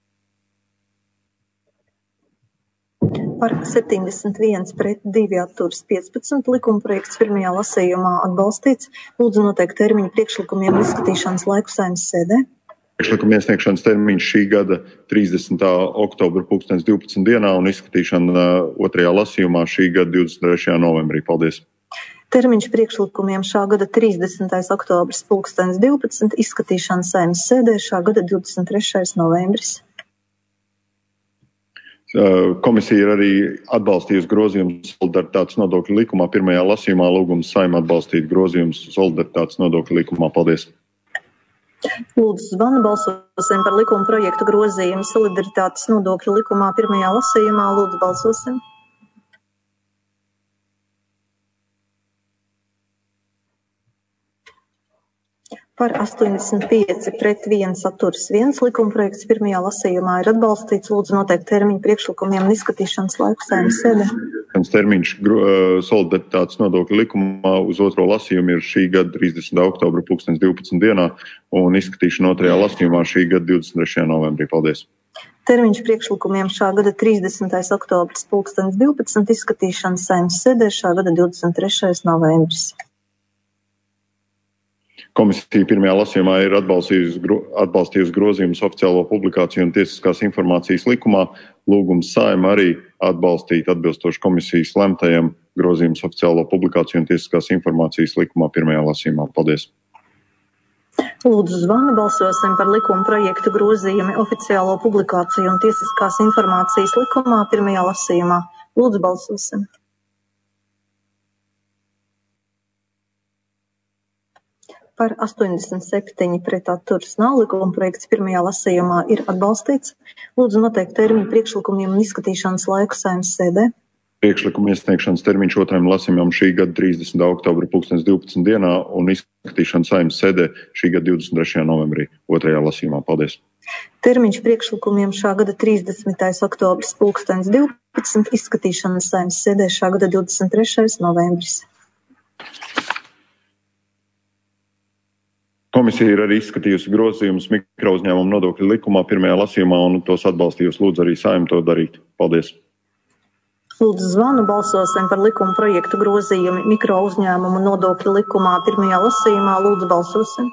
Par septiņdesmit viens pret divi atturas piecpadsmit. Likuma projekts pirmajā lasījumā atbalstīts. Lūdzu noteikt termiņu priekšlikumiem un izskatīšanas laiku Saeimas sēdē. Priekšlikuma iesniegšanas termiņš šī gada trīsdesmitā oktobra pulkstens divpadsmit dienā un izskatīšana otrajā lasījumā šī gada divdesmit trešajā novembrī. Paldies. Termiņš priekšlikumiem šā gada trīsdesmitais oktobris pulkstens divpadsmit, izskatīšana Saeimas sēdē šā gada divdesmit trešais novembris. Komisija ir arī atbalstījusi grozījumus solidaritātes nodokļu likumā pirmajā lasījumā. Lūgums Saimu atbalstīt grozījumus solidaritātes nodokļu likumā. Paldies. Lūdzu zvanu balsosim par likuma projektu grozījumu solidaritātes nodokļu likumā pirmajā lasījumā. Lūdzu balsosim. Par astoņdesmit pieci pret viens atturas viens. Likuma projekts pirmajā lasījumā ir atbalstīts. Lūdzu noteikt termiņu priekšlikumiem un izskatīšanas laiku Saeimas sēdē. Termiņš solidaritātes nodokļu likumā uz otro lasījumu ir šī gada trīsdesmitā oktobra pulkstens divpadsmit dienā un izskatīšana otrajā lasījumā šī gada divdesmit trešajā novembrī. Paldies. Termiņš priekšlikumiem šā gada trīsdesmitais oktobris pulkstens divpadsmit, izskatīšana Saeimas sēdē šā gada divdesmit trešais novembris. Komisija pirmajā lasījumā ir atbalstījusi, atbalstījusi grozījumus oficiālo publikāciju un tiesiskās informācijas likumā. Lūgums Saeima arī atbalstīt atbilstoši komisijas lemtajam grozījumus oficiālo publikāciju un tiesiskās informācijas likumā pirmajā lasījumā. Paldies! Lūdzu zvanu, balsosim par likuma projektu grozījumi oficiālo publikāciju un tiesiskās informācijas likumā pirmajā lasījumā. Lūdzu balsosim. Par astoņdesmit septiņi pret atturas nav. Likuma projekts pirmajā lasījumā ir atbalstīts. Lūdzu noteikt termiņu priekšlikumiem un izskatīšanas laiku Saeimas sēdē. Priekšlikuma iesniegšanas termiņš otrajam lasījumam šī gada trīsdesmitā oktobra pulkstens divpadsmit dienā un izskatīšana Saeimas sēdē šī gada divdesmit trešajā novembrī otrajā lasījumā. Paldies! Termiņš priekšlikumiem šā gada trīsdesmitais oktobris pulkstens divpadsmit, izskatīšana Saeimas sēdē šā gada divdesmit trešais novembris. Komisija ir arī izskatījusi grozījumus mikrouzņēmumu nodokļu likumā pirmajā lasījumā un tos atbalstījusi. Lūdzu arī Saeimu to darīt. Paldies! Lūdzu zvanu, balsosim par likuma projektu grozījumi mikrouzņēmumu nodokļu likumā pirmajā lasījumā. Lūdzu balsosim.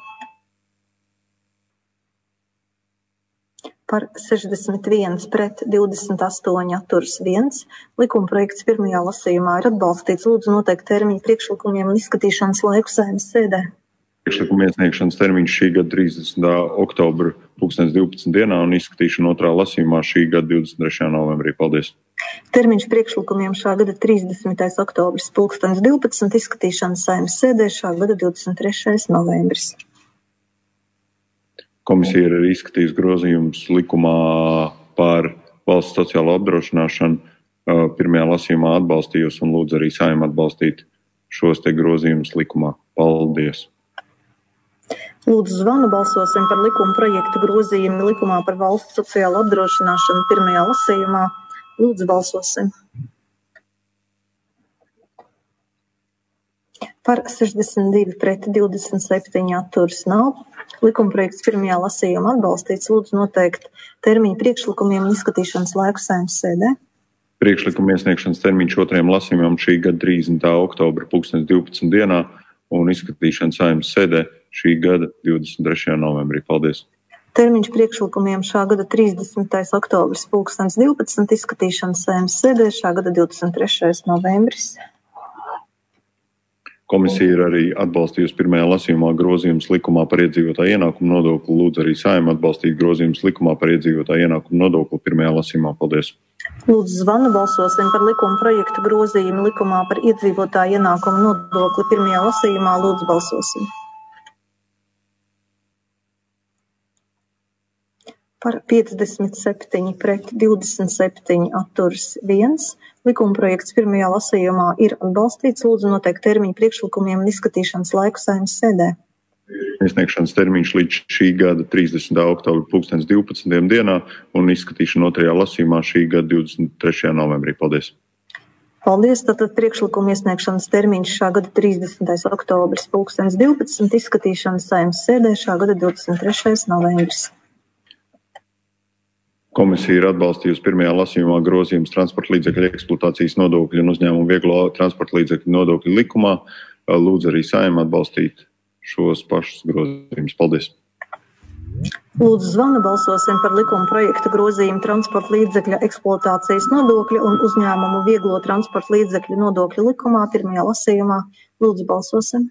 Par sešdesmit viens pret divdesmit astoņi atturas viens. Likuma projekts pirmajā lasījumā ir atbalstīts. Lūdzu noteikt termiņu priekšlikumiem un izskatīšanas laiku Saeimas sēdē. Priekšlikuma iesniegšanas termiņš šī gada trīsdesmitā oktobra pulkstens divpadsmit dienā un izskatīšana otrā lasījumā šī gada divdesmit trešajā novembrī. Paldies! Termiņš priekšlikumiem šā gada trīsdesmitais oktobris pulkstens divpadsmit, izskatīšana Saeimas sēdē šā gada divdesmit trešais novembris. Komisija ir arī izskatījusi grozījumus likumā par valsts sociālo apdrošināšanu pirmajā lasījumā atbalstījusi un lūdzu arī Saeimu atbalstīt šos te grozījumus likumā. Paldies! Lūdzu zvanu, balsosim par likuma projektu grozījumu likumā par valsts sociālo apdrošināšanu pirmajā lasījumā. Lūdzu balsosim. Par sešdesmit divi pret divdesmit septiņi atturas nav. Likuma projekts pirmajā lasījumā atbalstīts. Lūdzu noteikt termiņu priekšlikumiem un izskatīšanas laiku Saeimas sēdē. Priekšlikuma iesniegšanas termiņš otrajam lasījumam šī gada trīsdesmitā oktobra pulkstens divpadsmit dienā un izskatīšana Saeimas sēdē šī gada divdesmit trešajā novembrī. Paldies! Termiņš priekšlikumiem šā gada trīsdesmitais oktobris pulkstens divpadsmit, izskatīšana Saeimas sēdē šā gada divdesmit trešais novembris. Komisija ir arī atbalstījusi pirmajā lasījumā grozījumus likumā par iedzīvotāju ienākumu nodokli. Lūdzu arī Saeimu atbalstīt grozījumus likumā par iedzīvotāju ienākumu nodokli pirmajā lasījumā. Paldies! Lūdzu zvanu, balsosim par likuma projektu grozījumu likumā par iedzīvotāju ienākumu nodokli pirmajā lasījumā. Lūdzu balsosim. Par piecdesmit septiņi pret divdesmit septiņi atturas viens. Likuma projekts pirmajā lasījumā ir atbalstīts. Lūdzu noteikt termiņu priekšlikumiem un izskatīšanas laiku Saeimas sēdē. Iesniegšanas termiņš līdz šī gada trīsdesmitā oktobra pulkstens divpadsmit dienā un izskatīšana otrajā lasījumā šī gada divdesmit trešajā novembrī. Paldies! Paldies! Tātad priekšlikuma iesniegšanas termiņš šā gada trīsdesmitais oktobris pulkstens divpadsmit, izskatīšana Saeimas sēdē šā gada divdesmit trešais novembris. Komisija ir atbalstījusi pirmajā lasījumā grozījumus transporta līdzekļu eksploatācijas nodokļu un uzņēmumu vieglo transporta līdzekļu nodokļu likumā. Lūdzu arī Saeimu atbalstīt šos pašus grozījumus. Paldies! Lūdzu zvanu, balsosim par likuma projekta grozījumu transporta līdzekļu eksploatācijas nodokļu un uzņēmumu vieglo transporta līdzekļu nodokļu likumā pirmajā lasījumā. Lūdzu balsosim.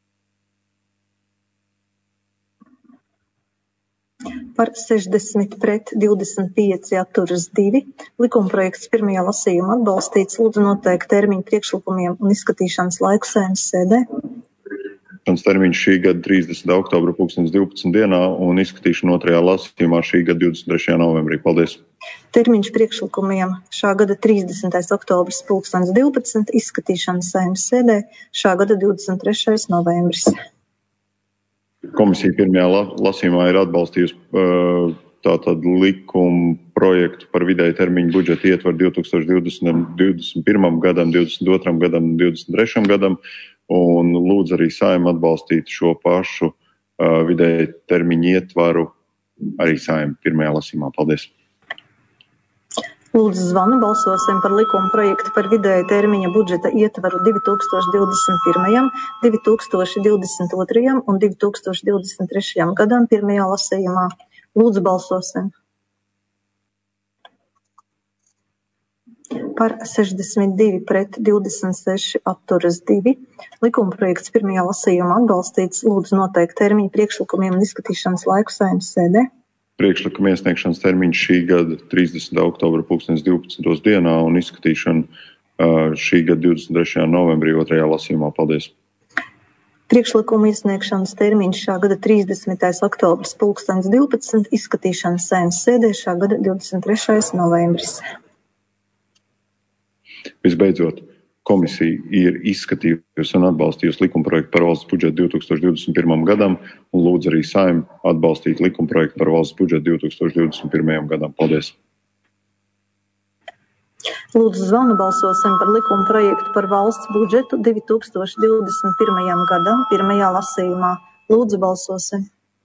Par sešdesmit pret divdesmit pieci atturas divi. Likuma projekts pirmajā lasījumā atbalstīts. Lūdzu noteikt termiņu priekšlikumiem un izskatīšanas laiku Saeimas sēdē. Termiņš šī gada trīsdesmitā oktobra pulkstens divpadsmit dienā un izskatīšana otrajā lasījumā šī gada divdesmit trešajā novembrī. Paldies! Termiņš priekšlikumiem šā gada trīsdesmitais oktobris pulkstens divpadsmit, izskatīšana Saeimas sēdē šā gada divdesmit trešais novembris. Komisija pirmajā lasījumā ir atbalstījusi uh, tātad likumu projektu par vidēju termiņu budžeta ietvaru divi tūkstoši divdesmit, divdesmit pirmam gadam, divdesmit otram gadam, divdesmit trešam gadam un lūdzu arī Saeimu atbalstīt šo pašu uh, vidēju termiņu ietvaru arī Saeimu pirmajā lasījumā. Paldies! Lūdzu zvanu, balsosim par likuma projektu par vidēja termiņa budžeta ietvaru divi tūkstoši divdesmit pirmajam, divi tūkstoši divdesmit otrajam un divi tūkstoši divdesmit trešajam gadam pirmajā lasījumā. Lūdzu balsosim. Par sešdesmit divi pret divdesmit seši atturas divi. Likuma projekts pirmajā lasījumā atbalstīts. Lūdzu noteikt termiņu priekšlikumiem un izskatīšanas laiku Saeimas sēdē. Priekšlikuma iesniegšanas termiņš šī gada trīsdesmitā oktobra pulkstens divpadsmitos dienā un izskatīšana šī gada divdesmit trešajā novembrī otrajā lasījumā. Paldies! Priekšlikuma iesniegšanas termiņš šā gada trīsdesmitais oktobrs pulkstens divpadsmit, izskatīšana Saeimas sēdē šā gada divdesmit trešais novembris. Visbeidzot, komisija ir izskatījusi un atbalstījusi likumprojektu par valsts budžetu divi tūkstoši divdesmit pirmajam gadam un lūdzu arī Saeimu atbalstīt likumprojektu par valsts budžetu divi tūkstoši divdesmit pirmajam gadam. Paldies! Lūdzu zvanu, balsosim par likuma projektu par valsts budžetu divi tūkstoši divdesmit pirmajam gadam pirmajā lasījumā. Lūdzu balsosim.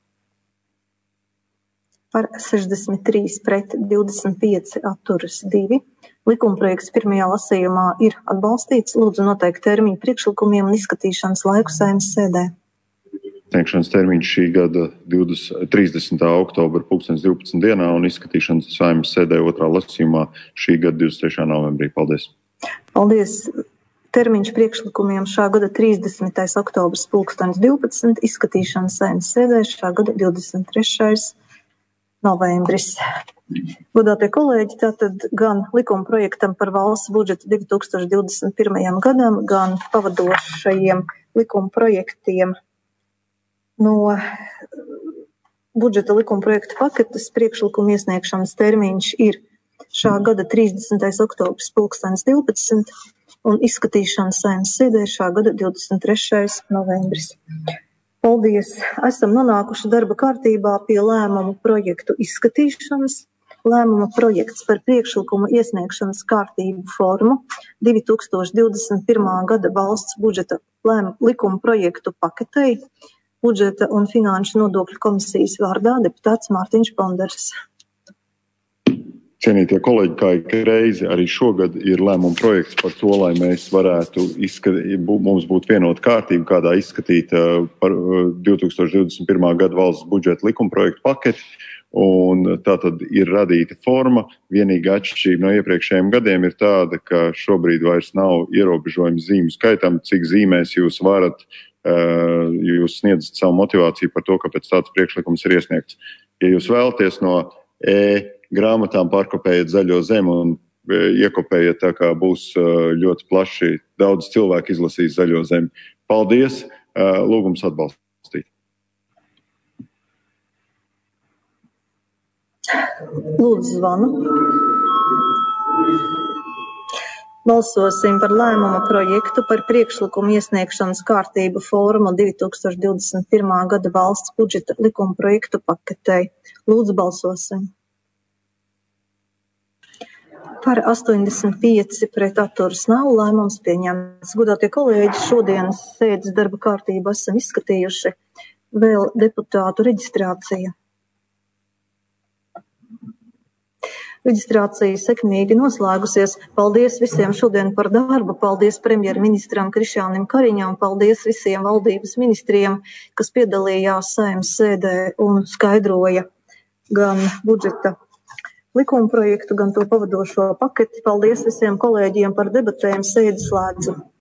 Par sešdesmit trīs pret divdesmit pieci atturas divi. Likumprojekts pirmajā lasījumā ir atbalstīts. Lūdzu noteikt termiņu priekšlikumiem un izskatīšanas laiku Saeimas sēdē. Sniegšanas termiņš šī gada trīsdesmitā oktobra pulkstens divpadsmit dienā un izskatīšanas Saeimas sēdē otrā lasījumā šī gada divdesmit trešajā novembrī. Paldies! Paldies! Termiņš priekšlikumiem šā gada trīsdesmitais oktobrs pulkstens divpadsmit, izskatīšanas Saeimas sēdē šā gada divdesmit trešais novembris. Godātie kolēģi, tātad gan likuma projektam par valsts budžetu divi tūkstoši divdesmit pirmajam gadam, gan pavadošajiem likuma projektiem no budžeta likuma projekta paketes priekšlikuma iesniegšanas termiņš ir šā gada trīsdesmitais oktobrs pulkstens divpadsmit un izskatīšana Saeimas sēdē šā gada divdesmit trešais novembris. Paldies! Esam nonākuši darba kārtībā pie lēmumu projektu izskatīšanas. Lēmuma projekts par priekšlikumu iesniegšanas kārtību formu divi tūkstoši divdesmit pirmā gada valsts budžeta lēmumu likuma projektu paketei. Budžeta un finanšu nodokļu komisijas vārdā deputāts Mārtiņš Bondars. Cienītie kolēģi, kā ik reizi arī šogad ir lēmuma projekts par to, lai mēs varētu izskatīt, mums būtu vienota kārtība, kādā izskatīt par divi tūkstoši divdesmit pirmā gada valsts budžeta likuma projektu paketi. Un tā tad ir radīta forma. Vienīgā atšķirība no iepriekšējiem gadiem ir tāda, ka šobrīd vairs nav ierobežojumi zīmju skaitam, cik zīmēs jūs varat, jūs sniedzat savu motivāciju par to, kāpēc tāds priekšlikums ir iesniegts. Ja jūs vēlaties no E grāmatām pārkopējiet zaļo zemi un iekopējiet, tā kā būs ļoti plaši, daudz cilvēku izlasīs zaļo zemi. Paldies, lūgums atbalstīt. Lūdzu zvanu. Balsosim par lēmuma projektu par priekšlikumu iesniegšanas kārtību formu divi tūkstoši divdesmit pirmā gada valsts budžeta likuma projektu paketei. Lūdzu balsosim. Par astoņdesmit pieci pret atturas nav, lēmums pieņemts. Godātie kolēģi, šodienas sēdes darba kārtību esam izskatījuši. Vēl deputātu reģistrācija. Reģistrācija sekmīgi noslēgusies. Paldies visiem šodien par darbu. Paldies premjerministram Krišjānim Kariņam. Paldies visiem valdības ministriem, kas piedalījās Saeimas sēdē un skaidroja gan budžeta likuma projektu, gan to pavadošo paketi. Paldies visiem kolēģiem par debatēm. Sēdi slēdzu.